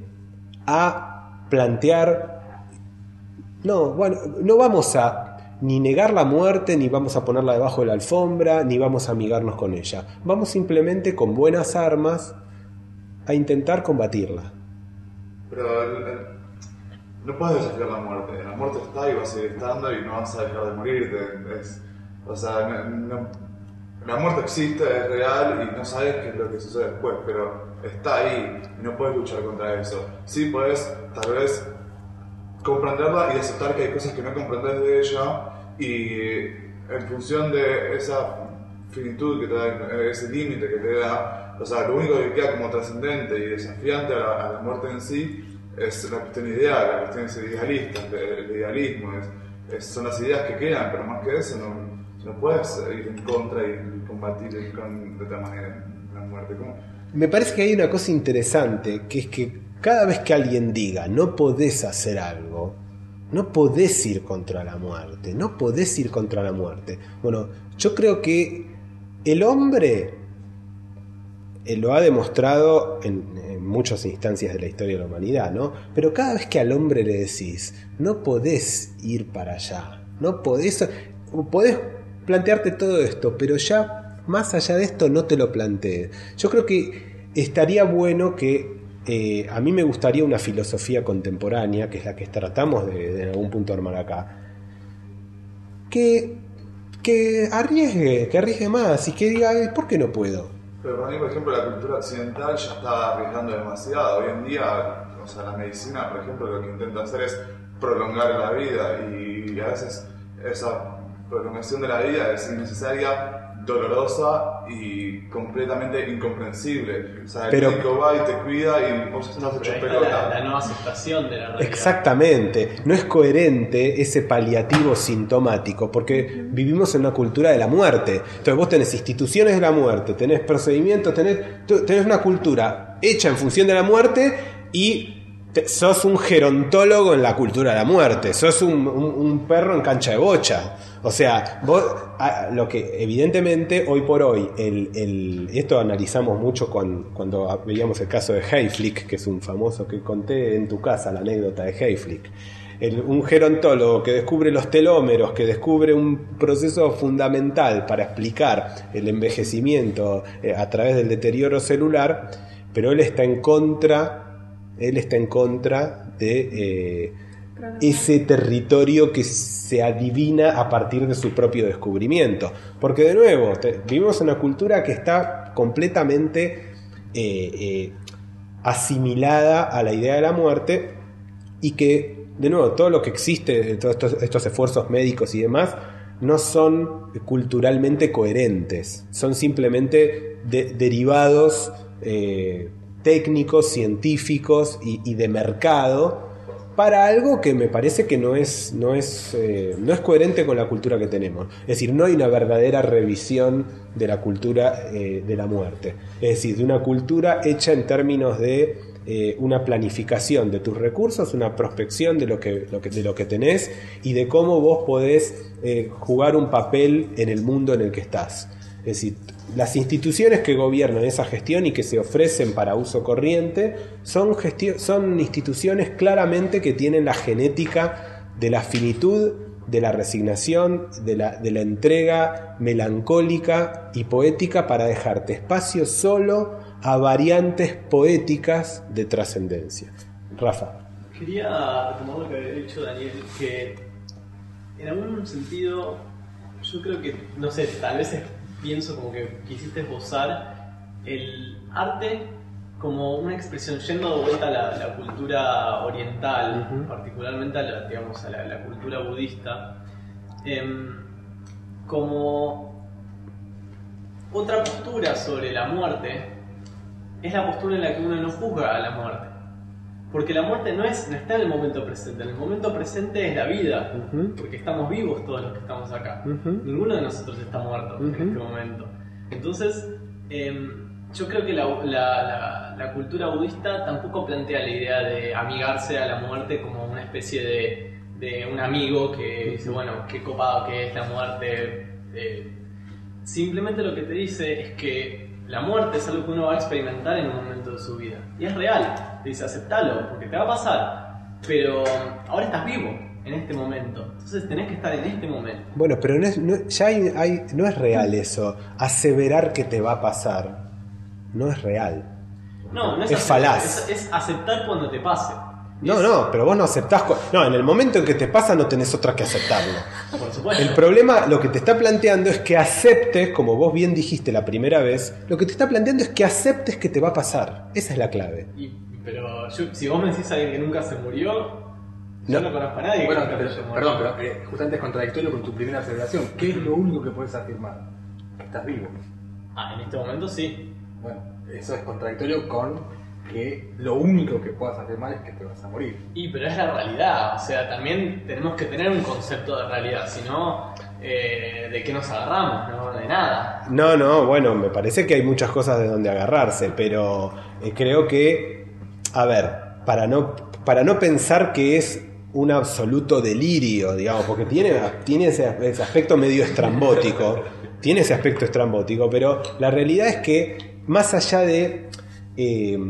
a plantear... No, bueno, no vamos a ni negar la muerte, ni vamos a ponerla debajo de la alfombra, ni vamos a amigarnos con ella. Vamos simplemente con buenas armas a intentar combatirla. Pero el, el, no puedes desafiar la muerte. La muerte está y va a seguir estando y no vas a dejar de morirte. Es, o sea, no, no, la muerte existe, es real y no sabes qué es lo que sucede después, pero está ahí y no puedes luchar contra eso. Sí puedes, tal vez, comprenderla y aceptar que hay cosas que no comprendes de ella, y en función de esa finitud que te da, ese límite que te da, o sea, lo único que queda como trascendente y desafiante a la, a la muerte en sí es la cuestión ideal, la cuestión es idealista, el idealismo, es, es, son las ideas que quedan, pero más que eso no, no puedes ir en contra y combatir con, de esta manera la muerte. ¿Cómo? Me parece que hay una cosa interesante, que es que cada vez que alguien diga no podés hacer algo, no podés ir contra la muerte, no podés ir contra la muerte. Bueno, yo creo que el hombre eh, lo ha demostrado en, en muchas instancias de la historia de la humanidad, ¿no? Pero cada vez que al hombre le decís no podés ir para allá, no podés, podés plantearte todo esto, pero ya más allá de esto no te lo plantees. Yo creo que estaría bueno que Eh, a mí me gustaría una filosofía contemporánea, que es la que tratamos de, de en algún punto armar acá, que, que arriesgue, que arriesgue más y que diga, ¿por qué no puedo? Pero para mí, por ejemplo, la cultura occidental ya está arriesgando demasiado. Hoy en día, o sea, la medicina, por ejemplo, lo que intenta hacer es prolongar la vida, y a veces esa prolongación de la vida es innecesaria, dolorosa y completamente incomprensible. O sea, el Pero, médico va y te cuida y vos estás hecho pelota. La, la nueva aceptación de la realidad. Exactamente, no es coherente ese paliativo sintomático, porque vivimos en una cultura de la muerte. Entonces vos tenés instituciones de la muerte, tenés procedimientos, tenés, tenés una cultura hecha en función de la muerte, y te, sos un gerontólogo en la cultura de la muerte, sos un, un, un perro en cancha de bocha. O sea, vos, a, lo que evidentemente hoy por hoy, el, el, esto analizamos mucho con, cuando veíamos el caso de Hayflick, que es un famoso que conté en tu casa, la anécdota de Hayflick. El, un gerontólogo que descubre los telómeros, que descubre un proceso fundamental para explicar el envejecimiento eh, a través del deterioro celular, pero él está en contra, él está en contra de... Eh, ese territorio que se adivina a partir de su propio descubrimiento, porque de nuevo te, vivimos en una cultura que está completamente eh, eh, asimilada a la idea de la muerte, y que de nuevo todo lo que existe, todos estos, estos esfuerzos médicos y demás, no son culturalmente coherentes, son simplemente de, derivados eh, técnicos, científicos y, y de mercado, para algo que me parece que no es, no es, eh, no es coherente con la cultura que tenemos. Es decir, no hay una verdadera revisión de la cultura eh, de la muerte. Es decir, de una cultura hecha en términos de eh, una planificación de tus recursos, una prospección de lo que, lo que, de lo que tenés y de cómo vos podés eh, jugar un papel en el mundo en el que estás. Es decir, las instituciones que gobiernan esa gestión y que se ofrecen para uso corriente son, gestio- son instituciones claramente que tienen la genética de la finitud, de la resignación, de la, de la entrega melancólica y poética para dejarte espacio solo a variantes poéticas de trascendencia. Rafa. Quería retomar lo que había dicho Daniel, que en algún sentido yo creo que, no sé, tal vez es, pienso como que quisiste esbozar el arte como una expresión, yendo de vuelta a la, la cultura oriental, uh-huh. particularmente a la, digamos, a la, la cultura budista, eh, como otra postura sobre la muerte, es la postura en la que uno no juzga a la muerte. Porque la muerte no, es, no está en el momento presente, en el momento presente es la vida, uh-huh. porque estamos vivos todos los que estamos acá. Uh-huh. Ninguno de nosotros está muerto uh-huh. en este momento. Entonces, eh, yo creo que la, la, la, la cultura budista tampoco plantea la idea de amigarse a la muerte como una especie de, de un amigo que dice, bueno, qué copado que es la muerte. Eh, simplemente lo que te dice es que la muerte es algo que uno va a experimentar en un momento de su vida. Y es real. Te dice, aceptalo, porque te va a pasar. Pero ahora estás vivo en este momento. Entonces tenés que estar en este momento. Bueno, pero no es, no, ya hay, hay, no es real eso. Aseverar que te va a pasar. No es real. No, no es, es aceptar, falaz. Es, es aceptar cuando te pase. No, no, pero vos no aceptás. No, en el momento en que te pasa no tenés otra que aceptarlo. Por supuesto. El problema, lo que te está planteando es que aceptes, como vos bien dijiste la primera vez, lo que te está planteando es que aceptes que te va a pasar. Esa es la clave. Y, pero yo, si vos me decís a alguien que nunca se murió, yo no, no conozco a nadie bueno, que nunca pero, se murió. Perdón, pero eh, justamente es contradictorio con tu primera observación. ¿Qué es lo único que puedes afirmar? Que estás vivo. Ah, en este momento sí. Bueno, eso es contradictorio con que lo único que puedas afirmar es que te vas a morir. Y pero es la realidad, o sea, también tenemos que tener un concepto de realidad, si no, eh, ¿de qué nos agarramos? No, de nada. No, no, bueno, me parece que hay muchas cosas de donde agarrarse, pero eh, creo que, a ver, para no, para no pensar que es un absoluto delirio, digamos, porque tiene, tiene ese, ese aspecto medio estrambótico, tiene ese aspecto estrambótico, pero la realidad es que más allá de... Eh,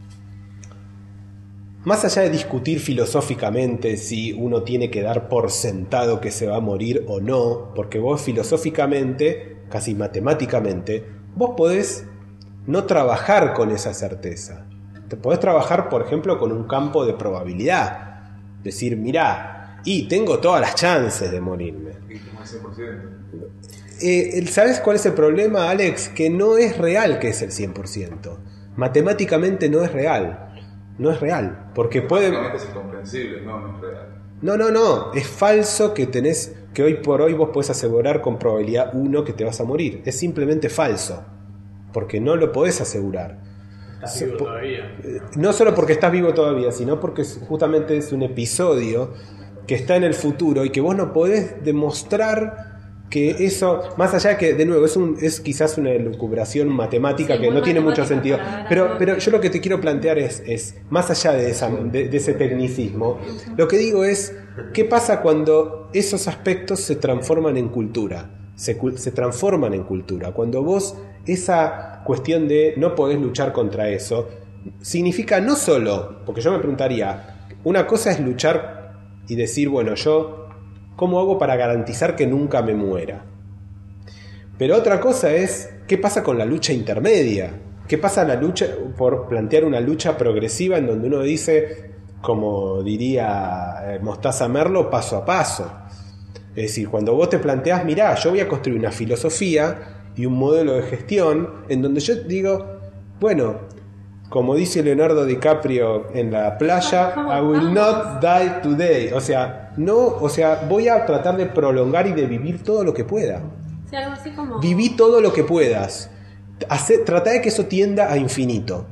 Más allá de discutir filosóficamente si uno tiene que dar por sentado que se va a morir o no, porque vos filosóficamente, casi matemáticamente, vos podés no trabajar con esa certeza. Te podés trabajar, por ejemplo, con un campo de probabilidad. Decir, mirá, y tengo todas las chances de morirme. cien por ciento. Eh, ¿Sabes cuál es el problema, Alex? Que no es real que es el cien por ciento. Matemáticamente no es real. No es real, porque puede... Es incomprensible, no, no es real. No, no, no, es falso que tenés, que hoy por hoy vos podés asegurar con probabilidad uno que te vas a morir. Es simplemente falso, porque no lo podés asegurar. Estás vivo todavía. No solo porque estás vivo todavía, sino porque justamente es un episodio que está en el futuro y que vos no podés demostrar que eso, más allá de que, de nuevo, es, un, es quizás una elucubración matemática sí, que no tiene mucho sentido, pero, pero yo lo que te quiero plantear es, es más allá de, esa, de, de ese tecnicismo, lo que digo es, ¿qué pasa cuando esos aspectos se transforman en cultura? Se, se transforman en cultura. Cuando vos, esa cuestión de no podés luchar contra eso, significa no solo, porque yo me preguntaría, una cosa es luchar y decir, bueno, yo... ¿cómo hago para garantizar que nunca me muera? Pero otra cosa es, ¿qué pasa con la lucha intermedia? ¿Qué pasa la lucha por plantear una lucha progresiva en donde uno dice, como diría Mostaza Merlo, paso a paso? Es decir, cuando vos te planteás, mirá, yo voy a construir una filosofía y un modelo de gestión en donde yo digo, bueno, como dice Leonardo DiCaprio en la playa, I will not die today. O sea, no, o sea, voy a tratar de prolongar y de vivir todo lo que pueda. Sí, algo así como... Viví todo lo que puedas. Hace, trata de que eso tienda a infinito.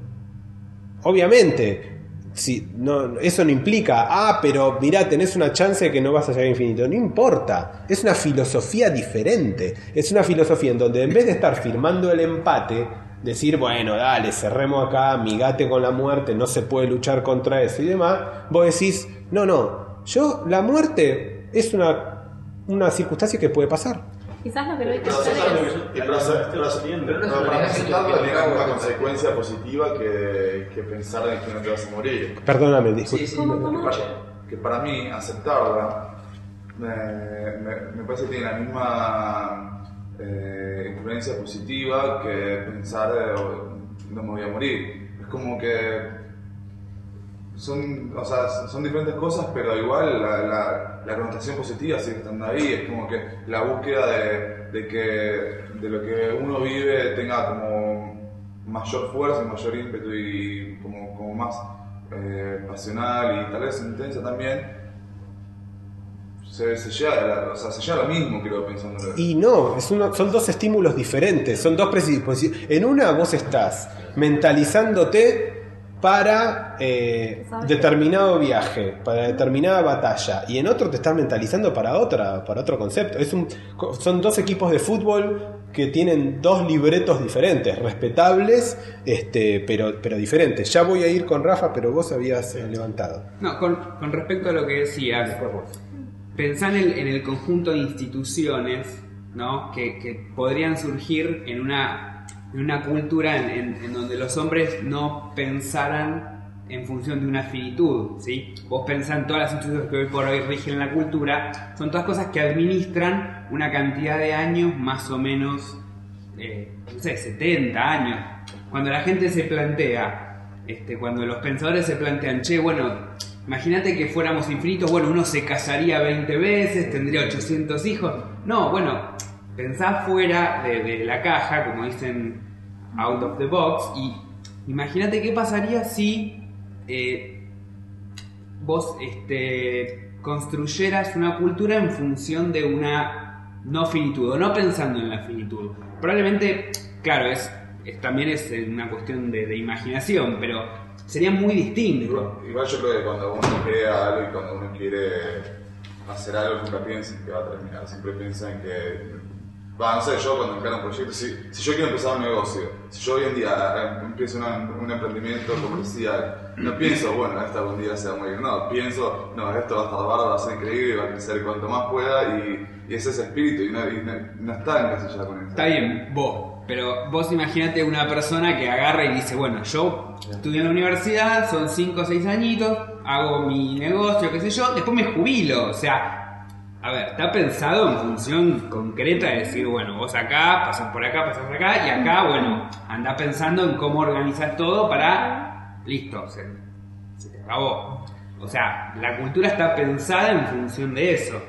Obviamente, si, no, eso no implica, ah, pero mirá, tenés una chance de que no vas a llegar a infinito. No importa. Es una filosofía diferente. Es una filosofía en donde en vez de estar firmando el empate, decir, bueno, dale, cerremos acá, amigate con la muerte, no se puede luchar contra eso y demás, vos decís, no, no, yo, la muerte es una, una circunstancia que puede pasar. Quizás lo que no hay que Pero hacer aceptarlo, es... y pero hacer- pero hacer- pero no, para mí aceptarlo tiene una consecuencia positiva que, que pensar en que no te vas a morir. Perdóname, disculpe. Sí, sí. ¿Cómo, cómo? Que para, que para mí aceptarla me, me, me parece que tiene la misma eh, influencia positiva que pensar eh, no me voy a morir. Es como que son, o sea, son diferentes cosas, pero igual la, la, la connotación positiva sigue estando ahí. Es como que la búsqueda de, de que de lo que uno vive tenga como mayor fuerza, mayor ímpetu y como, como más eh, pasional y tal vez intensa también. Se, se, llega, o sea, se llega a lo mismo, creo, pensándolo. Y no, es uno, son dos estímulos diferentes, son dos predisposiciones. En una vos estás mentalizándote para eh, determinado viaje, para determinada batalla, y en otro te estás mentalizando para otra, para otro concepto. Es un, son dos equipos de fútbol que tienen dos libretos diferentes, respetables, este, pero, pero diferentes. Ya voy a ir con Rafa, pero vos habías eh, levantado. No, con, con respecto a lo que decías, pensá en el, en el conjunto de instituciones, ¿no? que, que podrían surgir en una, en una cultura en, en, en donde los hombres no pensaran en función de una finitud, ¿sí? Vos pensás en todas las instituciones que hoy por hoy rigen la cultura, son todas cosas que administran una cantidad de años más o menos, eh, no sé, setenta años. Cuando la gente se plantea, este, cuando los pensadores se plantean, che, bueno, imagínate que fuéramos infinitos, bueno, uno se casaría veinte veces, tendría ochocientos hijos. No, bueno, pensá fuera de, de la caja, como dicen, out of the box, y imagínate qué pasaría si eh, vos este, construyeras una cultura en función de una no finitud, o no pensando en la finitud. Probablemente, claro, es, es también es una cuestión de, de imaginación, pero sería muy distinto. Igual yo creo que cuando uno crea algo y cuando uno quiere hacer algo, nunca piensa en que va a terminar. Siempre piensa en que... Va, no sé, yo cuando encaro un proyecto, si, si yo quiero empezar un negocio, si yo hoy en día eh, empiezo una, un emprendimiento comercial, no pienso, bueno, esto algún día se va a morir. No, pienso, no, esto va a estar bárbaro, va a ser increíble, va a crecer cuanto más pueda y, y ese es ese espíritu y no, y no, no está encasillado con eso. Está bien, vos. Pero vos imaginate una persona que agarra y dice, bueno, yo estudio en la universidad, son cinco o seis añitos, hago mi negocio, qué sé yo, después me jubilo. O sea, a ver, está pensado en función concreta de decir, bueno, vos acá, pasás por acá, pasás por acá, y acá, bueno, andá pensando en cómo organizar todo para... Listo, se, se te acabó. O sea, la cultura está pensada en función de eso.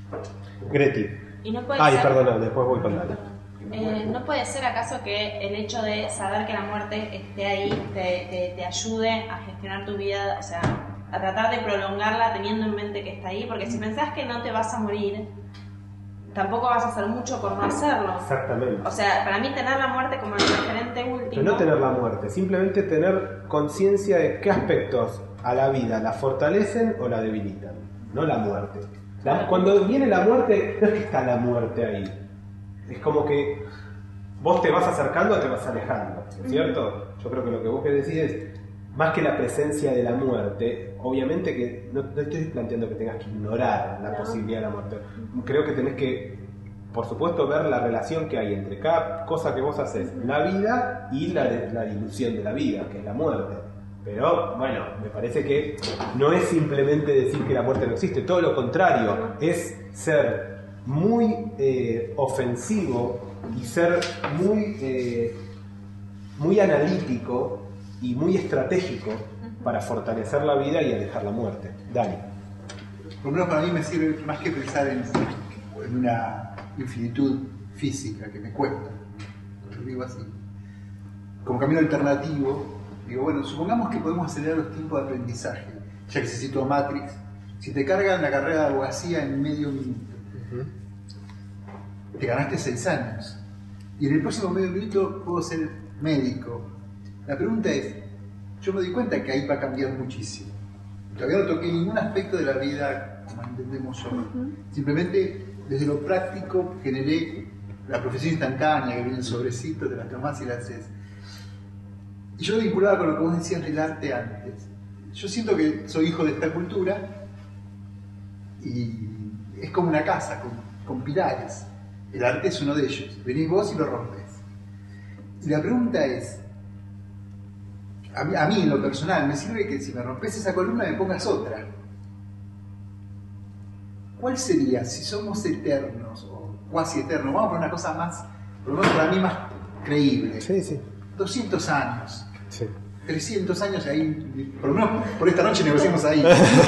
Greti. Y no puede Ay, ser... perdona, después voy con Dani. Eh, ¿No puede ser acaso que el hecho de saber que la muerte esté ahí te, te, te ayude a gestionar tu vida, o sea, a tratar de prolongarla teniendo en mente que está ahí? Porque si pensás que no te vas a morir, tampoco vas a hacer mucho por no hacerlo. Exactamente. O sea, para mí tener la muerte como el referente último... Pero no tener la muerte, simplemente tener conciencia de qué aspectos a la vida la fortalecen o la debilitan, no la muerte. La, cuando viene la muerte, no es que está la muerte ahí. Es como que vos te vas acercando o te vas alejando, ¿no es cierto? Yo creo que lo que vos querés decir es, más que la presencia de la muerte, obviamente que no, no estoy planteando que tengas que ignorar la posibilidad de la muerte. Creo que tenés que, por supuesto, ver la relación que hay entre cada cosa que vos haces en la vida y la, la dilución de la vida, que es la muerte. Pero, bueno, me parece que no es simplemente decir que la muerte no existe, todo lo contrario, es ser muy eh, ofensivo y ser muy, eh, muy analítico y muy estratégico para fortalecer la vida y alejar la muerte. Dani. Por lo menos para mí me sirve más que pensar en, en una infinitud física que me cuesta. Lo digo así. Como camino alternativo, digo, bueno, supongamos que podemos acelerar los tiempos de aprendizaje. Ya que se citó Matrix, si te cargan la carrera de abogacía en medio minuto, te ganaste seis años y en el próximo medio minuto puedo ser médico. La pregunta es, yo me doy cuenta que ahí va a cambiar muchísimo. Todavía no toqué ningún aspecto de la vida como entendemos hoy. Uh-huh. Simplemente desde lo práctico generé la profesión instantánea que viene el sobrecito, te la tomás y la haces. Y yo lo vinculaba con lo que vos decías del arte antes. Yo siento que soy hijo de esta cultura y es como una casa con, con pilares. El arte es uno de ellos. Venís vos y lo rompes. Y la pregunta es, a mí, a mí en lo personal me sirve que si me rompes esa columna me pongas otra. ¿Cuál sería, si somos eternos o cuasi eternos, vamos a poner una cosa más, por lo menos para mí más creíble? Sí, sí. doscientos años. Sí. trescientos años ahí, por lo menos por esta noche negociamos ahí.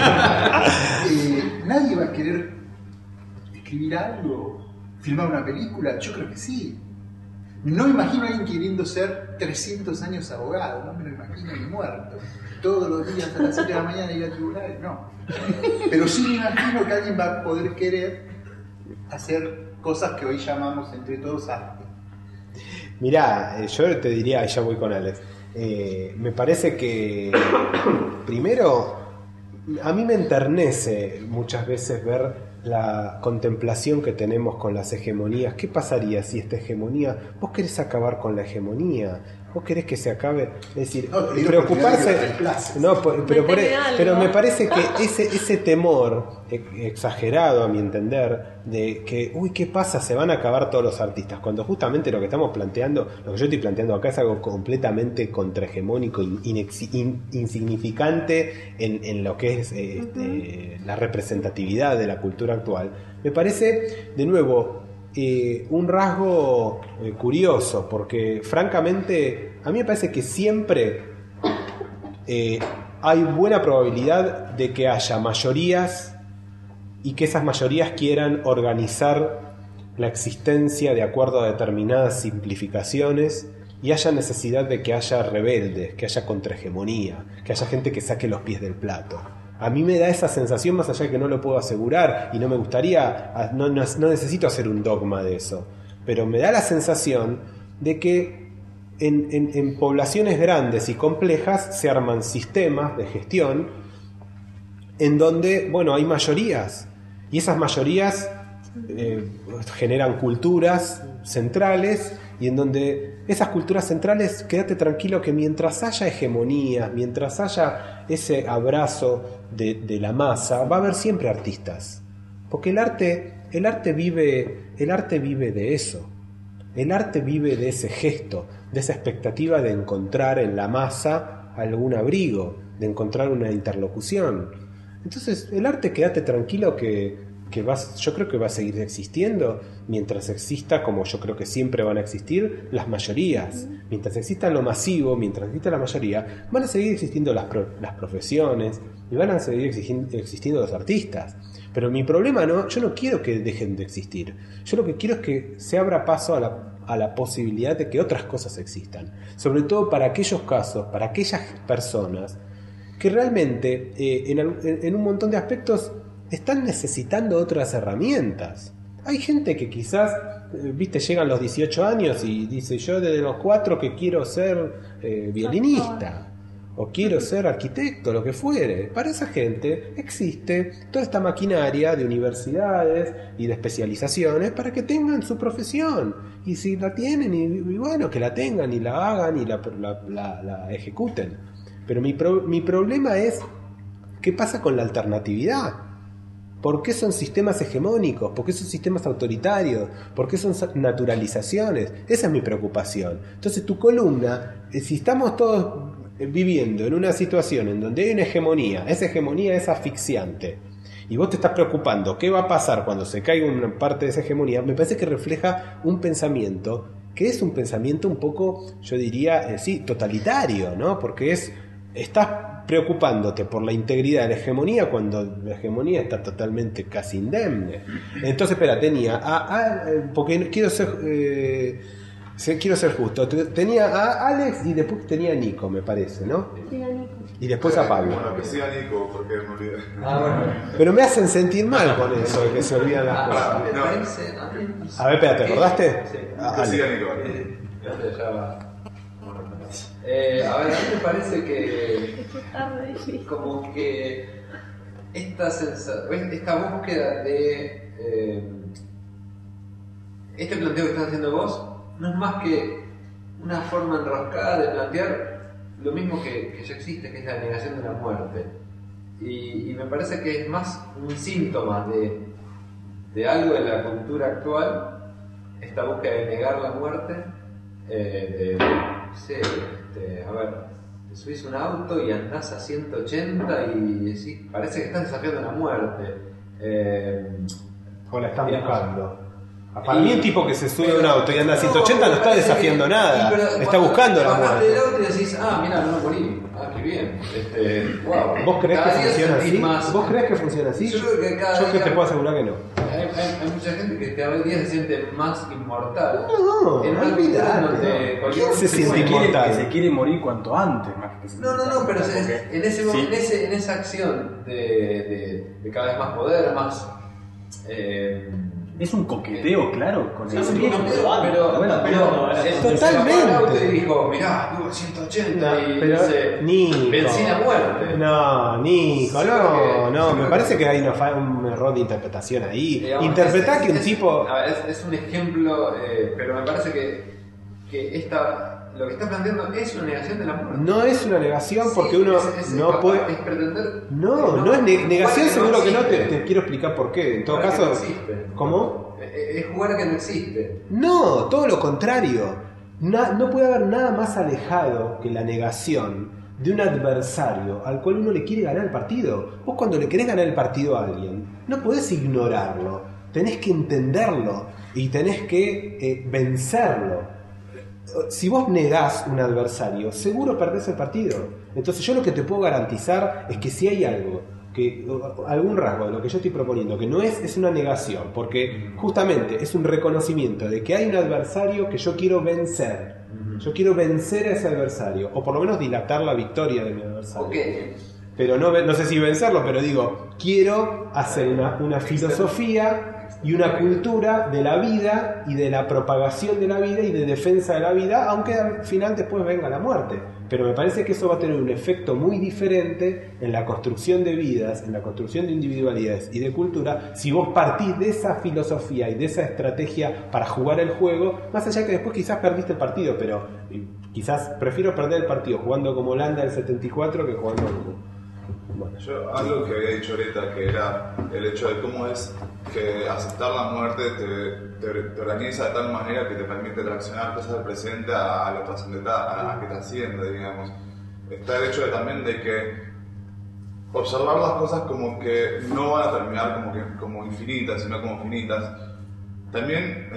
eh, ¿Nadie va a querer escribir algo? ¿Filmar una película? Yo creo que sí. No me imagino a alguien queriendo ser trescientos años abogado, no me lo imagino ni muerto. Todos los días a las siete de la mañana ir a tribunales, no. Pero sí me imagino que alguien va a poder querer hacer cosas que hoy llamamos entre todos arte. Mirá, eh, yo te diría, y ya voy con Alex, eh, me parece que primero a mí me enternece muchas veces ver la contemplación que tenemos con las hegemonías. ¿Qué pasaría si esta hegemonía, vos querés acabar con la hegemonía? ¿Vos querés que se acabe? Es decir, no, preocuparse. No, por, pero, por, pero me parece que ese, ese temor exagerado, a mi entender, de que, uy, ¿qué pasa? Se van a acabar todos los artistas. Cuando justamente lo que estamos planteando, lo que yo estoy planteando acá es algo completamente contrahegemónico, in, in, insignificante en, en lo que es eh, uh-huh. este, la representatividad de la cultura actual. Me parece, de nuevo, Eh, un rasgo eh, curioso, porque francamente a mí me parece que siempre eh, hay buena probabilidad de que haya mayorías y que esas mayorías quieran organizar la existencia de acuerdo a determinadas simplificaciones y haya necesidad de que haya rebeldes, que haya contrahegemonía, que haya gente que saque los pies del plato. A mí me da esa sensación, más allá de que no lo puedo asegurar y no me gustaría, no, no, no necesito hacer un dogma de eso, pero me da la sensación de que en, en, en poblaciones grandes y complejas se arman sistemas de gestión en donde, bueno, hay mayorías y esas mayorías eh, generan culturas centrales y en donde esas culturas centrales, quédate tranquilo que mientras haya hegemonía, mientras haya ese abrazo de, de la masa, va a haber siempre artistas, porque el arte, el arte vive, el arte vive de eso, el arte vive de ese gesto, de esa expectativa de encontrar en la masa algún abrigo, de encontrar una interlocución. Entonces, el arte, quédate tranquilo que que va, yo creo que va a seguir existiendo mientras exista, como yo creo que siempre van a existir, las mayorías. Mientras exista lo masivo, mientras exista la mayoría, van a seguir existiendo las, pro, las profesiones y van a seguir existiendo, existiendo los artistas. Pero mi problema no, yo no quiero que dejen de existir. Yo lo que quiero es que se abra paso a la, a la posibilidad de que otras cosas existan. Sobre todo para aquellos casos, para aquellas personas que realmente eh, en, en un montón de aspectos están necesitando otras herramientas. Hay gente que quizás, viste, llegan los dieciocho años y dice, yo desde los cuatro que quiero ser eh, violinista o quiero ser arquitecto, lo que fuere. Para esa gente existe toda esta maquinaria de universidades y de especializaciones para que tengan su profesión. Y si la tienen, y, y bueno, que la tengan y la hagan y la, la, la, la ejecuten. Pero mi, pro, mi problema es, ¿qué pasa con la alternatividad? ¿Por qué son sistemas hegemónicos? ¿Por qué son sistemas autoritarios? ¿Por qué son naturalizaciones? Esa es mi preocupación. Entonces tu columna, si estamos todos viviendo en una situación en donde hay una hegemonía, esa hegemonía es asfixiante, y vos te estás preocupando qué va a pasar cuando se caiga una parte de esa hegemonía, me parece que refleja un pensamiento que es un pensamiento un poco, yo diría, eh, sí, totalitario, ¿no? Porque es, estás preocupándote por la integridad de la hegemonía cuando la hegemonía está totalmente casi indemne. Entonces, espera, tenía a, a porque quiero ser eh, quiero ser justo, tenía a Alex y después tenía a Nico, me parece, ¿no? Sí, a Nico. Y después a Pablo. Bueno, que siga Nico, porque me olvidé. Ah, bueno. Pero me hacen sentir mal con eso, de que se olvidan las cosas. Me parece, a mí- A ver, espera, ¿te acordaste? Sí. Ah, Que Ale. siga Nico. Eh, ya va. Eh, a ver, a mí me parece que Es que tarde, difícil. como que esta sensa- esta búsqueda de eh, este planteo que estás haciendo vos no es más que una forma enroscada de plantear lo mismo que, que ya existe, que es la negación de la muerte, y, y me parece que es más un síntoma de, de algo de la cultura actual esta búsqueda de negar la muerte, eh, de, no sé, este, a ver, te subís un auto y andás a ciento ochenta y decís, parece que estás desafiando la muerte. Eh, o la estás digamos, buscando. Para mí, un tipo que se sube a un auto y anda a ciento ochenta no está desafiando que, nada, pero, está buscando la muerte. del auto y decís, ah, mira, no morí, ah, qué bien. Este, wow. ¿Vos creés que Cada día funciona sentís así? más. ¿Vos creés que funciona así? Yo creo que cada Yo que día- te puedo asegurar que no. Hay, hay, hay mucha gente que cada día se siente más inmortal. No, en una cultura olvidate, donde no. cualquier ¿Quién se siente quiere- inmortal? que se quiere morir cuanto antes, más que se No, no, no, pero se- Porque- en, ese, sí. en, ese, en esa acción de, de, de cada vez más poder, más. Eh, Es un coqueteo, claro, con sí, el es un viejo. coqueteo, pero, Bueno, pero, pero- el- Totalmente. se bajó al auto y dijo, mirá, vivo a ciento ochenta No, y pero dice, Nico. vencí la muerte. No, Nico, Sí, no, creo que- no, sí, me creo parece que- que hay una fa- un error de interpretación ahí. Digamos, Interpretar es- que un es- tipo. a ver, es, es un ejemplo, eh, pero me parece que, que esta, lo que está planteando es una negación de la muerte. No es una negación Sí, porque uno es- es- no es- puede. Es pretender. No, no es ne- negación, jugar seguro que no, te, existe. te quiero explicar por qué. En todo Jugar que caso. no existe. ¿Cómo? Eh, Es jugar que no existe. No, todo lo contrario. Na- no puede haber nada más alejado que la negación de un adversario al cual uno le quiere ganar el partido. Vos cuando le querés ganar el partido a alguien, no podés ignorarlo, tenés que entenderlo y tenés que eh, vencerlo. Si vos negás un adversario, seguro perdés el partido. Entonces yo lo que te puedo garantizar es que si hay algo, que algún rasgo de lo que yo estoy proponiendo que no es, es una negación, porque justamente es un reconocimiento de que hay un adversario que yo quiero vencer. Yo quiero vencer a ese adversario, o por lo menos dilatar la victoria de mi adversario. Ok. Pero no, no sé si vencerlo, pero digo, quiero hacer una, una filosofía y una cultura de la vida y de la propagación de la vida y de defensa de la vida, aunque al final después venga la muerte. Pero me parece que eso va a tener un efecto muy diferente en la construcción de vidas, en la construcción de individualidades y de cultura, si vos partís de esa filosofía y de esa estrategia para jugar el juego, más allá que después quizás perdiste el partido, pero quizás prefiero perder el partido jugando como Holanda del setenta y cuatro que jugando como... Bueno. Yo algo que había dicho ahorita, que era el hecho de cómo es que aceptar la muerte te, te, te organiza de tal manera que te permite traccionar cosas del presente a, a lo trascendental, a, a que trasciende, digamos. Está el hecho de, también de que observar las cosas como que no van a terminar como, que, como infinitas, sino como finitas. También,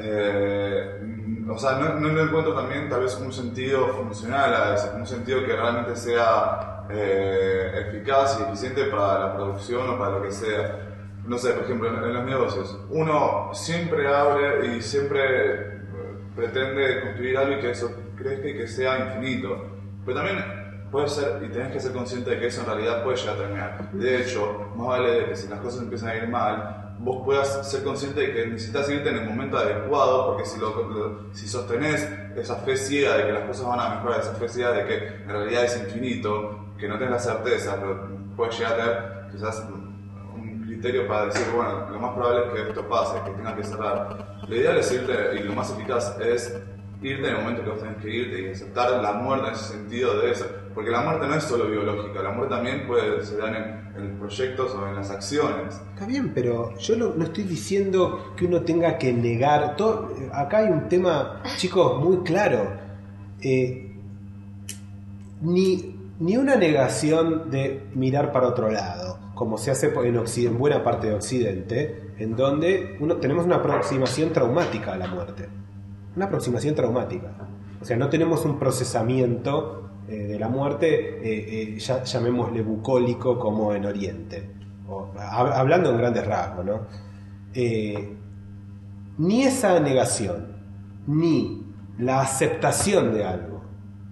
eh, o sea, no, no, no encuentro también tal vez un sentido funcional a eso, un sentido que realmente sea eh, eficaz y eficiente para la producción o para lo que sea. No sé, por ejemplo, en, en los negocios, uno siempre abre y siempre pretende construir algo y que eso crezca y que sea infinito. Pero también puede ser, y tenés que ser consciente de que eso en realidad puede llegar a terminar. De hecho, más vale de que si las cosas empiezan a ir mal, vos puedas ser consciente de que necesitas irte en el momento adecuado, porque si, lo, lo, si sostenés esa fe ciega de que las cosas van a mejorar, esa fe ciega de que en realidad es infinito, que no tenés la certeza, pero puedes llegar a tener quizás un criterio para decir, bueno, lo más probable es que esto pase, que tenga que cerrar. Lo ideal es irte, y lo más eficaz es irte en el momento que vos tenés que irte y aceptar la muerte en ese sentido de eso. Porque la muerte no es solo biológica, la muerte también puede se dar en, en proyectos o en las acciones. Está bien, pero yo no, no estoy diciendo que uno tenga que negar todo. Acá hay un tema, chicos, muy claro. Eh, ni, ni una negación de mirar para otro lado, como se hace en, Occidente, en buena parte de Occidente, en donde uno, tenemos una aproximación traumática a la muerte. Una aproximación traumática. O sea, no tenemos un procesamiento eh, de la muerte, eh, eh, ya, llamémosle bucólico, como en Oriente. O, hab, hablando en grandes rasgos, ¿no? Eh, ni esa negación, ni la aceptación de algo,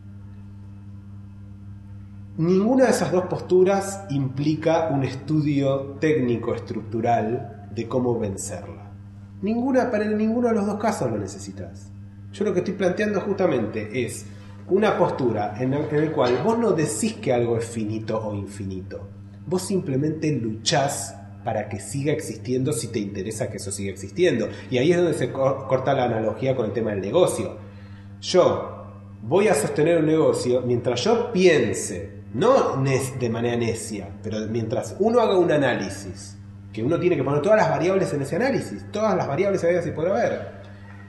ninguna de esas dos posturas implica un estudio técnico estructural de cómo vencerla. Ninguna, para ninguno de los dos casos lo necesitas. Yo lo que estoy planteando justamente es una postura en el, en el cual vos no decís que algo es finito o infinito. Vos simplemente luchás para que siga existiendo si te interesa que eso siga existiendo. Y ahí es donde se corta la analogía con el tema del negocio. Yo voy a sostener un negocio mientras yo piense, no de manera necia, pero mientras uno haga un análisis, que uno tiene que poner todas las variables en ese análisis, todas las variables habidas y por haber.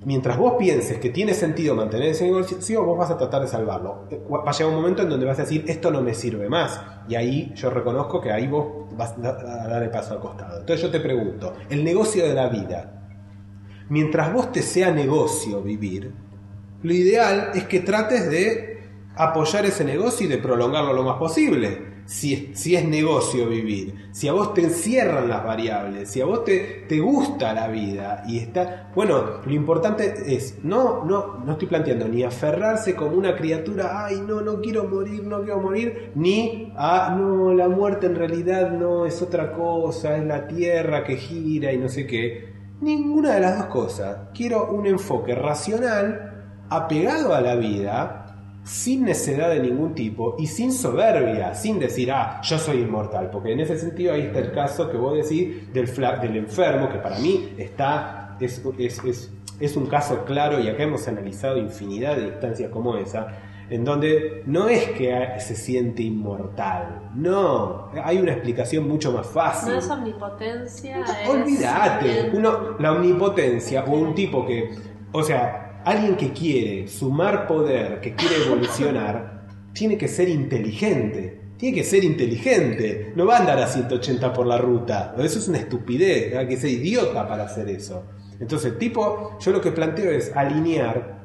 mientras vos pienses que tiene sentido mantener ese negocio, vos vas a tratar de salvarlo. Va a llegar un momento en donde vas a decir, esto no me sirve más. Y ahí yo reconozco que ahí vos vas a dar el paso al costado. Entonces yo te pregunto, el negocio de la vida, mientras vos te sea negocio vivir, lo ideal es que trates de apoyar ese negocio y de prolongarlo lo más posible. Si, si es negocio vivir, si a vos te encierran las variables, si a vos te, te gusta la vida y está, bueno, lo importante es no, no, no estoy planteando ni aferrarse como una criatura, ay no, no quiero morir, no quiero morir, ni ah, no, la muerte en realidad no es otra cosa, es la tierra que gira y no sé qué. Ninguna de las dos cosas. Quiero un enfoque racional, apegado a la vida, sin necedad de ningún tipo y sin soberbia, sin decir, ah, yo soy inmortal, porque en ese sentido ahí está el caso que vos decís del, fla- del enfermo, que para mí está es, es, es, es un caso claro, y acá hemos analizado infinidad de instancias como esa, en donde no es que se siente inmortal, no, hay una explicación mucho más fácil. No es omnipotencia, es... Olvídate, uno, la omnipotencia, o un tipo que, o sea, alguien que quiere sumar poder, que quiere evolucionar, tiene que ser inteligente. Tiene que ser inteligente. No va a andar a ciento ochenta por la ruta. Eso es una estupidez. Hay que ser idiota para hacer eso. Entonces, tipo, yo lo que planteo es alinear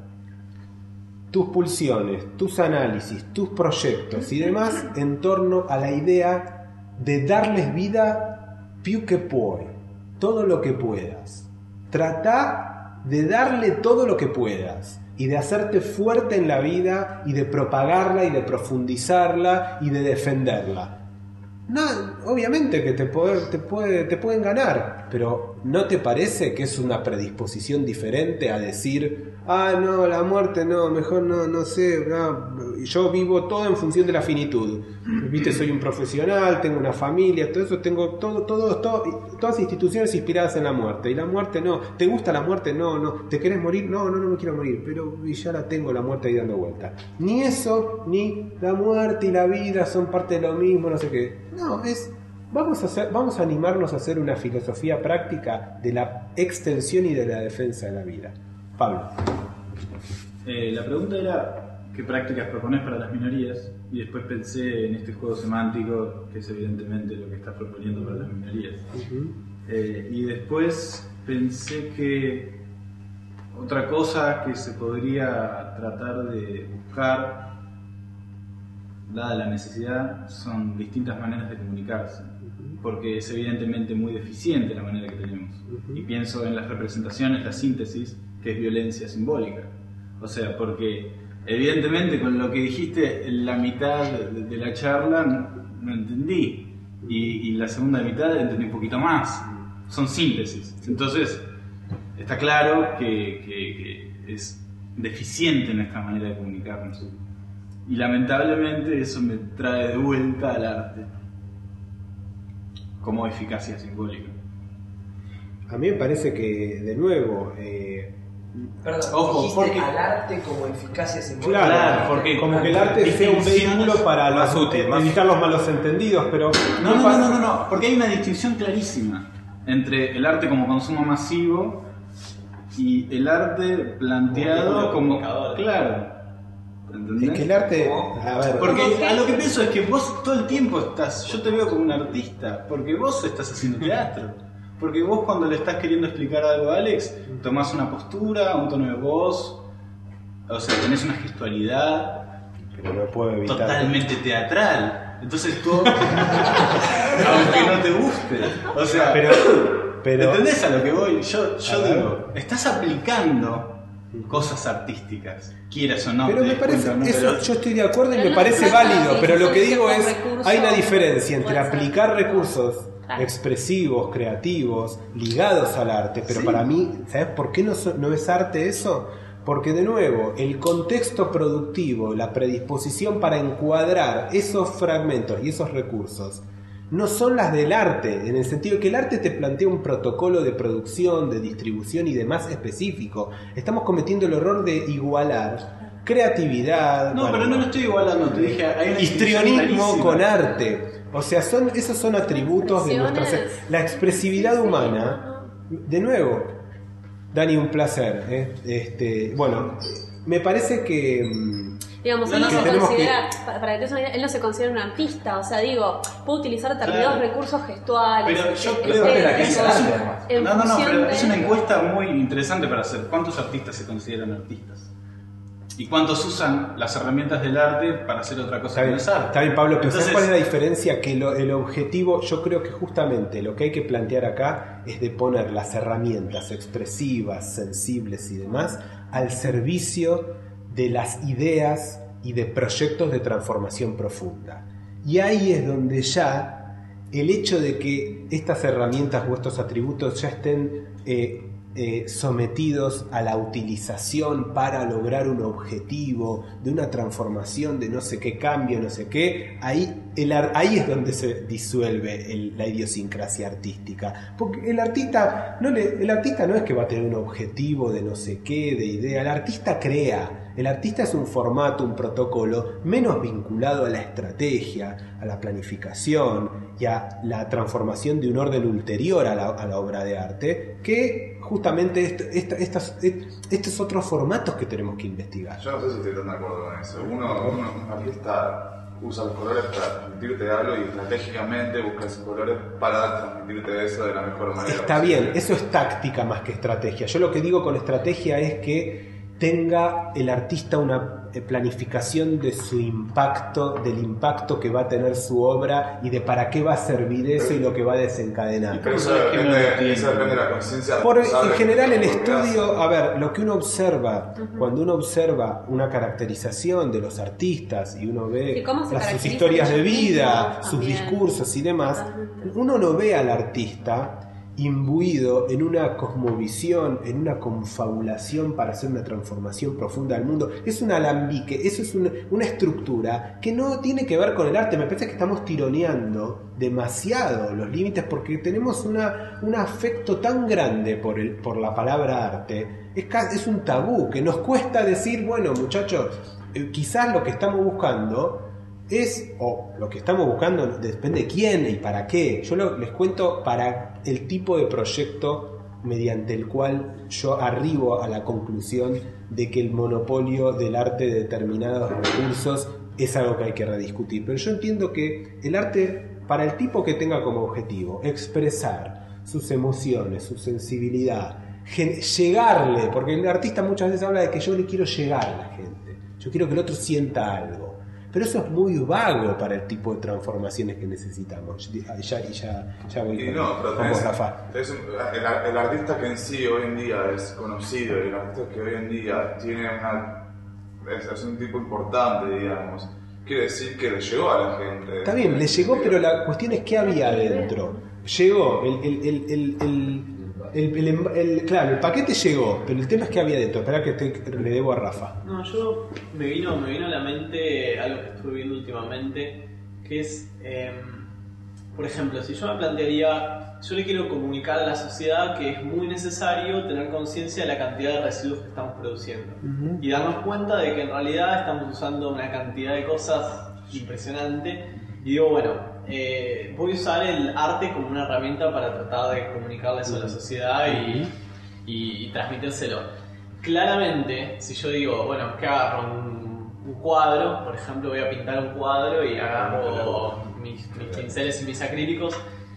tus pulsiones, tus análisis, tus proyectos y demás en torno a la idea de darles vida più che puoi. Todo lo que puedas. Trata de darle todo lo que puedas y de hacerte fuerte en la vida y de propagarla y de profundizarla y de defenderla. No, obviamente que te, poder, te, puede, te pueden ganar, pero ¿no te parece que es una predisposición diferente a decir, ah, no, la muerte no, mejor no, no sé, no, yo vivo todo en función de la finitud? Viste, soy un profesional, tengo una familia, todo eso, tengo todo, todo, todo, todas instituciones inspiradas en la muerte, y la muerte no. ¿Te gusta la muerte? No, no. ¿Te querés morir? No, no, no me quiero morir, pero ya la tengo, la muerte ahí dando vuelta. Ni eso, ni la muerte y la vida son parte de lo mismo, no sé qué. No, es... Vamos a, hacer, vamos a animarnos a hacer una filosofía práctica de la extensión y de la defensa de la vida. Pablo. Eh, la pregunta era qué prácticas propones para las minorías, y después pensé en este juego semántico que es evidentemente lo que estás proponiendo para las minorías. Uh-huh. eh, y después pensé que otra cosa que se podría tratar de buscar, dada la necesidad, son distintas maneras de comunicarse, porque es evidentemente muy deficiente la manera que tenemos. Uh-huh. Y pienso en las representaciones, la síntesis, que es violencia simbólica. O sea, porque evidentemente con lo que dijiste en la mitad de, de la charla no, no entendí, y, y la segunda mitad entendí un poquito más. Son síntesis. Entonces está claro que, que, que es deficiente nuestra manera de comunicarnos. Y lamentablemente eso me trae de vuelta al arte como eficacia simbólica. A mí me parece que, de nuevo, eh, Perdón, ojo, dijiste porque al arte como eficacia simbólica. Claro, claro, porque como que el arte sea un vehículo para más los, útil, más evitar los malos entendidos, pero no, no, no, no, no, no, porque hay una distinción clarísima entre el arte como consumo masivo y el arte planteado como, como claro. ¿Entendés? Es que el arte, a ver, porque a lo que pienso es que vos todo el tiempo estás, yo te veo como un artista, porque vos estás haciendo teatro, porque vos cuando le estás queriendo explicar algo a Alex, tomás una postura, un tono de voz, o sea, tenés una gestualidad, pero no puedo evitar totalmente teatral, entonces tú, aunque no te guste, o sea, pero, pero ¿entendés a lo que voy? Yo, yo digo, estás aplicando cosas artísticas, quieras o no. Pero me parece, cuenta, ¿no? eso Pero, yo estoy de acuerdo y me pero parece no válido, pero lo que digo es, recursos, hay una diferencia entre puede ser. aplicar recursos Claro. expresivos, creativos, ligados al arte, pero Sí. para mí, ¿sabes por qué no, so- no es arte eso? Porque de nuevo, el contexto productivo, la predisposición para encuadrar esos fragmentos y esos recursos no son las del arte, en el sentido de que el arte te plantea un protocolo de producción, de distribución y demás específico. Estamos cometiendo el error de igualar creatividad, no, bueno, pero no lo estoy igualando, te dije, hay una histrionismo distinción con clarísima. arte. O sea, son, esos son atributos de nuestra... Expresiones. La expresividad Sí, sí, humana, de nuevo, Dani, un placer. ¿eh? Este, bueno, me parece que... Digamos, No, él no, no, se tenemos considera, para, para que te des una idea, él no se considera un artista, o sea, digo, puede utilizar determinados Claro. recursos gestuales. Pero yo eh, creo que la estéticos, en No, no, no, función pero de- es una encuesta muy interesante para hacer. ¿Cuántos artistas se consideran artistas? ¿Y cuántos usan las herramientas del arte para hacer otra cosa Está que bien, no es arte? está bien, Pablo, pero ¿sabes Entonces- cuál es la diferencia? Que lo- el objetivo, yo creo que justamente lo que hay que plantear acá es de poner las herramientas expresivas, sensibles y demás al servicio de las ideas y de proyectos de transformación profunda. Y ahí es donde ya el hecho de que estas herramientas o estos atributos ya estén eh, eh, sometidos a la utilización para lograr un objetivo de una transformación de no sé qué cambio, no sé qué, ahí, el, ar- ahí es donde se disuelve el- la idiosincrasia artística. Porque el artista, no le, el artista no es que va a tener un objetivo de no sé qué, de idea, el artista crea. El artista es un formato, un protocolo menos vinculado a la estrategia, a la planificación y a la transformación de un orden ulterior a la, a la obra de arte, que justamente esto- esta- estas, estos otros formatos que tenemos que investigar. Yo no sé si estoy tan de acuerdo con eso. Uno, uno un artista usa los colores para transmitirte algo y estratégicamente busca esos colores para transmitirte eso de la mejor manera. Está posible. bien, eso es táctica más que estrategia. Yo lo que digo con estrategia es que tenga el artista una eh, planificación de su impacto, del impacto que va a tener su obra y de para qué va a servir eso y lo que va a desencadenar. Pero eso depende, eso depende de la conciencia. Por, en responsable general el de lo que estudio, hace. a ver, lo que uno observa, cuando uno observa una caracterización de los artistas y uno ve Y cómo se las- sus caracterizan historias de ellos vida, mismos sus también. discursos y demás, Totalmente. uno no ve al artista imbuido en una cosmovisión, en una confabulación para hacer una transformación profunda del mundo. Es un alambique, eso es una, una estructura que no tiene que ver con el arte. Me parece que estamos tironeando demasiado los límites porque tenemos una, un afecto tan grande por, el, por la palabra arte. Es, ca- es un tabú que nos cuesta decir, bueno muchachos, eh, quizás lo que estamos buscando es, o lo que estamos buscando depende de quién y para qué. Yo lo- les cuento para el tipo de proyecto mediante el cual yo arribo a la conclusión de que el monopolio del arte de determinados recursos es algo que hay que rediscutir. Pero yo entiendo que el arte, para el tipo que tenga como objetivo expresar sus emociones, su sensibilidad, gen- llegarle, porque el artista muchas veces habla de que yo le quiero llegar a la gente, yo quiero que el otro sienta algo. Pero eso es muy vago para el tipo de transformaciones que necesitamos. Y ya, y ya, ya voy Y con, no, pero con tenés- vos, Rafa. tenés un- el, el artista que en sí hoy en día es conocido y el artista que hoy en día tiene una. Es, es un tipo importante, digamos. Quiere decir que le llegó a la gente. Está bien, le llegó, pero la cuestión es qué había adentro. Llegó, el, el, el, el, el, el, el- el- el- claro, el paquete llegó, pero el tema es qué había adentro. Espera que te- le debo a Rafa. No, yo me vino, me vino a la mente algo que estuve viendo últimamente, que es, eh, por ejemplo, si yo me plantearía, yo le quiero comunicar a la sociedad que es muy necesario tener conciencia de la cantidad de residuos que estamos produciendo y darnos cuenta de que en realidad estamos usando una cantidad de cosas impresionante y digo, bueno, eh, voy a usar el arte como una herramienta para tratar de comunicarle eso a la sociedad y, y, y transmitírselo. Claramente, si yo digo, bueno, que agarro un, un cuadro, por ejemplo, voy a pintar un cuadro y agarro mis, mis pinceles y mis acrílicos,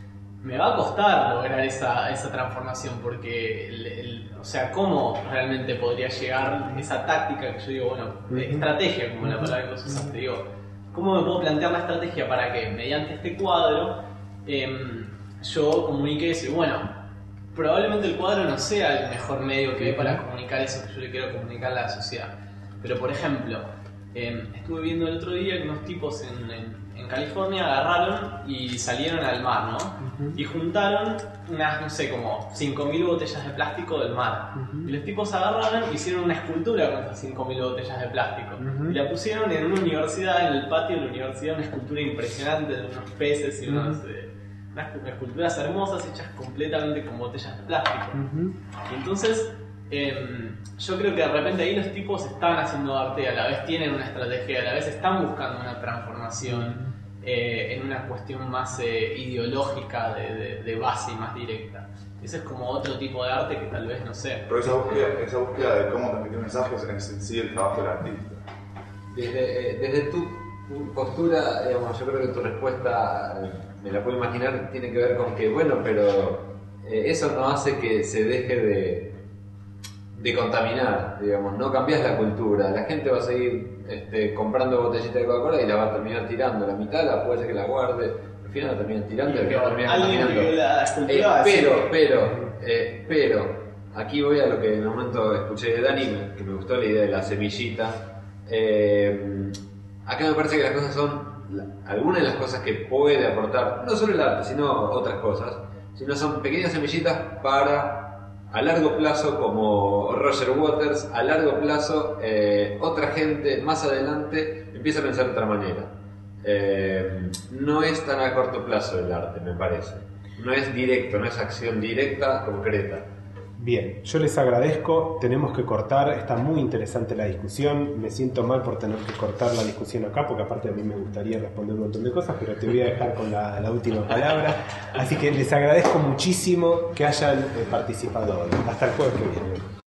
me va a costar lograr esa, esa transformación porque, el, el- o sea, ¿cómo realmente podría llegar esa táctica que yo digo, bueno, estrategia, como la palabra que vos usaste, digo, ¿cómo me puedo plantear la estrategia para que mediante este cuadro em, yo comunique eso? Y bueno, probablemente el cuadro no sea el mejor medio que hay para comunicar eso que yo le quiero comunicar a la sociedad. Pero por ejemplo, eh, estuve viendo el otro día que unos tipos en, en- en California agarraron y salieron al mar, ¿no? Y juntaron unas, no sé, como cinco mil botellas de plástico del mar. Y los tipos agarraron y hicieron una escultura con esas cinco mil botellas de plástico. Y la pusieron en una universidad, en el patio de la universidad, una escultura impresionante de unos peces y unos... eh, unas esculturas hermosas hechas completamente con botellas de plástico. Y entonces, eh, yo creo que de repente ahí los tipos están haciendo arte y a la vez tienen una estrategia, a la vez están buscando una transformación eh, en una cuestión más eh, ideológica de, de, de base y más directa. Ese es como otro tipo de arte que tal vez no sé. Pero esa búsqueda, esa búsqueda de cómo transmitir mensajes es en sí el trabajo del artista. Desde, eh, desde tu postura, digamos, yo creo que tu respuesta, eh, me la puedo imaginar, tiene que ver con que, bueno, pero eh, eso no hace que se deje de, de contaminar, digamos, no cambias la cultura, la gente va a seguir este, comprando botellitas de Coca-Cola y la va a terminar tirando, la mitad la puede ser que la guarde, al final la terminan tirando y al final terminan contaminando. Eh, pero, pero, eh, pero, aquí voy a lo que en un momento escuché de Dani, que me gustó la idea de la semillita. Eh, acá me parece que las cosas son, algunas de las cosas que puede aportar, no solo el arte, sino otras cosas, sino son pequeñas semillitas para, a largo plazo, como Roger Waters, a largo plazo, eh, otra gente más adelante empieza a pensar de otra manera. Eh, no es tan a corto plazo el arte, me parece. No es directo, no es acción directa, concreta. Bien, yo les agradezco, tenemos que cortar, está muy interesante la discusión, me siento mal por tener que cortar la discusión acá, porque aparte a mí me gustaría responder un montón de cosas, pero te voy a dejar con la, la última palabra, así que les agradezco muchísimo que hayan eh, participado hoy. Hasta el jueves que viene.